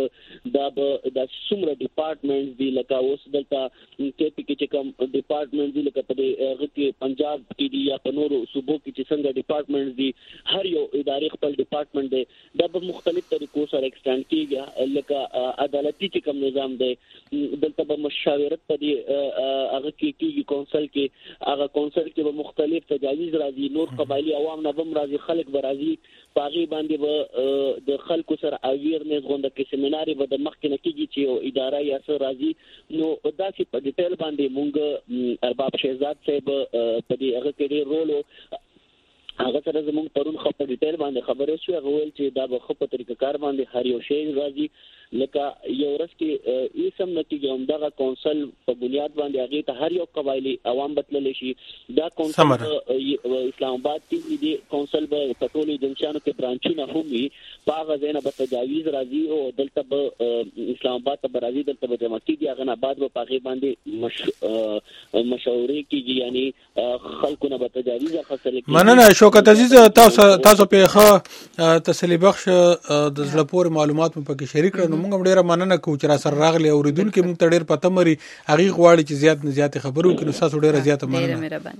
د څومره ډپارټمنټس دي لکه اوس دلته کې چې کوم ډپارټمنټ دي لکه په هغه کې پنجاب کې دي یا په نورو صوبو کې چې څنګه ډپارټمنټس دي هر یو ادارې خپل ډپارټمنټ دی دا په مختلف طریقو سره ایکسټند کیږي لکه عدالتي چې کوم نظام دی دلته به مشاورت په دې هغه کې کیږي کونسل کې هغه کونسل کې به مختلف تجاویز راځي نور قبایلی عوام نه هم راځي خلک به راځي پاغي باندې به د خلکو سره اویرنس غونډه کې سیمینار به د مخکې نه کیږي چې یو اداره یا څه راځي نو دا چې په ډیټیل باندې مونږ ارباب شهزاد صاحب په دې هغه کې رول هغه سره زموږ پرون خو په ډیټیل باندې خبرې شو هغه ول چې دا به خو په طریقه کار باندې هر یو شی راځي لکه یو ورځ کې ایسم نتیجه هم دغه کونسل په بنیاد باندې هغه ته هر یو قبایلی عوام بتلل شي دا کونسل اسلام آباد کې دی کونسل به په ټولو جنشانو کې برانچونه هم وي په هغه ځای نه به تجاویز راځي او دلته به اسلام آباد ته راځي دلته به جمع کیږي هغه نه بعد به په هغه باندې مشورې کیږي یعنی خلکو نه به تجاویز حاصل کیږي مننه شوکت عزیز تاسو په ښه تسلی بخش د زړه پورې معلومات په کې شریک کړو موږ ډیره مننه کوو چې را سره راغلی اوریدونکو موږ ته ډیر پته مري هغه غواړي چې زیات نه زیات خبرو کړي نو تاسو ډیره زیاته مننه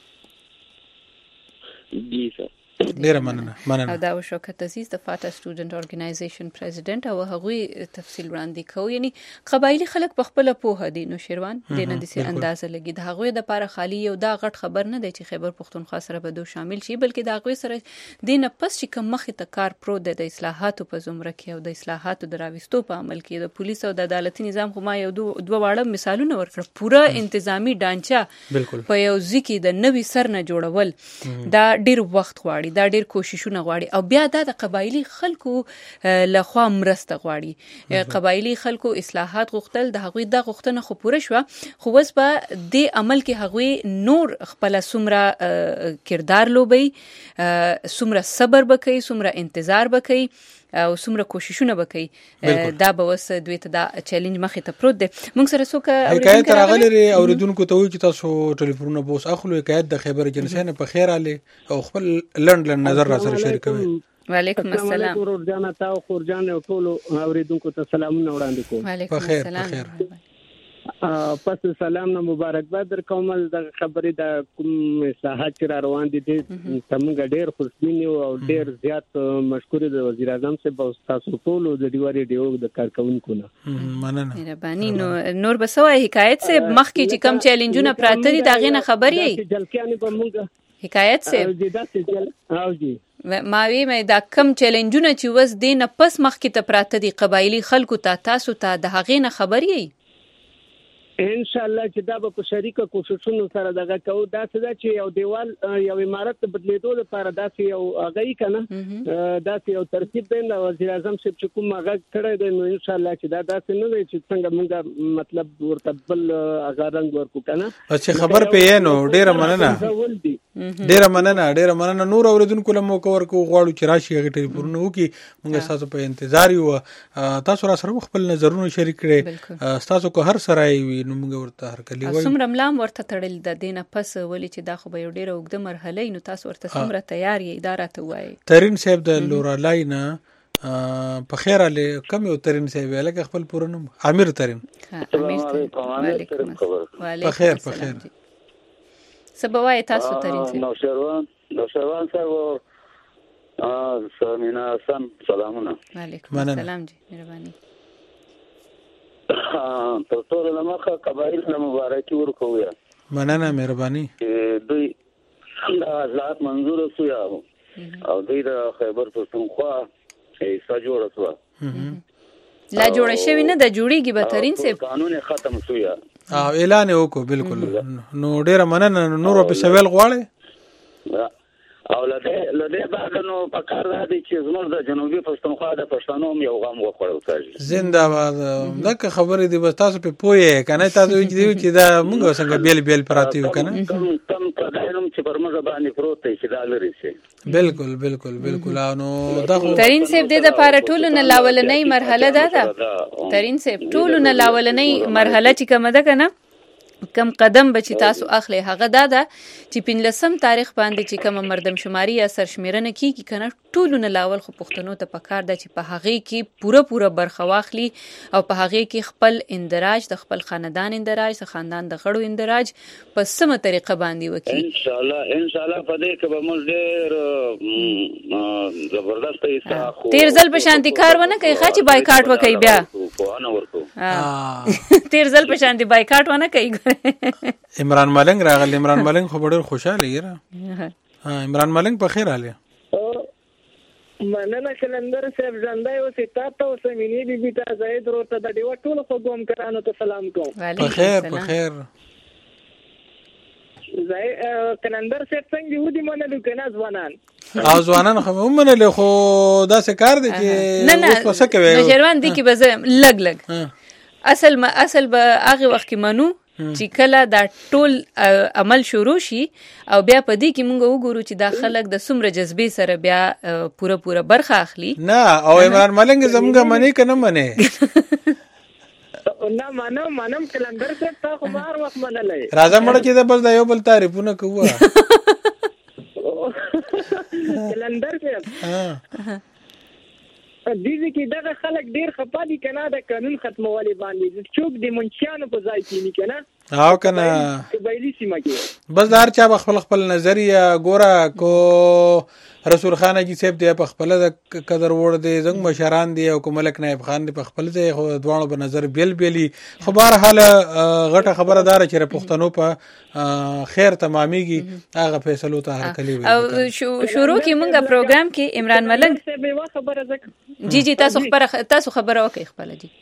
جی سر ډیره مننه دا شوکت عزیز د فاټا سټوډنټ اورګنایزیشن پریزیډنټ او هغه تفصیل وړاندې کوي یعنی قبایلی خلک په خپل پوهه دي نو شیروان د نه دي اندازه لګي د هغه د لپاره خالی یو دا غټ خبر نه دی چې خیبر پختونخوا سره به دو شامل شي بلکې د هغه سره د نه پس چې کوم مخه ته کار پرو د اصلاحاتو په زمره کې او د اصلاحاتو د راوستو په عمل کې د پولیس او د عدالتي نظام خو ما یو دوه واړه مثالونه ورکړ پوره انتظامی ډانچه په یو ځکه د نوې سر نه جوړول دا ډیر وخت غواړي دا ډیر کوششونه غواړي او بیا د قبایلی خلکو لخوا مرسته غواړي قبایلی خلکو اصلاحات غوښتل د هغوی د غوښتنه خو پوره شو خو وس به د عمل کې هغوی نور خپل سمره کردار لوبي سمره صبر وکي سمره انتظار وکي او سمره کوششونه وکي دا به وس دوی ته دا چیلنج مخې ته پروت دی موږ سره څوک حکایت راغلی اوریدونکو ته وي چې تاسو ټلیفونونه بوس اخلو حکایت د خیبر جنسین په خیر علي او خپل لند نظر را سره شریکوي وعلیکم السلام ورجانا تا خورجان او ټول اوریدونکو ته سلامونه وړاندې کوم وعلیکم السلام پس سلام نه مبارکباد در کوم د خبرې د کوم اصلاحات چې روان دي تمنګ ډېر خوشبینی او ډېر زیات مشکور د وزیر اعظم صاحب او تاسو ټول د ډیوری ډیو د کارکونکو نه مننه مهرباني نور بسوي حکایت سے مخکې چې کم چیلنجونه پراته دي دا غینه خبر یې جلکیانی په موږ حکایت سے او جی ماوی مې دا کم چیلنجونه چې وس دینه پس مخکې ته پراته دي قبایلی خلکو ته تاسو ته د هغې نه خبر یې ان شاء الله چې دا به په شریکه کوششونو سره دغه کوو. دا څه ده چې یو دیوال یو عمارت ته بدلیدو لپاره داسې یو هغه یې کنه داسې یو ترتیب دی د وزیر اعظم صاحب چې کوم هغه کړی دی، نو ان شاء الله چې دا داسې نه دی چې څنګه موږ مطلب ورته بل هغه رنګ ورکو کنه. چې خبر پې نو ډیره مننه نور اوریدونکو له موقع ورکو غواړو چې راشي هغه ټلیفون وکړي. موږ تاسو په انتظار یو. تاسو را سره خپل نظرونه شریک کړئ. تاسو کو هر سره وي نو موږ ورته هر کلی وایو. څومره ملام ورته تړل د دینه پس ولې چې دا خو به یو ډیره اوږده مرحله نو تاسو ورته څومره تیار یې اداره ته وایي. ترین صاحب د لورالای نه په خیر علي کم یو ترین صاحب لکه خپل پوره نوم امیر ترین. په خیر سبا وایي تاسو ترین صاحب. نوشروان صاحب سمینا حسن سلامونه. وعلیکم السلام جی مهرباني. تر ټولو لمخه قبایل له مبارکي ورکوو. مننه مهرباني. دوی څنګه آزاد منظور شو او دوی د خیبر پښتونخوا حصہ جوړ شو. لا جوړ شوی نه د جوړیږي به ترین صاحب قانون ختم شو او اعلان وکړو. بالکل نو ډیره مننه. نور په سوال غواړي او لدې بعد نو په کار راځي چې زموږ د جنوبي پښتونخوا د پښتنو یو غم وخوړو تاجي زنده باد. دغه خبرې دی بس تاسو په پوهه کنه تاسو چې دا موږ څنګه بیل پراتی و کنه کم کډاینم چې پر موږ باندې پروت دی چې دا لري شي. بالکل نو دغه ترین صاحب د لپاره ټولو نه لاولنۍ مرحله ده. ترین صاحب ټولو نه لاولنۍ مرحله چې کومه ده کنه کم قدم به چې تاسو اخلي هغه دا ده چې 15 تاریخ باندې چې کوم مردم شماري یا سرشمیرنه کیږي کنه ټولو نه لاول خو پښتنو ته پکار ده چې په هغه کې پوره برخه واخلي او په هغه کې خپل اندراج د خپل خاندان اندراج د خاندان د غړو اندراج په سمه طریقه باندې وکړي. ان شاء الله په دې کې به موږ ډېر زبردست ایسا تیر ځل په شانتي کار ونه کوي چې بایکاټ وکړي بیا تیر ځل په شانتي بایکاټ ونه کوي. عمران ملنګ راغلی. عمران ملنګ خو ډېر خوشاله یې. عمران ملنګ په خیر حاله. مننه کلندر صاحب ژوندی اوسې تا ته اوسه مینې بیبي ته زاید ورته د ډیوه ټولو خوږو همکارانو ته سلام کوم. په خیر کلندر صاحب څنګه یو دي منلو که نه ځوانان خو ومنلو خو داسې کار دی چې اوس په څه کوي نوشیروان دي کې به زه لږ اصل به هغې وخت کې منو چې کله دا ټول عمل شروع شي او بیا په دې کې موږ وګورو چې دا خلک د څومره جذبې سره بیا پوره برخه اخلي. نه او عمران ملنګ زموږ منی که نه منی نه منم کلندر صاحب تا خو هر وخت منلی. راځه مړه چې د بل د یو بل تعریفونه کوو. کلندر صاحب دیږي کې دغه خلک ډیر خپه دي کنه د قانون ختمولو باندې چوک د منشیانو په ځای کې نه کنه او کنه قبایلی سیمه کې بس دار چا خپل نظریه ګوره کو رسول خان جی صاحب دی په خپل د قدر وړ دی زنګ مشران دی او ملک نائب خان دی په خپل ځای خو دوانو په نظر بیلی خو بهر حال غټه خبره دار چې پښتنو په خیر تماميږي هغه فیصلو ته هر کلی وي. او شروع کې مونږه پروګرام کې عمران ملنګ به خبره زکه جی تاسو خبره وکړئ خپل جی.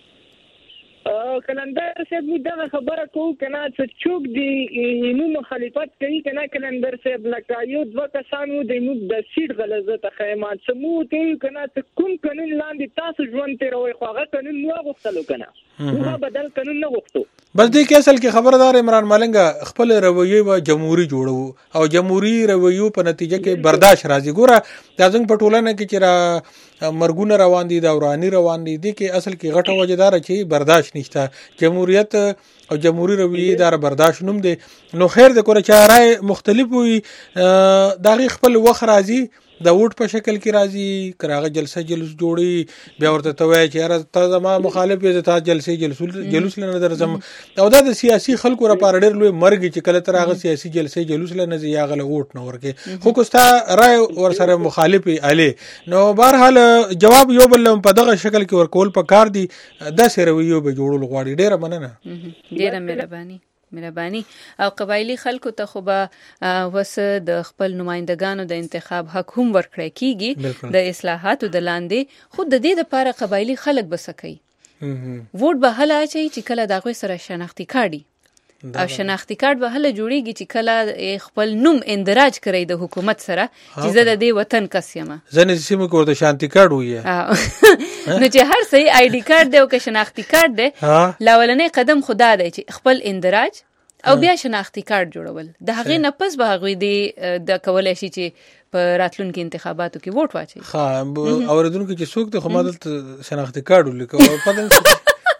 کلندر صاحب دغه خبره کوو کنه چې چوک دی نو مخالفت کوي کنه کلندر صاحب لکه یو دوه کسانو د موږ د سیټ غلظه ته خیمات سمو ته کنه ته کوم قانون لاندې تاسو ژوند تیروي خو هغه قانون نو غوښتلو کنه نو بدل قانون نه غوښتو. بس دې کې اصل کې خبردار عمران ملنګ خپل رویه و جمهوریت جوړو او جمهوریت رویو په نتیجه کې برداشت راځي. ګوره د څنګه په ټولنه کې چې را مرګونه روان دي دا ورانی روان دي دي کې اصل کې غټه وجدار چې برداشت نشته. جمهوریت او جمهوریت رویه دار برداشت نوم دي. نو خیر د کوره چې رائے مختلف وي داغي خپل وخت راځي د ووټ په شکل کې راځي کراغه جلسه جوړي بیا ورته توای چې یاره ته زما مخالف یې ته جلوس لنه درځم او دا د سیاسي خلکو لپاره ډېر لوی مرګ چې کله تر هغه سیاسي جلسه جلوس لنه یا غل ووټ نه ورکې خو کوستا رائے ور سره مخالف علي نو بهر حال جواب یو بل په دغه شکل کې ورکول په کار دي د سرویو به جوړول غواړي. ډېر مننه. ډېر مهرباني. او قبایلی خلکو ته خو به وس د خپل نمائندگانو د انتخاب حق هم ورکړی کیږي د اصلاحاتو د لاندې خود د دې لپاره قبایلی خلک بسکي ووټ به هله اچي چې کله د هغوی سره شناختي کارډ او شناختي کارت به هله جوړیږي چې کله خپل نوم اندراج کړی د حکومت سره چې زه د دې وطن کس یم. ځنې سیمو کې ورته شانتي کارت وایي نو چې هر څه آی ډي کارت دی او که شناختي کارت دی لاولنی قدم خو دا دی چې خپل اندراج او بیا شناختي کارت جوړول د هغې نه پس به هغوی د کولی شي چې په راتلونکي انتخاباتو کې ووټ واچوي. ښه اورېدونکي چې څوک دی خو ما دلته شناختي کارت ولیکه پته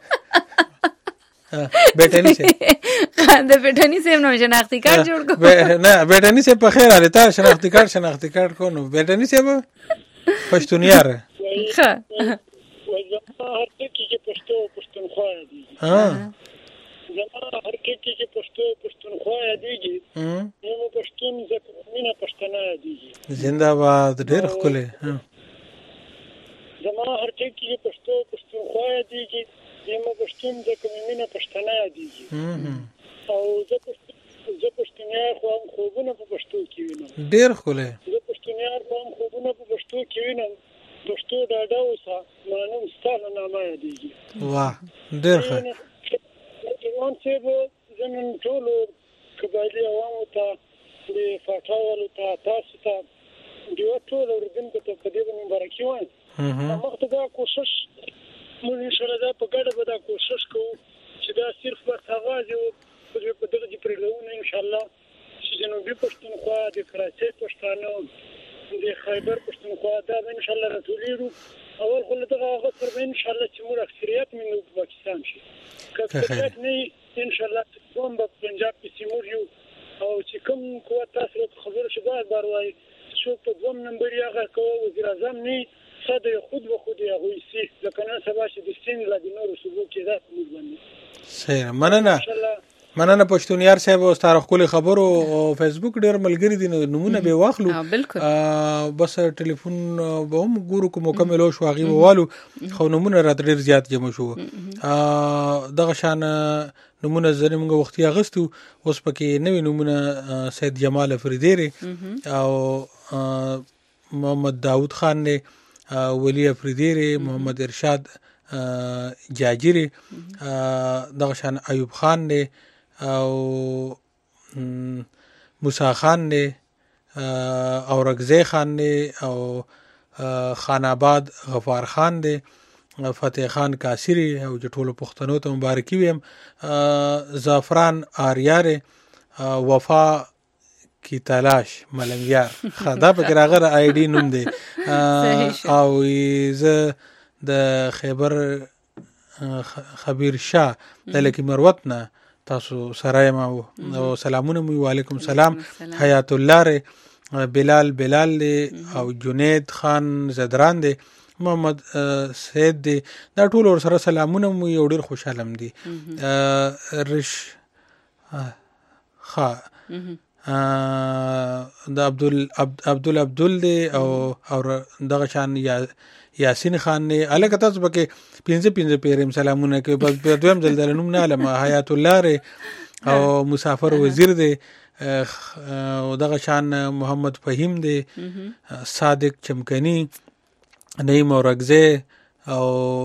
بیٹنی سے د بیٹنی سے نو شناختی کارت جوړ کو نه بیٹنی سے په خیر علي تا شناختی کارت کو نو بیٹنی سے پښتونیار ښه هر کې پښتو پښتونخوا دي زما هر کې پښتونخوا دي نو پښتون زمينه پښتنه دي زنده‌باد ډېر ښکلی زما هر کې پښتونخوا دي زما پښتون د کومینه پښتنه دي او زه پښتونیار خو هم خوبونه په پښتو کې وینم ډېر ښکلی زه پښتونیار خو هم خوبونه په پښتو کې وینم پښتو ډاډه اوسه مانم ستا له نامه یادېږي. واه ډېر ښه روان صاحب زه نن ټولو قبایلي عوامو ته د فاټا والو ته تاسو ته د ټولو اورېدونکو ته په دې باندې مبارکي وایم. مخته دا کوشش موږ انشاءالله دا په ګډه به دا کوشش کوو چې دا صرف بس اغاز یو په دغه دې پرېږدونه انشاءالله چې جنوبي پښتونخوا د کراچۍ پښتانه د خیبر پښتونخوا دا به انشاءالله راټولېږو اول خو له دغه هغه سره به انشاءالله چې موږ اکثریت مو په پاکستان شي که اکثریت نه انشاءالله دوم به پنجاب کې موږ یو او چې کوم قوت تاسو ته خبر شي بار وایي څوک په دوم نمبر یې هغه کوه وزیر اعظم نه صدر خود به خود هغوی سي لکه نن سبا چې د سین له د نورو صوبو کې دا موږ باندې صحیح مننه پښتونیار صاحب او ستاره خپل خبرو او فیسبوک ډېر ملګری دي نمونه به واخلو بس ټلیفون به هم ګورو کوم مکمل شو هغه والو خو نمونه رات ډېر زیات جمع شو دغه شان نمونه زنه موږ وختي اغستو اوس پکې نوې نمونه سید جمال افریدی او محمد داود خان نے ولی افریدی محمد ارشاد جاجری دغه شان ایوب خان نے او موسی خان نے اورغزی خان نے او خان آباد غفار خان دے فتح خان کاسری او ټولو پښتنو ته مبارکي ویم زعفران آریار وفا کی تلاش ملنګیار خدا په راغره آی ډی نوم دی او ز د خیبر خبیر شاه د لکی مروت نه تاسو سره ما او سلامونه مو وعلیکم سلام حیات الله بلال او جنید خان زدران دی محمد سید دی دا ټول ور سره سلامونه مو یو ډیر خوشالم دی رش خا د عبدل دی او دغه شان یاسین خان نے الګ تاسو پکې 15 پیرم سلامونه کوي بس په دویم ځل دلنوم نه علم حیات الله او مسافر وزیر دی او دغه شان محمد فهیم دی صادق چمکنی نعیم اورغزی او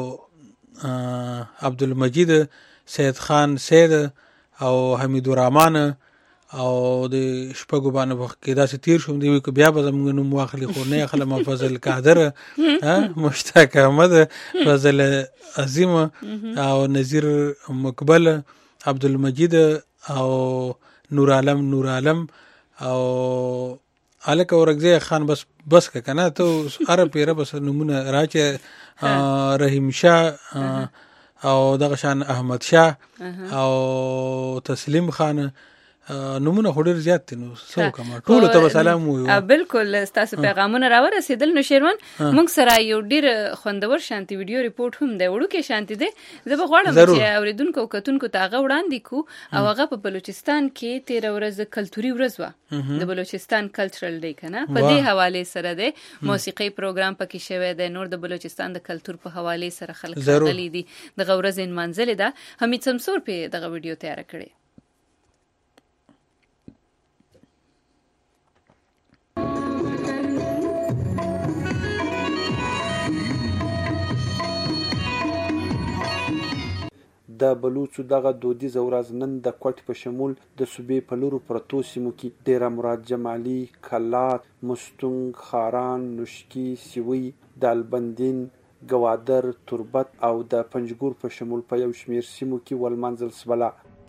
عبدالمجید سید خان سید او حمید الرحمن او د شپږو باندې وخت کې دا تیر شوم دی کو بیا به زموږ نوم واخلي خو نه خلم فضل قادر مشتاق احمد فضل عظیم او نذیر مقبل عبدالمجید او نور عالم او الک اورغزی خان بس کنه ته عرب پیره بس نمونه راچه رحیم شاه او دغه شان احمد شاه او تسلیم خان نمونه هډر زیات دي نو څو کوم ټول ته سلام وو بالکل تاسو پیغامونه راورسېدل نو شیروان موږ سره یو ډیر خوندور شانتي ویډیو ریپورت هم دی وړو کې شانتي دی زه به غواړم چې اوریدونکو کتونکو ته هغه وړاندې کو او هغه په بلوچستان کې 13 ورځ کلتوري ورځ و د بلوچستان کلچرل ډے کنه په دې حواله سره دی موسیقي پروګرام پکې شوی دی نور د بلوچستان د کلچر په حواله سره خلک غلي دي د غورز منزل ده حمید سمسور په دغه ویډیو تیار کړی د بلوڅو دغه دودیزه ورځ نن د کوټ په شمول د صوبې په لورو پرتو سیمو کې ډیره مراد جمالي، کلات، مستونګ، خاران، نوشکي، سیوی، دالبندین، ګوادر، تربت او د پنجګور په شمول په یو شمیر سیمو کې ولمنځل سوله.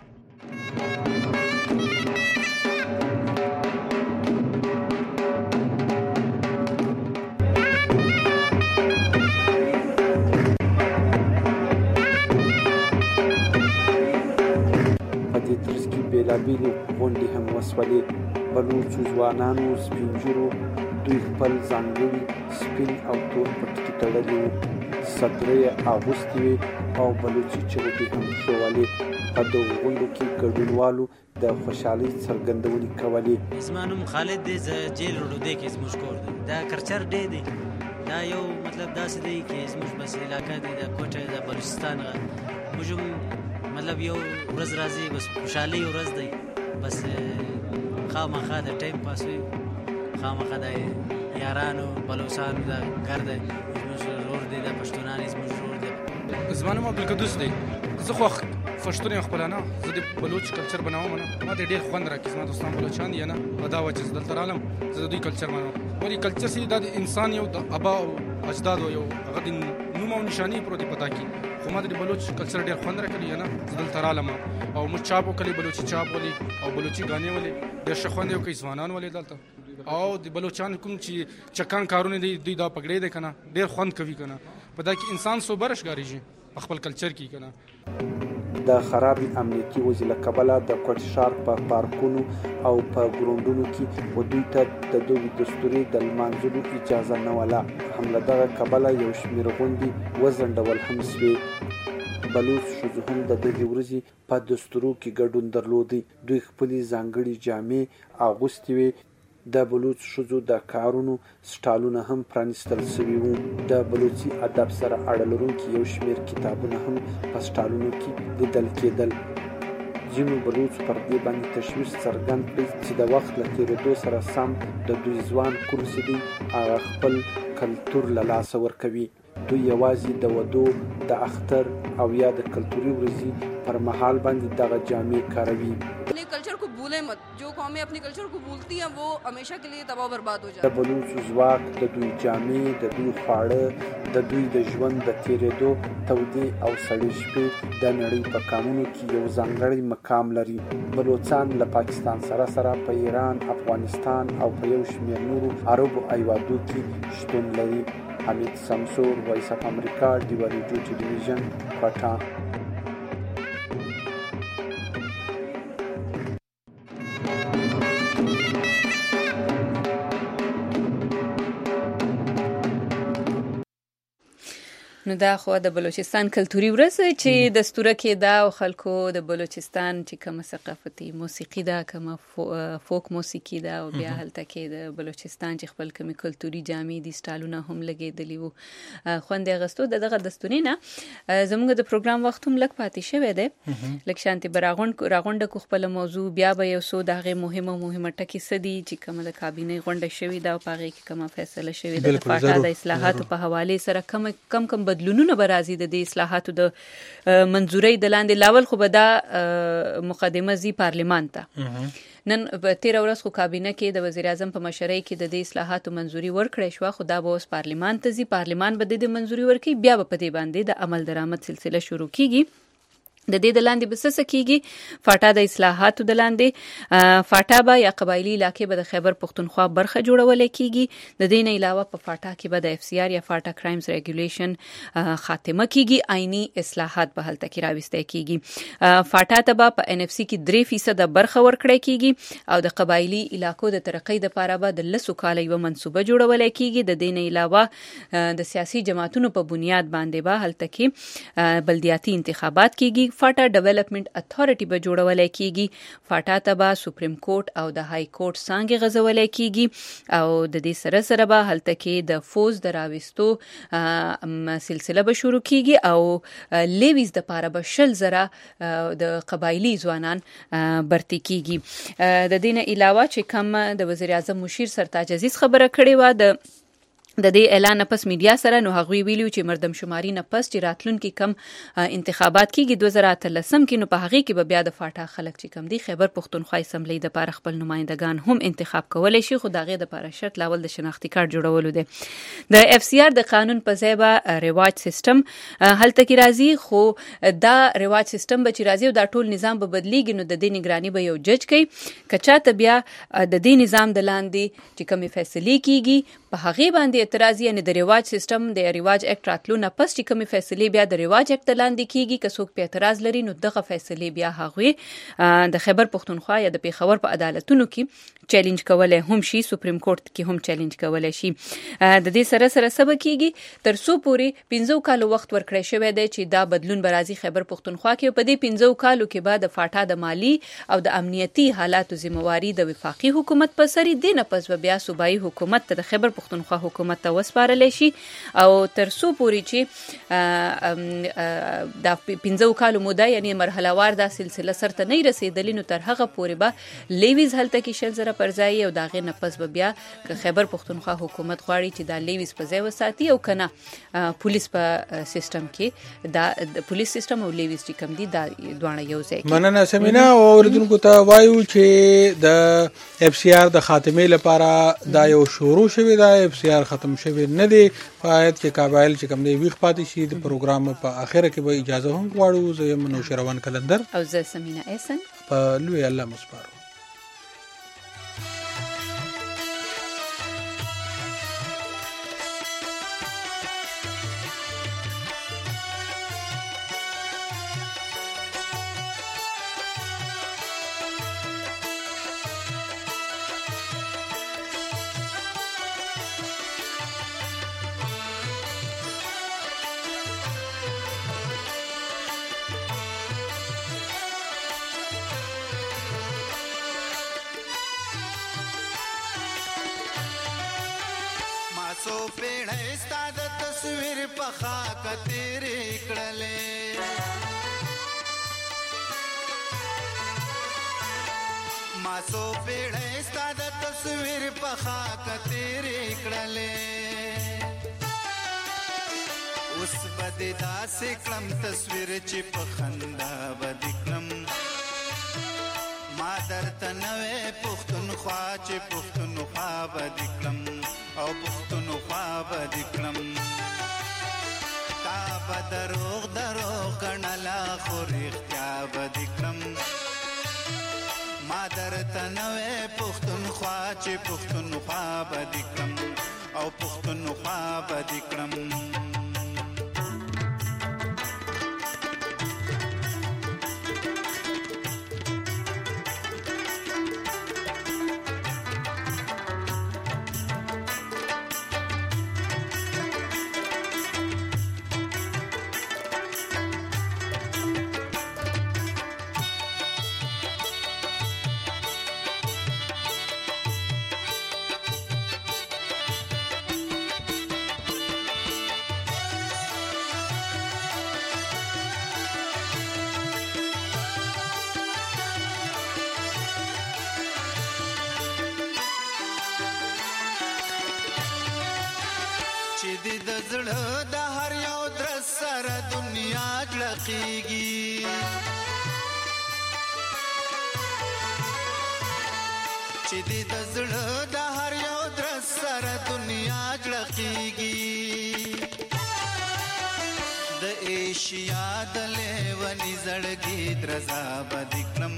بیلابیلې غونډې هم وسولې. بلوڅو ځوانانو، سپین ږیرو دوی خپل ځانګړي سپین او تور پټکي تړلي وو، صدرۍ یې اغوستې وې او بلوڅي چغې هم ښولې. په دغو غونډو کې ګډونوالو د خوشحالۍ څرګندونې کولې. زما نوم خالد دی، زه جیل روډو کې زموږ کور دی. دا کلچر ډی دی، دا یو مطلب داسې دی چې زموږ بس علاقه دی د کوټه د بلوچستان موږ مطلب یو ورځ راځي بس خوشحالي ورځ دی، بس خامخا د ټایم پاس وي، خامخا د یارانو بلوچستان د ګرد زموږ رور دی، د پښتونان زموږ رور دی. زما نوم عبدالقدوس دی. زه خو پښتون یم خپله نه، زه د بلوچ کلچر بنوم نه، ما ته ډېر خوند راکړي. زما دوستان بلوچان دي نه، په دا وجه زه دلته رالم، زه د دوی کلچر منم. ولې کلچر چې دا د انسان یو د ابا او اجدادو یو هغه د نوم او نشاني پروت په تا کې، خو ما د بلوچ کلچر ډېر خوند راکړي نه، زه دلته رالم او موږ چاپ وکړی، بلوچي چاپ ولې او بلوچي غانې ولې ډېر ښه خوند یې وکړي ځوانان ولې دلته. او د بلوچان کوم چې چکان کارونه دي دوی دا پګړې دی که نه، ډېر خوند کوي که نه، په دا کې انسان صوبره ښکارېږي په خپل کلچر کې که نه. د خرابې امنیتي وضع له کبله د کوټ ښار په پارکونو او په ګراونډونو کې و دوی ته د دوی دستوري د لمانځلو اجازه نه وله. هم له دغه کبله یو شمېر غونډې وځنډول هم سوې. بلوڅ ښځو هم د دغې ورځې په دستورو کې ګډون درلودی. دوی خپلې ځانګړې جامې اغوستې وې. د بلوڅ ښځو د کارونو سټالونه هم پرانیستل شوي وو. د بلوڅي ادب سره اړه لرونکي یو شمېر کتابونه هم په سټالونو کې لیدل کېدل. ځینو بلوڅو پر دې باندې تشویش څرګند کړی چې د وخت له تېرېدو سره سم د دوی ځوان کور چې دی هغه خپل کلتور له لاسه ورکوي. دوی یوازې د ودو، د اختر او یا د کلتوري ورځې پر مهال باندې دغه جامې کاروي. اپنے کلچر کو بھولیں مت، جو قومیں اپنے کلچر کو بھولتی ہیں وہ ہمیشہ کے لیے تباہ برباد ہو جاتی ہیں. د بلوڅو ځواک، د دوی جامې، د دوی خواړه، د دوی د ژوند د تېرېدو تودې او سړې شپې د نړۍ په قانونو کې یو ځانګړی مقام لري. بلوڅان له پاکستان سره په ایران، افغانستان او په یو شمېر نورو عربو هیوادو کې شتون لري. حمید سمسور، وایس اف امریکا، ډیوا ریډیو ټلویزیون، کوټه. نو دا خو د بلوچستان کلتوري ورځ چې دستوره کې دا او خلکو د بلوچستان چې کوم ثقافتي موسیقي دا کوم فوک موسیقي دا او بیا هلته کې د بلوچستان چې خپل کوم کلتوري جامې دي سټالونه هم لګېدلي وو. خوند اغستو دغه دستوري نه زموږ د پروګرام وخت هم لږ پاتې شوی دی، لږ شانتي راغونډه کو خپل موضوع بیا به یو څو دغه مهمه ټکي څه دي چې کوم د کابینې غونډه شوې ده او په هغې کې کومه فیصله شوې ده د فاټا د اصلاحاتو په حوالې سره کم بدلونونه به راځي د دې اصلاحاتو د منظورۍ د لاندې. لاول خو به دا مقدمه زی پارلمان ته. نن په 13 ورځ خو کابینه کې د وزیر اعظم په مشرۍ کې د دې اصلاحاتو منظوري ورکړې شو، خو دا به اوس پارلمان ته زی، پارلمان به د منظوري ورکړي، بیا به په دې باندې د عمل درآمد سلسله شروع کیږي. د دې د لاندې به څه کیږي؟ فاټا د اصلاحاتو د لاندې فاټا به یا قبایلی علاقې به د خیبر پختونخوا برخه جوړول کیږي. د دې نه علاوه په فاټا کې به د اف سی آر یا فاټا کرایمز ریګولیشن خاتمه کیږي، عیني اصلاحات به هلته کې راوستل کیږي. فاټا ته به په ان اف سی کې 3% برخه ورکړی کیږي او د قبایلی علاقو د ترقۍ لپاره به د 10 کال یو منصوبه جوړول کیږي. د دې نه علاوه د سیاسي جماعتونو په بنیاد باندې به هلته کې بلدیاتي انتخابات کیږي. فاټا ډیولپمنٹ اتھارټي به جوړول کیږي. فاټا ته به سپریم کورټ او د های کورټ څنګه غزول کیږي او د دې سره سره به هلته کې د فوز د راوستو سلسله به شروع کیږي او لیویز د پاره به 100,000 د قبایلی ځوانان برتی کیږي. د دې نه علاوه چې کوم د وزیر اعظم مشیر سرتاج عزیز خبره کړې و د د دې اعلان پس میډیا سره نو هغوی ویلو چې مردم شماري نه پس چې راتلونکي کم انتخابات کیږي 2013 کې نو په هغه کې به بیا د فاټا خلک چې کم دي خیبر پښتونخوا اسمبلی د لپاره خپل نمائندگان هم انتخاب کولای شي خو دغه د لپاره شرط لاول د شناختی کارت جوړولو دی د اف سی آر د قانون په ځای به رواج سیستم هلته کې راځي خو دا رواج سیستم به چې راځي او دا ټول نظام به بدلیږي نو د دې نگرانی به یو جج کوي کچا ته بیا د دې نظام د لاندې چې کومې فیصلې کیږي په هغه باندې اعتراض یعنی د رواج سیستم د رواج اکټ راتلو نه پس چې کومې فیصلې بیا د رواج اکټ لاندې کیږي که څوک په اعتراض لري نو دغه فیصلې بیا هغه د خیبر پښتونخوا یا د پیښور په عدالتونو کې چیلنج کولای هم شي سپریم کورت کې هم چیلنج کولای شي د دې سره سره سبا کیږي تر څو پورې 15 کال وخت ورکړی شوی دی چې دا بدلون برازي خیبر پښتونخوا کې په دې 15 کالو کې بعد فاټا د مالی او د امنیتي حالاتو ذمہواری د وفاقي حکومت په سری دی نه پس بیا صوبایي حکومت ته د خیبر پښتونخوا حکومت ته وسپارل شي او تر څو پورې چې د 15 کالو موده یعنی مرحله وار دا سلسله سرته نه رسیدلې نو تر هغه پورې به لیویز هلته کې شل زره پر ځای او داغه نه پس به بیا که خیبر پښتونخوا حکومت غواړي چې دا لیویز په ځای وساتي او کنه پولیس په سیستم کې دا پولیس سیستم او لیویز چې کم دي دا دوانه یو ځای مننه سمینا او اوریدونکو ته وایو چې د اف سی آر د خاتمه لپاره دا یو شروع شوی دا اف سی آر ختم شوی نه دی فایت چې قبایل چې کم دی ویخ پاتې شي د پروګرام په اخره کې به اجازه هم غواړو زه یم نوشروان کلندر او زه سمینا احسن په لوی الله مسپارو سو پیړۍ ستا د تصویر په خاک تیرې کړلې ما سو پیړۍ ستا د تصویر په خاک تیرې کړلې اوس بد داسې کړم تصویر چې په خندا بد کړم ما درته نوې پښتونخوا چې پښتونخوا بد کړم او پښتونخوا بد کړم تا به دروغ ګڼله خو رښتیا بد کړم ما درته نوې پښتونخوا چې پښتونخوا بد کړم او پښتونخوا بد کړم چې د زړه د هر یو درس سره دنیا جړقېږي چې د زړه د هر یو درس سره دنیا جړقېږي د ایشیا د لیونی زړګي درزا بد کړم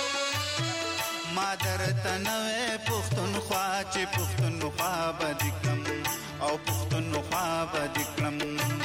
ما درته نوې پښتونخوا چې پښتونخوا بد کړم او پښتونخوا بد کړم